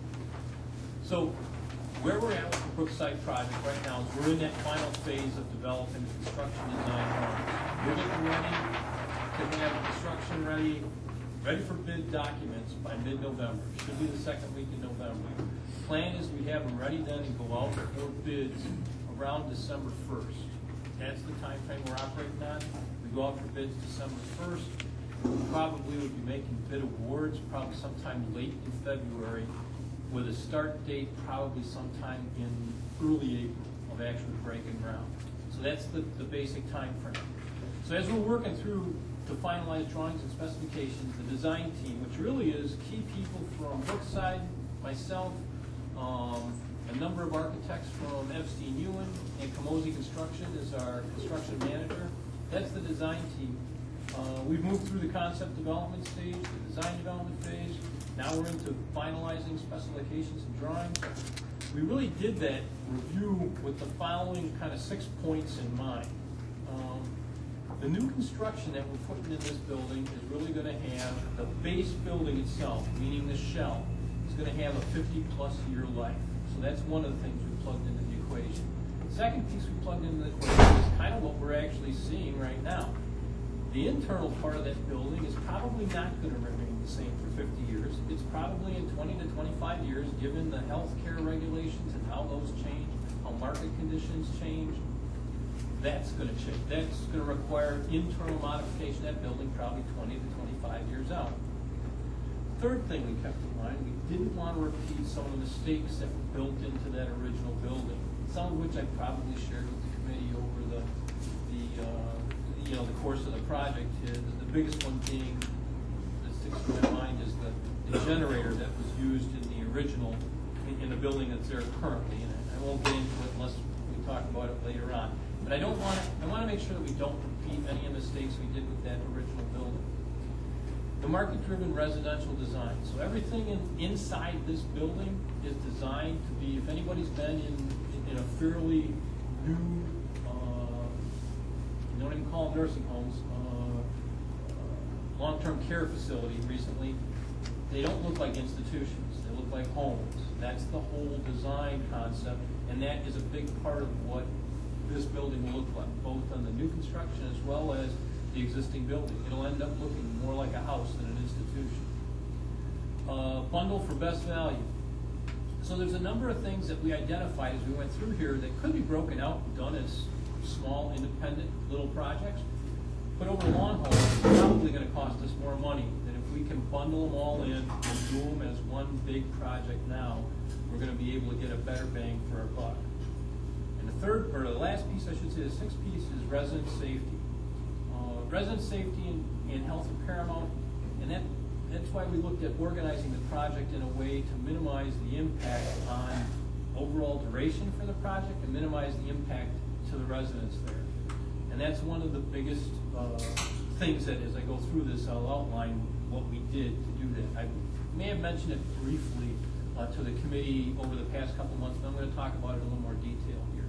So where we're at with the Brookside project right now is we're in that final phase of developing the construction design drawings. We're getting ready to have construction ready, ready for bid documents by mid-November. Should be the second week in November. Plan is we have them ready then and go out for bids around December first. That's the time frame we're operating on. We go out for bids December first. Probably would be making bid awards probably sometime late in February, with a start date probably sometime in early April of actually breaking ground. So that's the, the basic time frame. So as we're working through to finalize drawings and specifications, the design team, which really is key people from Brookside, myself, um, a number of architects from Epstein Ewan, and Camosi Construction is our construction manager. That's the design team. Uh, we've moved through the concept development stage, the design development phase. Now we're into finalizing specifications and drawings. We really did that review with the following kind of six points in mind. Um, the new construction that we're putting in this building is really going to have the base building itself, meaning the shell, is going to have a fifty plus year life. So that's one of the things we plugged into the equation. The second piece we plugged into the equation is kind of what we're actually seeing right now. The internal part of that building is probably not going to remain the same for fifty years. It's probably in twenty to twenty-five years, given the healthcare regulations and how those change, how market conditions change. That's going to change. That's going to require internal modification of that building, probably twenty to twenty-five years out. Third thing we kept in mind, we didn't want to repeat some of the mistakes that were built into that original building, some of which I probably shared with the committee over the the. Uh, you know, the course of the project is, the biggest one being, that sticks in my mind, is the, the generator that was used in the original, in, in the building that's there currently. And I, I won't get into it unless we talk about it later on. But I don't want to, I want to make sure that we don't repeat any of the mistakes we did with that original building. The market-driven residential design. So everything in, inside this building is designed to be, if anybody's been in, in, in a fairly new, uh, you don't even call them nursing homes, uh, uh, long-term care facility recently, they don't look like institutions. They look like homes. That's the whole design concept, and that is a big part of what this building will look like, both on the new construction as well as the existing building. It'll end up looking more like a house than an institution. Uh, bundle for best value. So there's a number of things that we identified as we went through here that could be broken out and done as small, independent, little projects. But over the long haul, it's probably going to cost us more money than if we can bundle them all in and do them as one big project now. We're going to be able to get a better bang for our buck. And the third, or the last piece, I should say, the sixth piece is resident safety. Uh, resident safety and, and health are paramount, and that, that's why we looked at organizing the project in a way to minimize the impact on overall duration for the project and minimize the impact to the residents there. And that's one of the biggest uh, things that as I go through this, I'll outline what we did to do that. I may have mentioned it briefly uh, to the committee over the past couple months, but I'm going to talk about it in a little more detail here.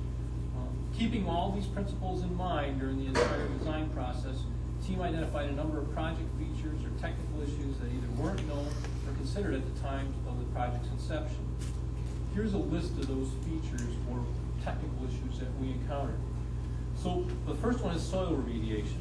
Um, keeping all these principles in mind during the entire design process, the team identified a number of project features or technical issues that either weren't known or considered at the time of the project's inception. Here's a list of those features or technical issues that we encountered. So the first one is soil remediation.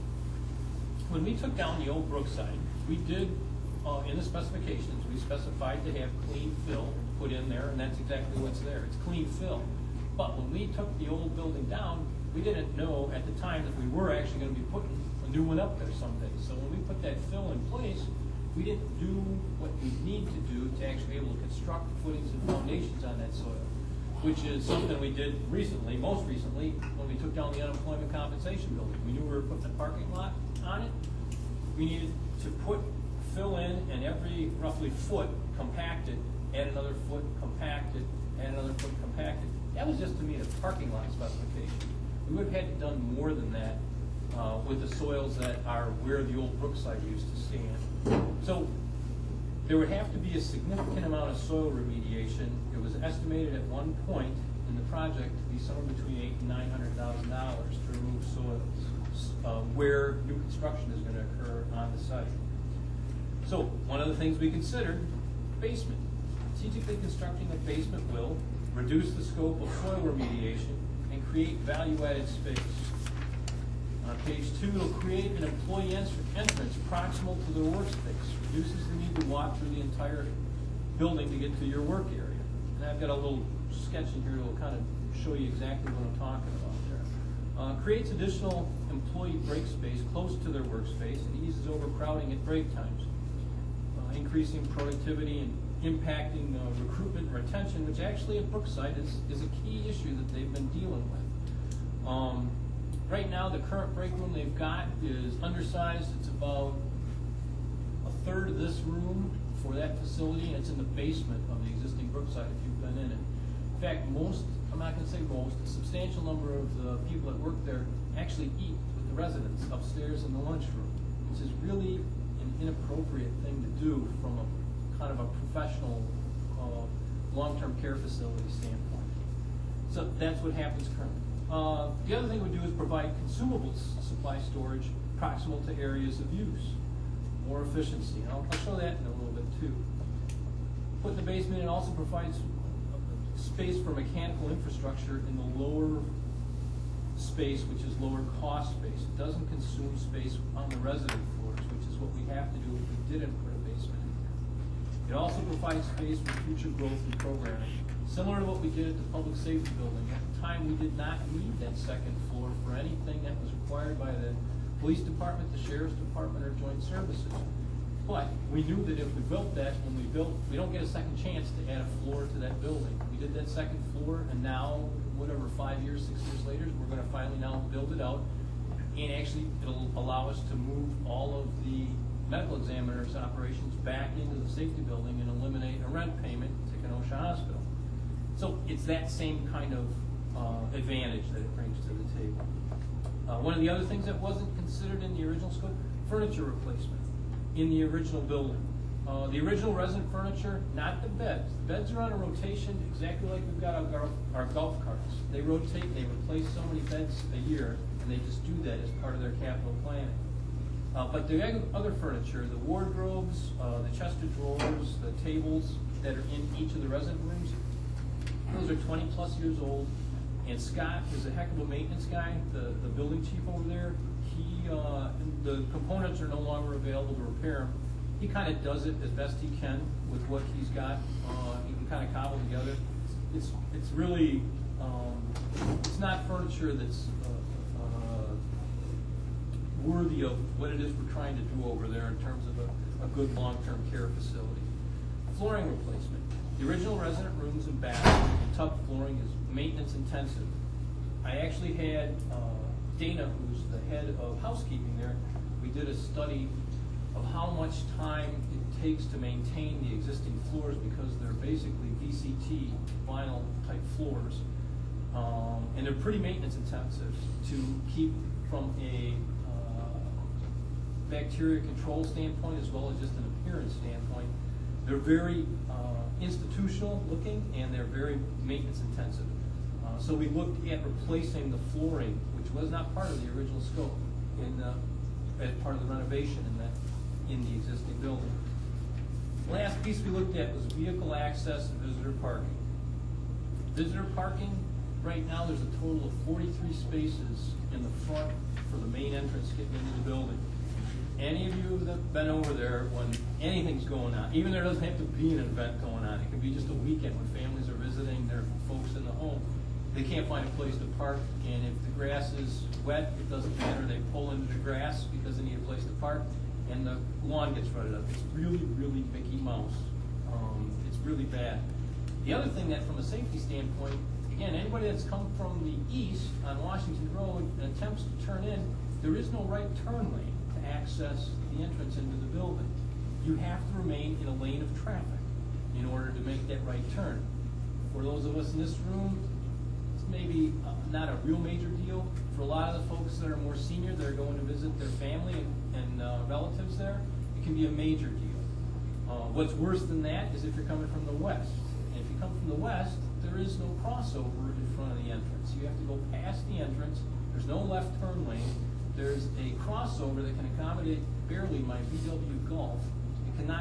When we took down the old Brookside, we did, uh, in the specifications, we specified to have clean fill put in there, and that's exactly what's there. It's clean fill. But when we took the old building down, we didn't know at the time that we were actually going to be putting a new one up there someday. So when we put that fill in place, we didn't do what we need to do to actually be able to construct footings and foundations on that soil, which is something we did recently, most recently, when we took down the unemployment compensation building. We knew we were putting a parking lot on it. We needed to put fill in and every roughly foot compacted, add another foot compacted, add another foot compacted. That was just to meet a parking lot specification. We would have had to done more than that uh, with the soils that are where the old Brookside used to stand. So there would have to be a significant amount of soil remediation. It was estimated at one point in the project to be somewhere between eight and nine hundred thousand dollars to remove soils uh, where new construction is going to occur on the site. So one of the things we considered, basement. Strategically constructing a basement will reduce the scope of soil remediation and create value-added space. On page two, it'll create an employee entrance proximal to their workspace, reduces the need to walk through the entire building to get to your work area. And I've got a little sketch in here that will kind of show you exactly what I'm talking about there. Uh, creates additional employee break space close to their workspace and eases overcrowding at break times, uh, increasing productivity and impacting uh, recruitment and retention, which actually at Brookside is, is a key issue that they've been dealing with. Um, right now, the current break room they've got is undersized. It's about a third of this room for that facility, and it's in the basement of the existing Brookside if you've been in it. In fact, most, I'm not going to say most, a substantial number of the people that work there actually eat with the residents upstairs in the lunchroom, which is really an inappropriate thing to do from a kind of a professional uh, long-term care facility standpoint. So that's what happens currently. Uh, the other thing we do is provide consumables supply storage proximal to areas of use. More efficiency. And I'll, I'll show that in a little bit too. Put in the basement, it also provides space for mechanical infrastructure in the lower space, which is lower cost space. It doesn't consume space on the resident floors, which is what we have to do if we didn't put a basement in here. It also provides space for future growth and programming. Similar to what we did at the public safety building. At the time, we did not need that second floor for anything that was required by the police department, the sheriff's department, or joint services. But we knew that if we built that, when we built, we don't get a second chance to add a floor to that building. We did that second floor, and now, whatever, five years, six years later, we're going to finally now build it out and actually, it'll allow us to move all of the medical examiner's operations back into the safety building and eliminate a rent payment to Kenosha Hospital. So it's that same kind of uh, advantage that it brings to the table. Uh, one of the other things that wasn't considered in the original scope, furniture replacement in the original building. Uh, the original resident furniture, not the beds. The beds are on a rotation exactly like we've got our, our golf carts. They rotate, they replace so many beds a year, and they just do that as part of their capital planning. Uh, but the other furniture, the wardrobes, uh, the chest of drawers, the tables that are in each of the resident rooms, those are twenty plus years old. And Scott is a heck of a maintenance guy, the, the building chief over there. He, uh, the components are no longer available to repair them. He kind of does it as best he can with what he's got. Uh, he can kind of cobble together. It's it's really um, it's not furniture that's uh, uh, worthy of what it is we're trying to do over there in terms of a, a good long-term care facility. Flooring replacement. The original resident rooms and baths and tub flooring is maintenance intensive. I actually had uh, Dana, who's the head of housekeeping there, we did a study of how much time it takes to maintain the existing floors because they're basically V C T vinyl type floors. Um, and they're pretty maintenance intensive to keep from a uh, bacteria control standpoint as well as just an appearance standpoint. They're very uh, institutional looking and they're very maintenance intensive. Uh, so we looked at replacing the flooring, which was not part of the original scope, in uh, as part of the renovation in that in the existing building. The last piece we looked at was vehicle access and visitor parking. Visitor parking, right now there's a total of forty-three spaces in the front for the main entrance getting into the building. Any of you that have been over there when anything's going on, even there doesn't have to be an event going on, it can be just a weekend when families are visiting their folks in the home, they can't find a place to park, and if the grass is wet, it doesn't matter, they pull into the grass because they need a place to park, and the lawn gets rutted up. It's really, really Mickey Mouse. Um, it's really bad. The other thing that from a safety standpoint, again, anybody that's come from the east on Washington Road and attempts to turn in, there is no right turn lane to access the entrance into the building. You have to remain in a lane of traffic in order to make that right turn. For those of us in this room, it's maybe uh, not a real major deal. For a lot of the folks that are more senior that are going to visit their family and, and uh, relatives there, it can be a major deal. Uh, what's worse than that is if you're coming from the west. And if you come from the west, there is no crossover in front of the entrance. You have to go past the entrance. There's no left turn lane. There's a crossover that can accommodate barely my V W Golf. It cannot,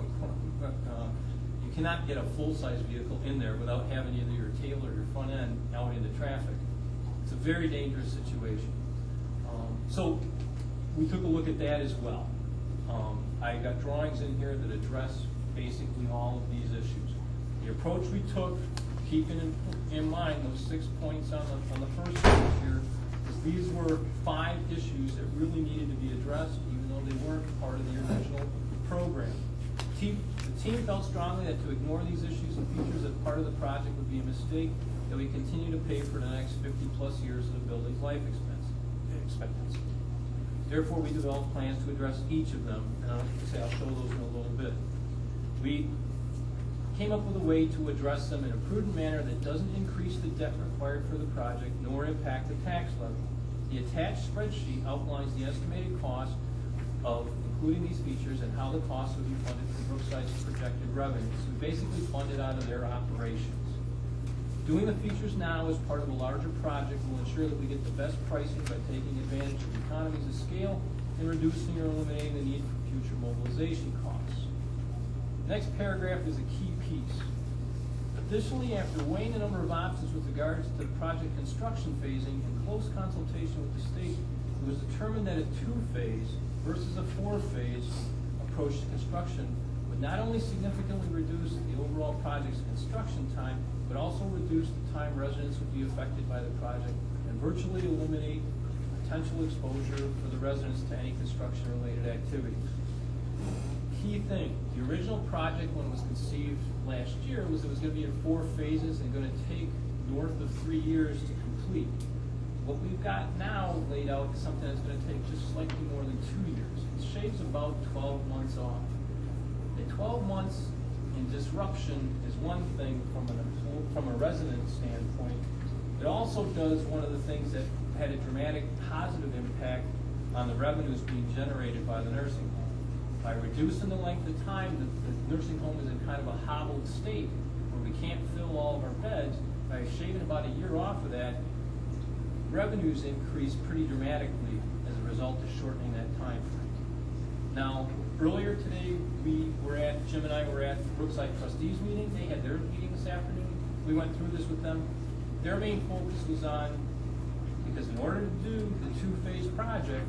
uh, you cannot get a full-size vehicle in there without having either your tail or your front end out into traffic. It's a very dangerous situation. Um, so we took a look at that as well. Um, I got drawings in here that address basically all of these issues. The approach we took, keeping in, in mind those six points on the, on the first page here, is these were five issues that really needed to be addressed, even though they weren't part of the original program. Team, the team felt strongly that to ignore these issues and features as part of the project would be a mistake, that we continue to pay for the next fifty plus years of the building's life expense, expectancy. Therefore, we developed plans to address each of them, and I'll, say I'll show those in a little bit. We came up with a way to address them in a prudent manner that doesn't increase the debt required for the project nor impact the tax levy. The attached spreadsheet outlines the estimated cost of including these features and how the cost would be funded from Brookside's projected revenues. We basically funded out of their operations. Doing the features now as part of a larger project will ensure that we get the best pricing by taking advantage of economies of scale and reducing or eliminating the need for future mobilization costs. The next paragraph is a key piece. Additionally, after weighing the number of options with regards to the project construction phasing in close consultation with the state, it was determined that a two-phase versus a four-phase approach to construction would not only significantly reduce the overall project's construction time, but also reduce the time residents would be affected by the project and virtually eliminate potential exposure for the residents to any construction-related activities. Key thing, the original project when it was conceived last year was it was going to be in four phases and going to take north of three years to complete. What we've got now laid out is something that's gonna take just slightly more than two years. It shaves about twelve months off. The twelve months in disruption is one thing from an employee, from a resident standpoint. It also does one of the things that had a dramatic positive impact on the revenues being generated by the nursing home. By reducing the length of time that the nursing home is in kind of a hobbled state where we can't fill all of our beds, by shaving about a year off of that, revenues increase pretty dramatically as a result of shortening that time frame. Now, earlier today, we were at, Jim and I were at the Brookside Trustees meeting. They had their meeting this afternoon. We went through this with them. Their main focus was on, because in order to do the two-phase project,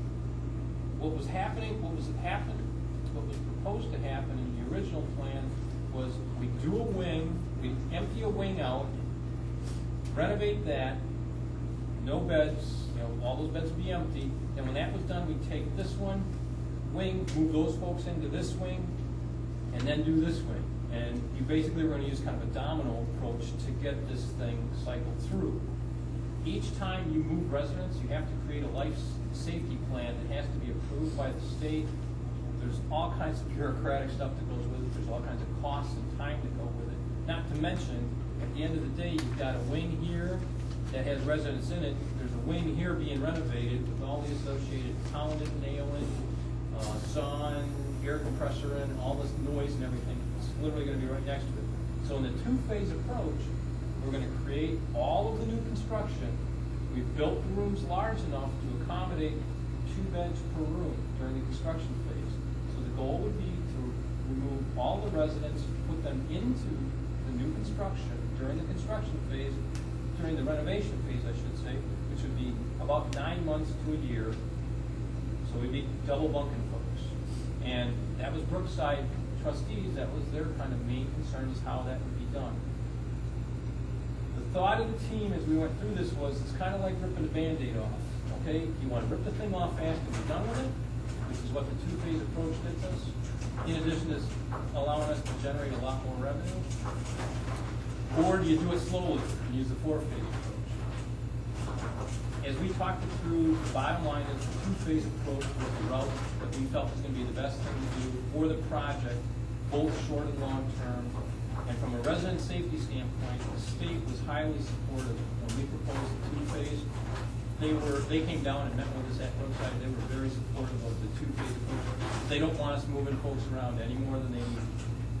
what was happening, what was happened, what was proposed to happen in the original plan was we do a wing, we empty a wing out, renovate that, no beds, you know, all those beds would be empty, and when that was done, we'd take this one, wing, move those folks into this wing, and then do this wing. And you basically were gonna use kind of a domino approach to get this thing cycled through. Each time you move residents, you have to create a life safety plan that has to be approved by the state. There's all kinds of bureaucratic stuff that goes with it. There's all kinds of costs and time that go with it. Not to mention, at the end of the day, you've got a wing here that has residents in it. There's a wing here being renovated with all the associated pounding, nailing, uh, sawn, air compressor in, all this noise and everything. It's literally gonna be right next to it. So in the two-phase approach, we're gonna create all of the new construction. We've built the rooms large enough to accommodate two beds per room during the construction phase. So the goal would be to remove all the residents, put them into the new construction during the construction phase, during the renovation phase, I should say, which would be about nine months to a year. So we'd be double bunking folks. And that was Brookside Trustees, that was their kind of main concern, is how that would be done. The thought of the team as we went through this was, it's kind of like ripping a Band-Aid off, okay? You want to rip the thing off fast and be done with it, which is what the two-phase approach gets us, in addition to allowing us to generate a lot more revenue. Or do you do it slowly and use the four-phase approach? As we talked it through, the bottom line is the two-phase approach was the route that we felt was going to be the best thing to do for the project, both short and long term. And from a resident safety standpoint, the state was highly supportive when we proposed the two-phase. They were, they came down and met with us at Brookside. They were very supportive of the two-phase approach. They don't want us moving folks around any more than they need.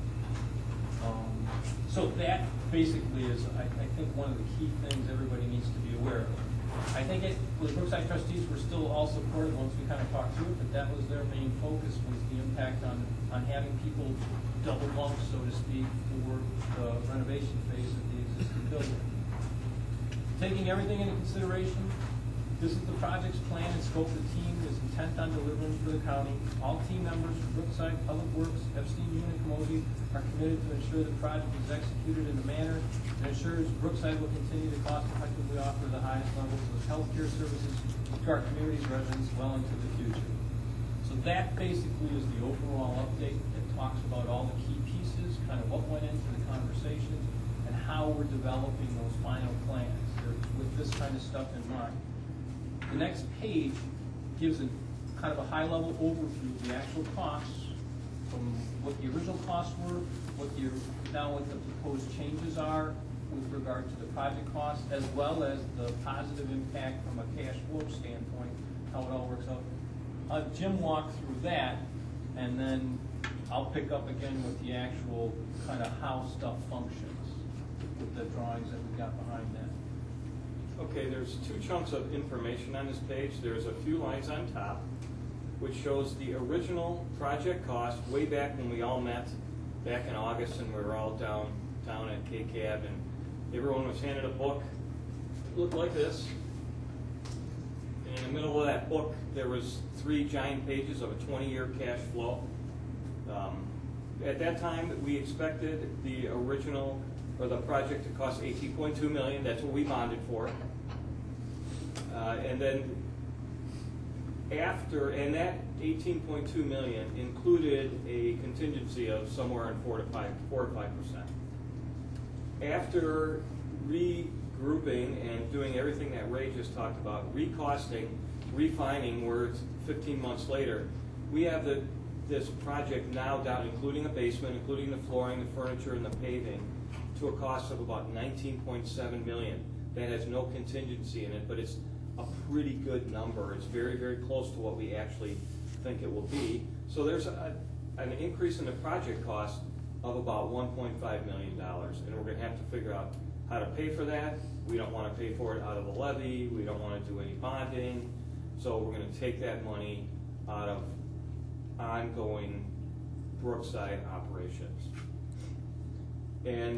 Um, so that basically is, I, I think, one of the key things everybody needs to be aware of. I think it, the Brookside Trustees were still all supportive once we kind of talked through it, but that was their main focus, was the impact on, on having people double bunk, so to speak, for the renovation phase of the existing building. Taking everything into consideration, this is the project's plan and scope. The team is intent on delivering for the county. All team members from Brookside, Public Works, Epstein, and Camosi are committed to ensure the project is executed in a manner that ensures Brookside will continue to cost effectively offer the highest levels of healthcare services to our community's residents well into the future. So that basically is the overall update that talks about all the key pieces, kind of what went into the conversation, and how we're developing those final plans with this kind of stuff in mind. The next page gives a kind of a high-level overview of the actual costs, from what the original costs were, what the, now what the proposed changes are with regard to the project costs, as well as the positive impact from a cash flow standpoint, how it all works out. Uh, Jim walked through that, and then I'll pick up again with the actual kind of how stuff functions with the drawings that we got behind that. Okay, there's two chunks of information on this page. There's a few lines on top, which shows the original project cost way back when we all met back in August, and we were all down down at K C A B, and everyone was handed a book. It looked like this. And in the middle of that book, there was three giant pages of a twenty-year cash flow. Um, at that time, we expected the original or the project to cost eighteen point two million dollars. That's what we bonded for. Uh, and then after, and that eighteen point two million dollars included a contingency of somewhere in four to five, four or five percent. After re grouping and doing everything that Ray just talked about, recosting, refining, where it's fifteen months later. We have the, this project now down, including a basement, including the flooring, the furniture, and the paving, to a cost of about nineteen point seven million. That has no contingency in it, but it's a pretty good number. It's very, very close to what we actually think it will be. So there's a, an increase in the project cost of about one point five million dollars, and we're going to have to figure out how to pay for that. We don't want to pay for it out of the levy. We don't want to do any bonding. So we're going to take that money out of ongoing Brookside operations. And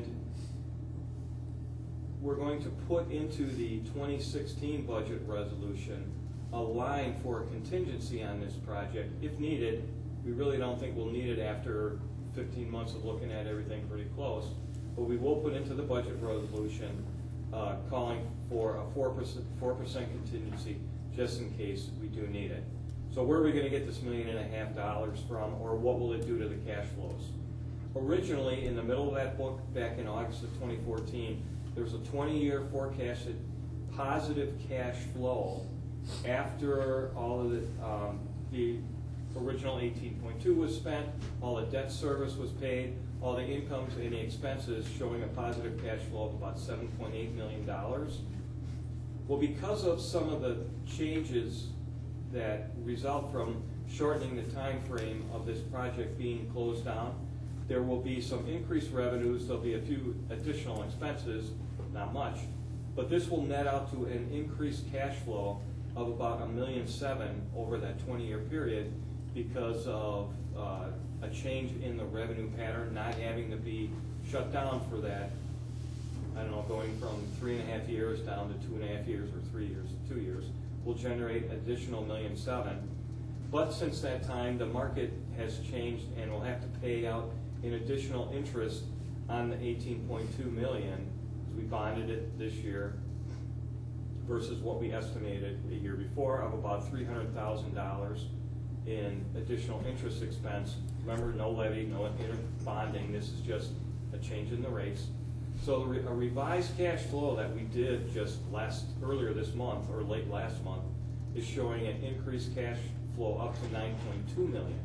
we're going to put into the twenty sixteen budget resolution a line for a contingency on this project if needed. We really don't think we'll need it after fifteen months of looking at everything pretty close, but we will put into the budget resolution uh, calling for a four percent four percent contingency just in case we do need it. So where are we going to get this million and a half dollars from, or what will it do to the cash flows? Originally, in the middle of that book, back in August of twenty fourteen, there was a twenty-year forecasted positive cash flow after all of the, um, the original eighteen point two was spent, all the debt service was paid, all the incomes and the expenses, showing a positive cash flow of about seven point eight million dollars. Well, because of some of the changes that result from shortening the time frame of this project being closed down, there will be some increased revenues. There'll be a few additional expenses, not much, but this will net out to an increased cash flow of about a million seven over that twenty-year period because of uh, a change in the revenue pattern, not having to be shut down for that, I don't know, going from three and a half years down to two and a half years or three years, two years, will generate additional million seven. But since that time, the market has changed and we'll have to pay out an additional interest on the eighteen point two million, because we bonded it this year, versus what we estimated a year before of about three hundred thousand dollars in additional interest expense. Remember, no levy, no bonding, this is just a change in the rates. So the re a revised cash flow that we did just last, earlier this month, or late last month, is showing an increased cash flow up to nine point two million.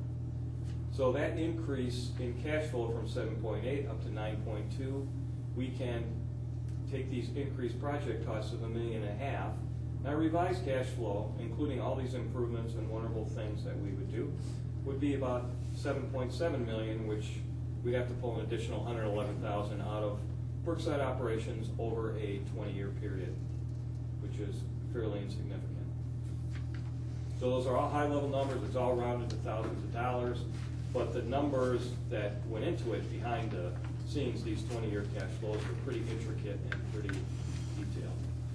So that increase in cash flow from seven point eight up to nine point two, we can take these increased project costs of a million and a half. Now, revised cash flow, including all these improvements and wonderful things that we would do, would be about seven point seven million, which we'd have to pull an additional one hundred eleven thousand out of Brookside operations over a twenty-year period, which is fairly insignificant. So those are all high-level numbers. It's all rounded to thousands of dollars, but the numbers that went into it behind the scenes, these twenty-year cash flows, are pretty intricate and pretty detailed.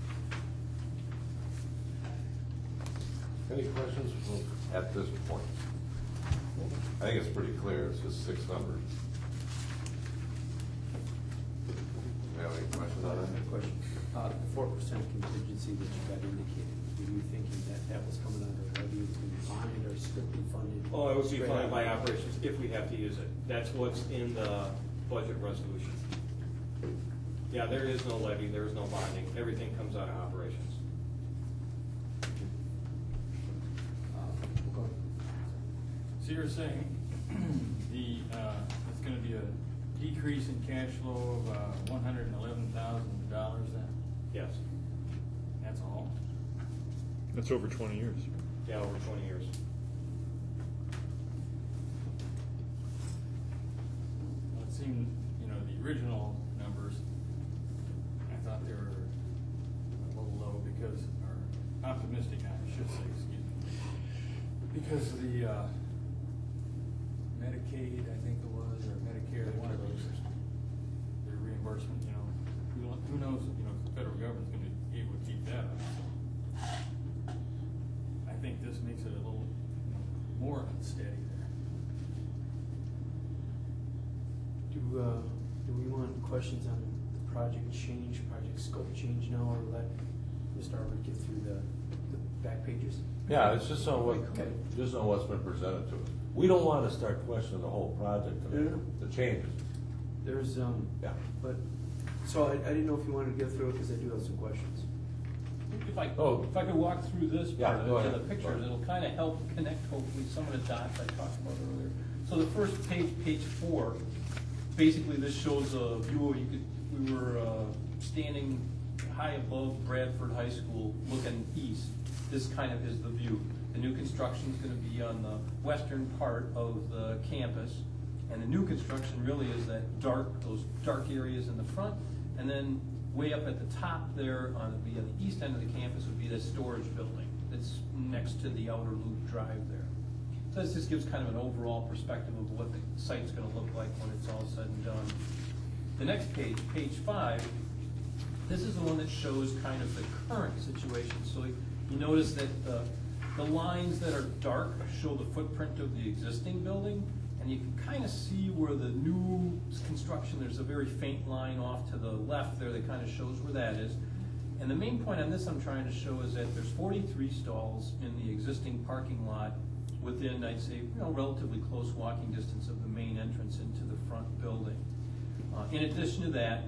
Any questions at this point? I think it's pretty clear. It's just six numbers. Do you have any questions on that? Question. Uh, the four percent contingency that you got indicated, were you thinking that that was coming under levy, was going to be funded or strictly funded? Oh, it would be straight funded out? by operations if we have to use it. That's what's in the budget resolution. Yeah, there is no levy, there is no bonding. Everything comes out of operations. Uh, So you're saying the, uh, it's gonna be a decrease in cash flow of, uh, one hundred and eleven thousand dollars then? Yes. That's all? That's over twenty years. Yeah, over twenty years. Well, it seemed, you know, the original numbers, I thought they were a little low because, or optimistic, I should say, excuse me. Because of the, uh, Medicaid, I think it was, or Medicare, one of those, their reimbursement, you know, who, who knows, you know, if the federal government's gonna be able to keep that up, so. I think this makes it a little, you know, more unsteady there. Do, uh, do we want questions on the project change, project scope change now, or let Mister Arbor get through the, the back pages? Yeah, it's just on what, Okay. just on what's been presented to us. We don't want to start questioning the whole project today, Yeah. the changes. There's, um, Yeah. but, So I, I didn't know if you wanted to get through it, because I do have some questions. If I, Oh. if I could walk through this Yeah, part go of it, ahead. to the Go pictures, ahead. it'll kind of help connect hopefully some of the dots I talked about earlier. So the first page, page four, basically this shows a view of, you could, we were uh, standing high above Bradford High School looking east. This kind of is the view. The new construction is going to be on the western part of the campus. And the new construction really is that dark, those dark areas in the front, and then way up at the top there, on the, on the east end of the campus, would be the storage building that's next to the outer loop drive there. So this just gives kind of an overall perspective of what the site's going to look like when it's all said and done. The next page, page five, this is the one that shows kind of the current situation. So you notice that the, the lines that are dark show the footprint of the existing building. And you can kind of see where the new construction, there's a very faint line off to the left there that kind of shows where that is. And the main point on this I'm trying to show is that there's forty-three stalls in the existing parking lot within, I'd say, you know, relatively close walking distance of the main entrance into the front building. Uh, in addition to that,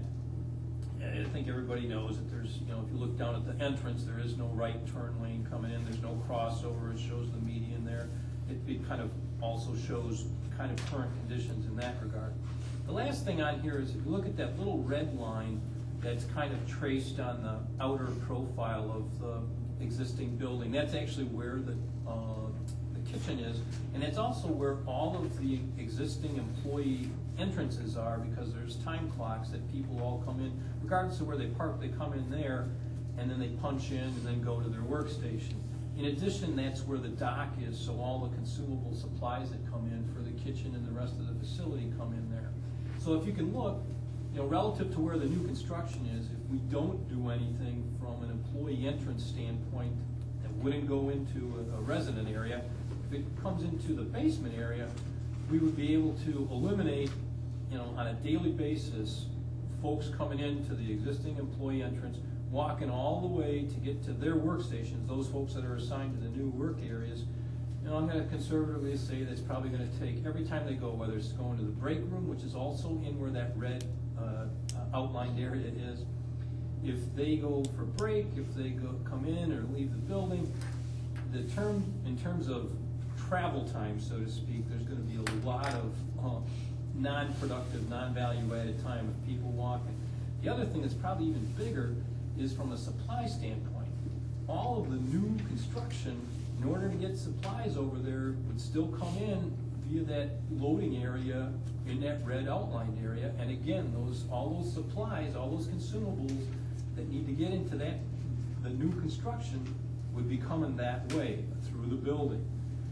I think everybody knows that there's, you know, if you look down at the entrance, there is no right turn lane coming in, there's no crossover, it shows the median there. It, it kind of also shows kind of current conditions in that regard. The last thing on here is if you look at that little red line that's kind of traced on the outer profile of the existing building, that's actually where the, uh, the kitchen is, and it's also where all of the existing employee entrances are, because there's time clocks that people all come in, regardless of where they park, they come in there, and then they punch in and then go to their workstation. In addition, that's where the dock is, so all the consumable supplies that come in for the kitchen and the rest of the facility come in there. So if you can look, you know, relative to where the new construction is, if we don't do anything from an employee entrance standpoint that wouldn't go into a, a resident area, if it comes into the basement area, we would be able to eliminate, you know, on a daily basis, folks coming into the existing employee entrance, walking all the way to get to their workstations, those folks that are assigned to the new work areas. You know, I'm going to conservatively say that's probably going to take, every time they go, whether it's going to the break room, which is also in where that red uh, outlined area is, if they go for break, if they go come in or leave the building, the term, in terms of travel time, so to speak, there's going to be a lot of uh, non-productive, non-value added time of people walking. The other thing that's probably even bigger is from a supply standpoint. All of the new construction, in order to get supplies over there, would still come in via that loading area in that red outlined area. And again, those all those supplies, all those consumables that need to get into that, the new construction would be coming that way through the building.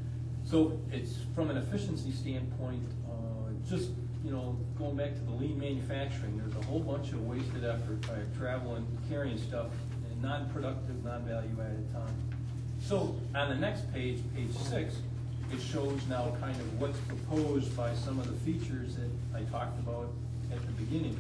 So it's from an efficiency standpoint, uh, just you know, going back to the lean manufacturing, there's a whole bunch of wasted effort by traveling, carrying stuff in non-productive, non-value added time. So on the next page, page six, it shows now kind of what's proposed by some of the features that I talked about at the beginning.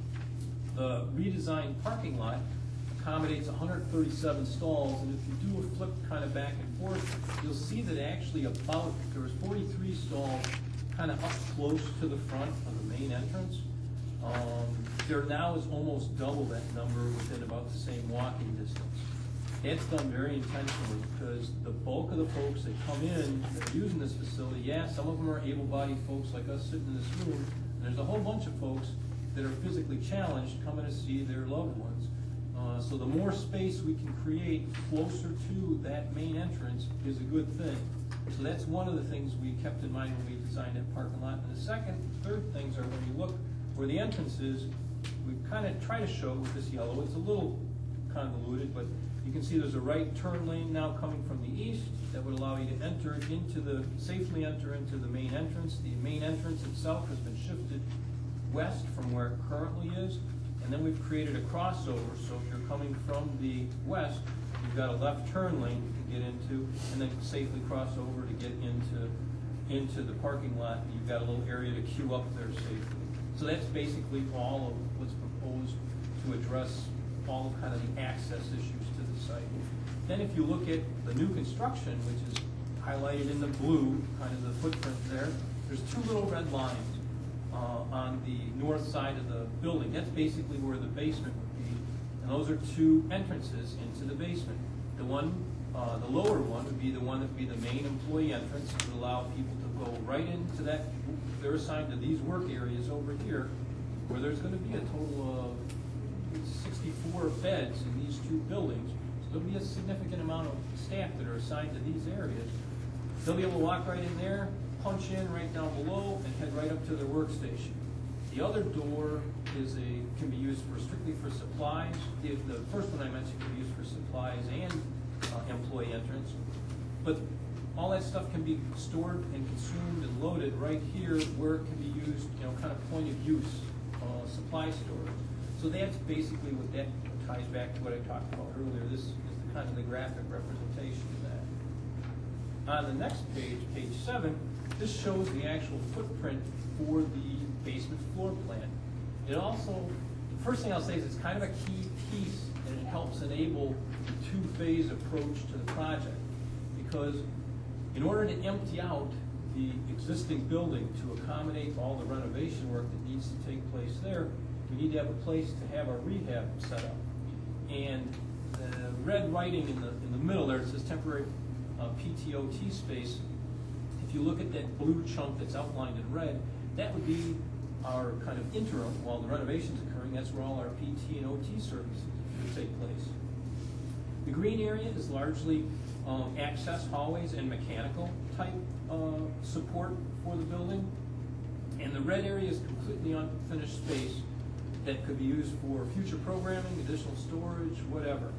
The redesigned parking lot accommodates one hundred thirty-seven stalls, and if you do a flip kind of back and forth, you'll see that actually about, there was forty-three stalls kind of up close to the front of the main entrance. Um, there now is almost double that number within about the same walking distance. That's done very intentionally because the bulk of the folks that come in that are using this facility, yeah, some of them are able-bodied folks like us sitting in this room, and there's a whole bunch of folks that are physically challenged coming to see their loved ones. Uh, so the more space we can create closer to that main entrance is a good thing. So that's one of the things we kept in mind when we designed that parking lot. And the second, third things are when you look where the entrance is, we kind of try to show with this yellow. It's a little convoluted, but you can see there's a right turn lane now coming from the east that would allow you to enter into the, safely enter into the main entrance. The main entrance itself has been shifted west from where it currently is. And then we've created a crossover, so if you're coming from the west, you've got a left turn lane you can get into, and then safely cross over to get into into the parking lot, and you've got a little area to queue up there safely. So that's basically all of what's proposed to address all of kind of the access issues to the site. Then if you look at the new construction, which is highlighted in the blue, kind of the footprint there, there's two little red lines. uh, on the north side of the building. That's basically where the basement would be. And those are two entrances into the basement. The one, uh, the lower one would be the one that would be the main employee entrance. It would allow people to go right into that. They're assigned to these work areas over here, where there's going to be a total of sixty-four beds in these two buildings. So there'll be a significant amount of staff that are assigned to these areas. They'll be able to walk right in there, punch in right down below, and head right up to their workstation. The other door is a can be used for strictly for supplies. The, the first one I mentioned can be used for supplies and uh, employee entrance. But all that stuff can be stored and consumed and loaded right here, where it can be used, you know, kind of point of use uh, supply storage. So that's basically what that ties back to what I talked about earlier. This is the kind of the graphic representation of that. On the next page, page seven, this shows the actual footprint for the basement floor plan. It also, the first thing I'll say is it's kind of a key piece, and it helps enable the two-phase approach to the project. Because in order to empty out the existing building to accommodate all the renovation work that needs to take place there, we need to have a place to have our rehab set up. And the red writing in the in the middle there, it says temporary uh, P T O T space. If you look at that blue chunk that's outlined in red, that would be our kind of interim while the renovation's occurring. That's where all our P T and O T services would take place. The green area is largely um, access hallways and mechanical type uh, support for the building. And the red area is completely unfinished space that could be used for future programming, additional storage, whatever.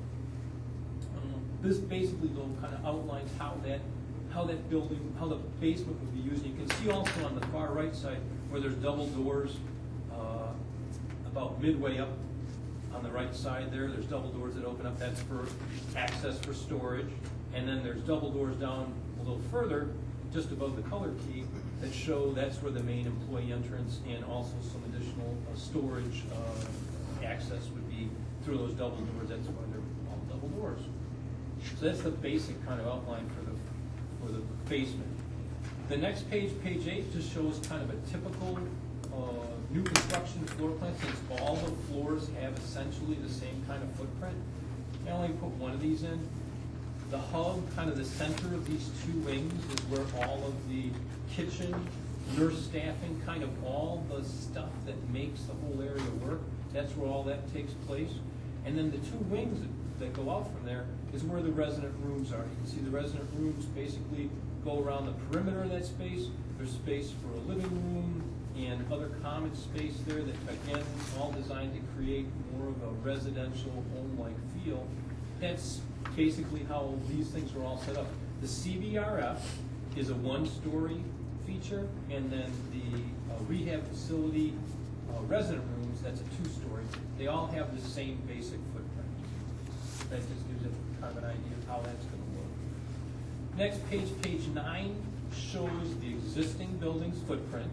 Um, this basically though kind of outlines how that how that building, how the basement would be used. You can see also on the far right side where there's double doors, uh, about midway up on the right side there, there's double doors that open up. That's for access for storage. And then there's double doors down a little further, just above the color key, that show that's where the main employee entrance and also some additional uh, storage uh, access would be through those double doors. That's why they're all double doors. So that's the basic kind of outline for the for the basement. The next page, page eight, just shows kind of a typical uh, new construction floor plan, since all the floors have essentially the same kind of footprint. I only put one of these in. The hub, kind of the center of these two wings, is where all of the kitchen, nurse staffing, kind of all the stuff that makes the whole area work. That's where all that takes place. And then the two wings that, that go out from there is where the resident rooms are. You can see the resident rooms basically go around the perimeter of that space. There's space for a living room and other common space there that, again, all designed to create more of a residential home-like feel. That's basically how these things are all set up. The C B R F is a one-story feature, and then the uh, rehab facility uh, resident rooms, that's a two-story. They all have the same basic footprint. That just gives it kind of an idea of how that's going to work. Next page, page nine, shows the existing building's footprint,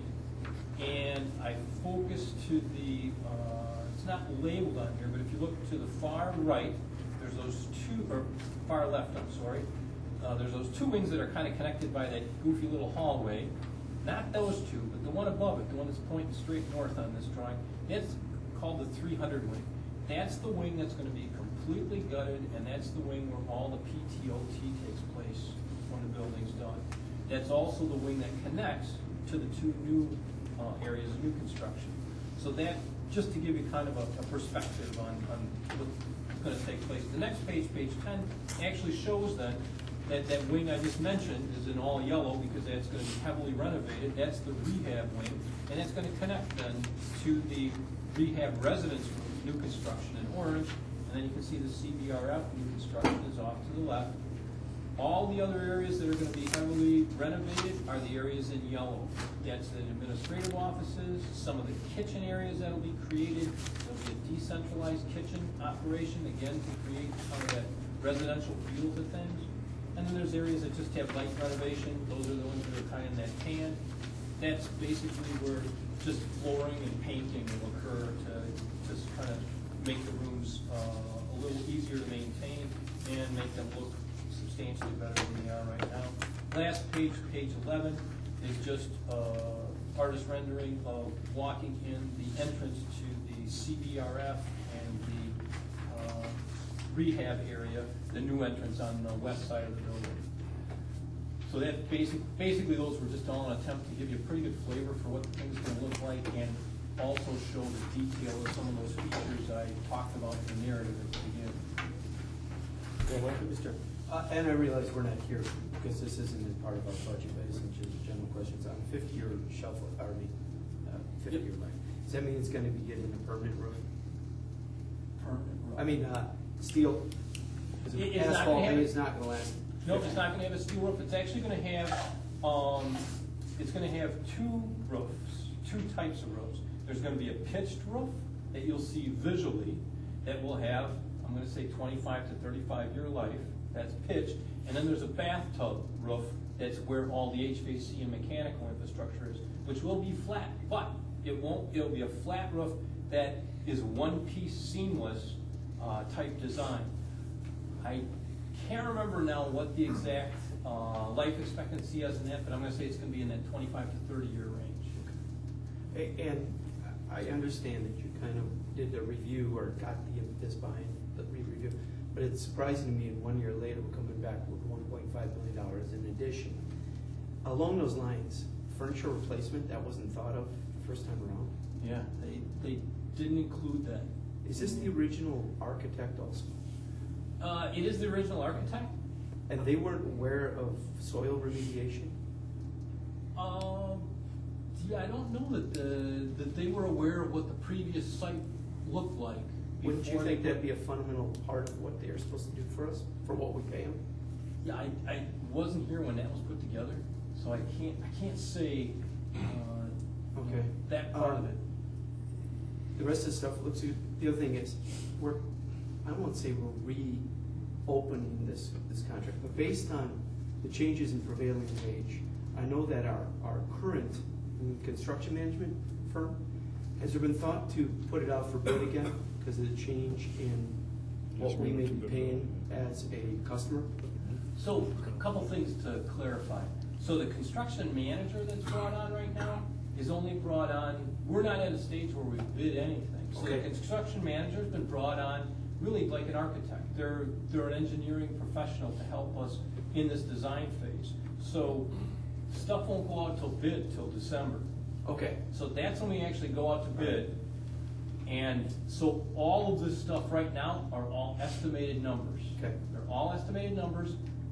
and I focus to the, uh, it's not labeled on here, but if you look to the far right, there's those two, or far left, I'm sorry, uh, there's those two wings that are kind of connected by that goofy little hallway. Not those two, but the one above it, the one that's pointing straight north on this drawing. That's called the three hundred wing. That's the wing that's going to be completely gutted, and that's the wing where all the P T O T takes place when the building's done. That's also the wing that connects to the two new uh, areas of new construction. So that, just to give you kind of a, a perspective on, on what's going to take place. The next page, page ten, actually shows then that that wing I just mentioned is in all yellow because that's going to be heavily renovated. That's the rehab wing, and that's going to connect then to the rehab residence rooms, new construction in orange, and then you can see the C B R F new construction is off to the left. All the other areas that are going to be heavily renovated are the areas in yellow. That's the administrative offices, some of the kitchen areas that will be created. There'll be a decentralized kitchen operation, again, to create kind of that residential feel to things. And then there's areas that just have light renovation. Those are the ones that are kind of in that tan. That's basically where just flooring and painting will occur to just kind of make the rooms uh, a little easier to maintain and make them look substantially better than they are right now. Last page, page eleven, is just uh, artist rendering of walking in the entrance to the C B R F and the uh, rehab area, the new entrance on the west side of the building. So that basic, basically those were just all an attempt to give you a pretty good flavor for what the thing's gonna look like and also show the detail of some of those features I talked about in the narrative at the beginning. Mister Uh, and I realize we're not here because this isn't in part of our budget, but it's just general questions on fifty-year shelf, I mean, uh, fifty-year life. Does that mean it's gonna be getting a permanent roof? Permanent roof. I mean, uh, steel? Because It- it's not asphalt gonna have- is not gonna last. No, it's not gonna have a steel roof, it's actually gonna have, um, it's gonna have two roofs, two types of roofs. There's gonna be a pitched roof that you'll see visually that will have, I'm gonna say twenty-five to thirty-five year life, that's pitched. And then there's a bathtub roof, that's where all the H V A C and mechanical infrastructure is, which will be flat, but it won't, it'll be a flat roof that is one-piece seamless, uh, type design. I can't remember now what the exact, uh, life expectancy is in that, but I'm gonna say it's gonna be in that twenty-five to thirty year range. A- And I understand that you kind of did a review or got the impetus behind the re-review, but it's surprising to me, and one year later, we're coming back with one point five million dollars in addition. Along those lines, furniture replacement, that wasn't thought of the first time around? Yeah, they, they didn't include that. Is this the original architect also? Uh, it is the original architect. And they weren't aware of soil remediation? Um, yeah, I don't know that the, that they were aware of what the previous site looked like. Wouldn't you before think they- that'd be a fundamental part of what they're supposed to do for us, for what we pay them? Yeah, I, I wasn't here when that was put together, so I can't, I can't say, uh, Okay. that part of Um, it. The rest of the stuff looks good. The other thing is, we're, I won't say we're reopening this, this contract, but based on the changes in prevailing wage, I know that our, our current mm, construction management firm, has there been thought to put it out for bid again because of the change in what Yes, we we may went be to bid. paying as a customer? So, a couple things to clarify. So the construction manager that's brought on right now is only brought on, we're not at a stage where we bid anything. So the Okay. construction manager's been brought on really like an architect. They're, they're an engineering professional to help us in this design phase. So stuff won't go out till bid till December. Okay. So that's when we actually go out to bid. And so all of this stuff right now are all estimated numbers. Okay. They're all estimated numbers.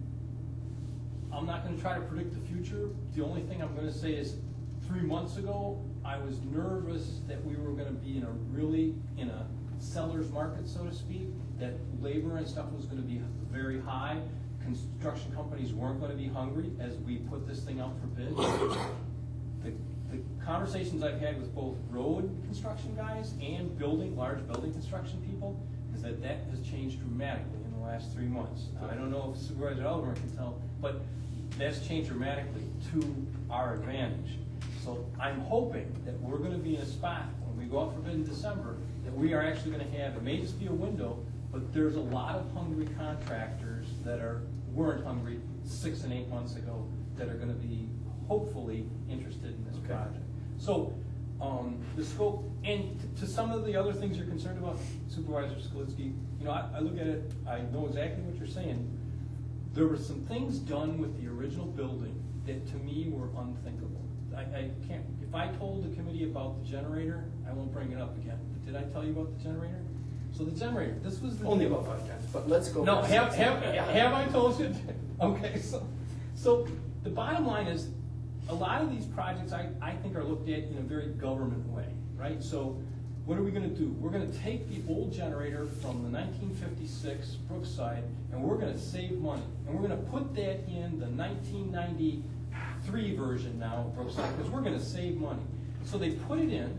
I'm not gonna try to predict the future. The only thing I'm gonna say is, three months ago, I was nervous that we were gonna be in a really, in a seller's market, so to speak, that labor and stuff was gonna be very high. Construction companies weren't gonna be hungry as we put this thing out for bid. The, the conversations I've had with both road construction guys and building, large building construction people, is that that has changed dramatically in the last three months. Now, I don't know if Supervisor Elmer can tell, but that's changed dramatically to our advantage. So I'm hoping that we're gonna be in a spot when we go out for bid in December, that we are actually gonna have, it may just be a window, but there's a lot of hungry contractors that are, weren't hungry six and eight months ago, that are gonna be hopefully interested in this Okay. project. So, um, the scope, and t- to some of the other things you're concerned about, Supervisor Skalinsky, you know, I, I look at it, I know exactly what you're saying. There were some things done with the original building that to me were unthinkable. I, I can't, if I told the committee about the generator, I won't bring it up again. But did I tell you about the generator? So the generator, this was the. Only about five times, but let's go. No, for have, six. have, have I told you? Okay, so, so the bottom line is, a lot of these projects I, I think are looked at in a very government way, right? So what are we gonna do? We're gonna take the old generator from the nineteen fifty-six Brookside, and we're gonna save money. And we're gonna put that in the nineteen ninety-three version now of Brookside, because we're gonna save money. So they put it in.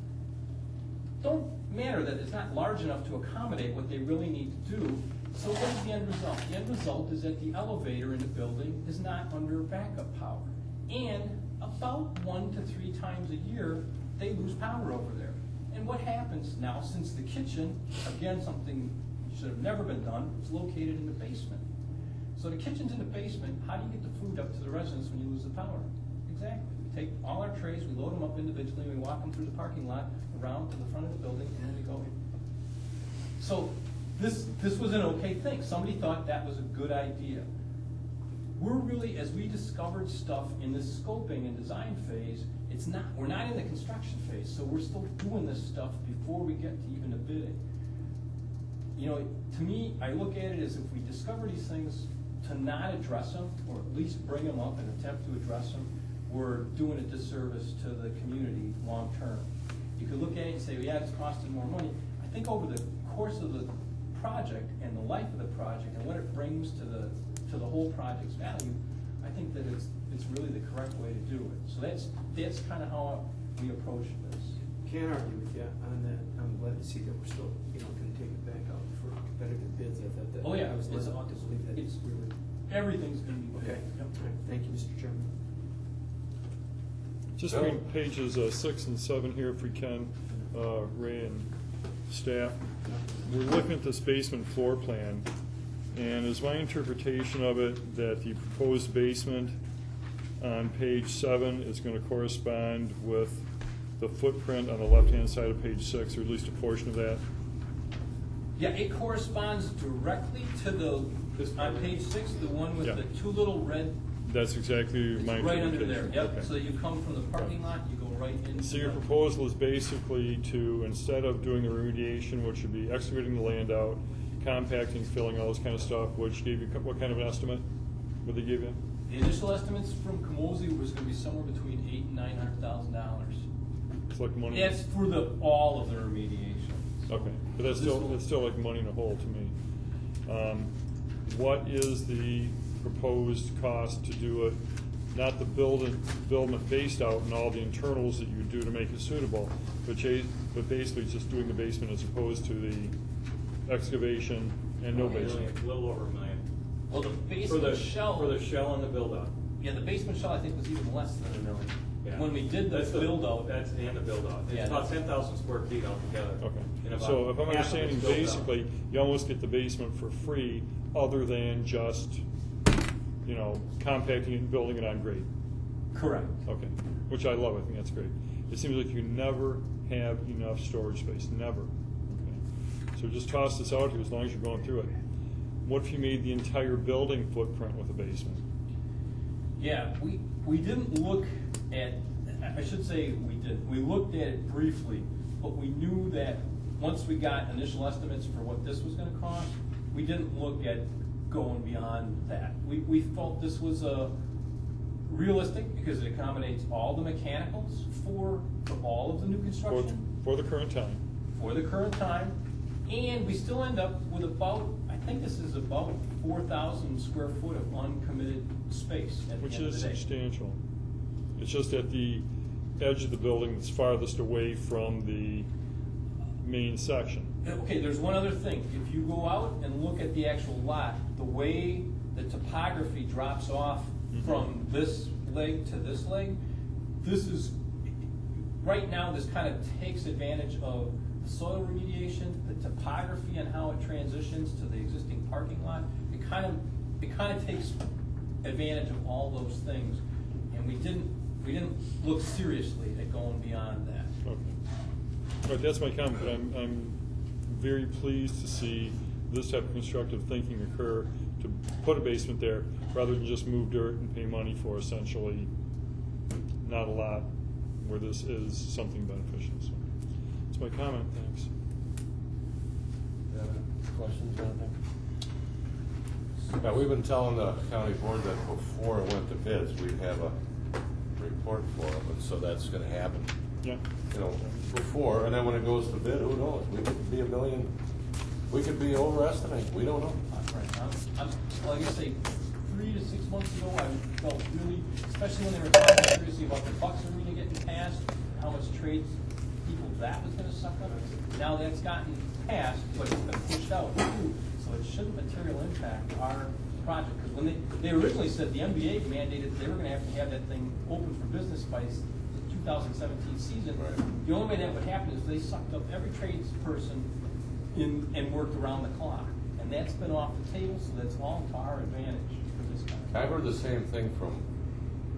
Don't matter that it's not large enough to accommodate what they really need to do. So what is the end result? The end result is that the elevator in the building is not under backup power. And about one to three times a year, they lose power over there. And what happens now, since the kitchen, again, something should have never been done, it's located in the basement. So the kitchen's in the basement, how do you get the food up to the residents when you lose the power? Exactly. We take all our trays, we load them up individually, we walk them through the parking lot, around to the front of the building, and then we go. So this, this was an okay thing. Somebody thought that was a good idea. We're really, as we discovered stuff in this scoping and design phase, it's not, we're not in the construction phase, so we're still doing this stuff before we get to even the bidding. You know, to me, I look at it as if we discover these things, to not address them, or at least bring them up and attempt to address them, we're doing a disservice to the community long term. You could look at it and say, well, yeah, it's costing more money. I think over the course of the project and the life of the project and what it brings to the to the whole project's value, I think that it's it's really the correct way to do it. So that's that's kind of how we approach this. Can't argue with you on that. I'm glad to see that we're still, you know, going to take it back out for competitive bids. I thought that. Oh yeah, I was it's, led to believe that it's, we were. everything's going to be Okay. bid. Yep. All right. Thank you, Mister Chairman. Just reading pages uh, six and seven here, if we can, uh, Ray and staff. We're looking at this basement floor plan, and is my interpretation of it that the proposed basement on page seven is going to correspond with the footprint on the left-hand side of page six, or at least a portion of that? Yeah, it corresponds directly to the, on page six, the one with Yeah. the two little red, That's exactly it's my right under interpretation. there. Yep, Okay. so you come from the parking lot, you go right into. So your the- proposal is basically to, instead of doing the remediation, which would be excavating the land out, compacting, filling, all this kind of stuff, which gave you, what kind of an estimate would they give you? The initial estimates from Camosi was gonna be somewhere between eight and nine hundred thousand dollars. It's like money. That's for the, all of the remediation. Okay, but that's This still, will- it's still like money in a hole to me. Um, What is the proposed cost to do it, not the building, building it based out and all the internals that you would do to make it suitable, but cha- but basically just doing the basement as opposed to the excavation and no basement? A little over a million. Well, the For basement the shell. For the shell and the build-out. Yeah, the basement shell, I think, was even less than a million. Yeah. When we did the That's build-out. That's and the build-out. Yeah, It's about that's- ten thousand square feet altogether. Okay, And about so if I'm half of it's understanding, built out. basically, you almost get the basement for free, other than just, you know, compacting it and building it on grade. Correct. Okay, which I love, I think that's great. It seems like you never have enough storage space, never. Okay. So just toss this out here as long as you're going through it. What if you made the entire building footprint with a basement? Yeah, we, we didn't look at, I should say we did, we looked at it briefly, but we knew that once we got initial estimates for what this was gonna cost, we didn't look at going beyond that. We, we felt this was a realistic because it accommodates all the mechanicals for, for all of the new For, construction, for the current time? for the current time, and we still end up with about, I think this is about four thousand square foot of uncommitted space at the Which end of is the day. substantial. It's just at the edge of the building that's farthest away from the main section. Okay, there's one other thing. If you go out and look at the actual lot, the way the topography drops off Mhm. from this leg to this leg, this is, right now, this kind of takes advantage of the soil remediation, the topography and how it transitions to the existing parking lot. It kind of, it kind of takes advantage of all those things. And we didn't, we didn't look seriously at going beyond that. Okay. All right, that's my comment, but I'm, I'm very pleased to see this type of constructive thinking occur, to put a basement there, rather than just move dirt and pay money for essentially not a lot, where this is something beneficial. So that's my comment, thanks. Questions, Jonathan? Yeah, we've been telling the county board that before it went to bids, we'd have a report for them, and so that's gonna happen. Yeah. You know, before, and then when it goes to bid, who knows? We could be a million, we could be overestimating, we don't know. Right. I'm, I'm, like I say, three to six months ago, I felt really, especially when they were talking seriously about the Bucks Arena getting passed, how much trades people that was gonna suck up. Now that's gotten passed, but it's been pushed out too, so it shouldn't material impact our project. Because when they, they originally said the N B A mandated they were gonna have to have that thing open for business by the two thousand seventeen season. Right. The only way that would happen is they sucked up every tradesperson in, and worked around the clock. And that's been off the table, so that's all to our advantage for this kind of. I've heard the same thing from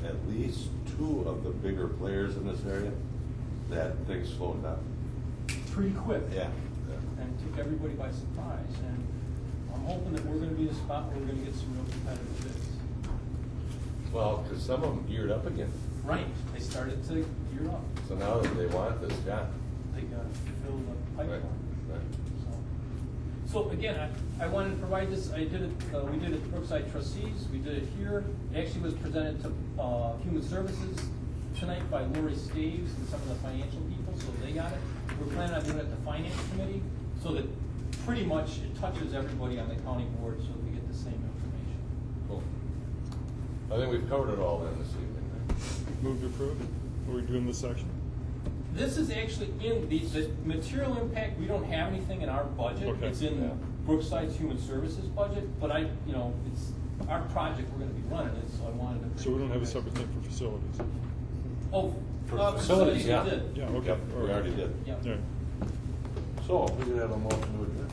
at least two of the bigger players in this area, that thing slowed down. Pretty quick. Yeah. And took everybody by surprise, and I'm hoping that we're gonna be the spot where we're gonna get some real competitive bids. Well, because some of them geared up again. Right, they started to gear up, So now that they want this, yeah. they gotta fill the Right, pipeline. right. So, so again, I, I wanted to provide this, I did it, uh, we did it to Brookside trustees, we did it here. It actually was presented to, uh, Human Services tonight by Lori Staves and some of the financial people, so they got it. We're planning on doing it at the finance committee, so that pretty much it touches everybody on the county board, so that we get the same information. Cool. I think we've covered it all then this evening. right? Move to approve. Are we doing this section? This is actually in the, the material impact, we don't have anything in our budget. Okay. It's in Yeah. Brookside's Human Services budget, but I, you know, it's our project, we're gonna be running it, so I wanted to. So we don't have a separate thing for facilities? Oh, For uh, facilities, we yeah. did. Yeah, okay. Yep, all we right. already did. Yeah. Yeah. So, we could have a motion to adjourn.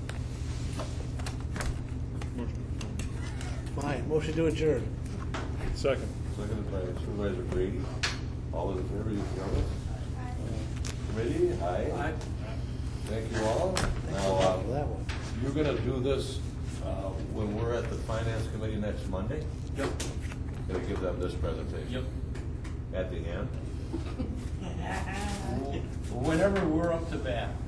Motion. Fine, motion to adjourn. Second. Seconded by Supervisor Brady. All those in favor, use the comments. Committee, aye. Aye. Thank you all. Thanks a Now, lot um, for that one. you're gonna do this, uh, when we're at the finance committee next Monday? Yep, Gonna give them this presentation? yep. At the end? Whenever we're up to bat.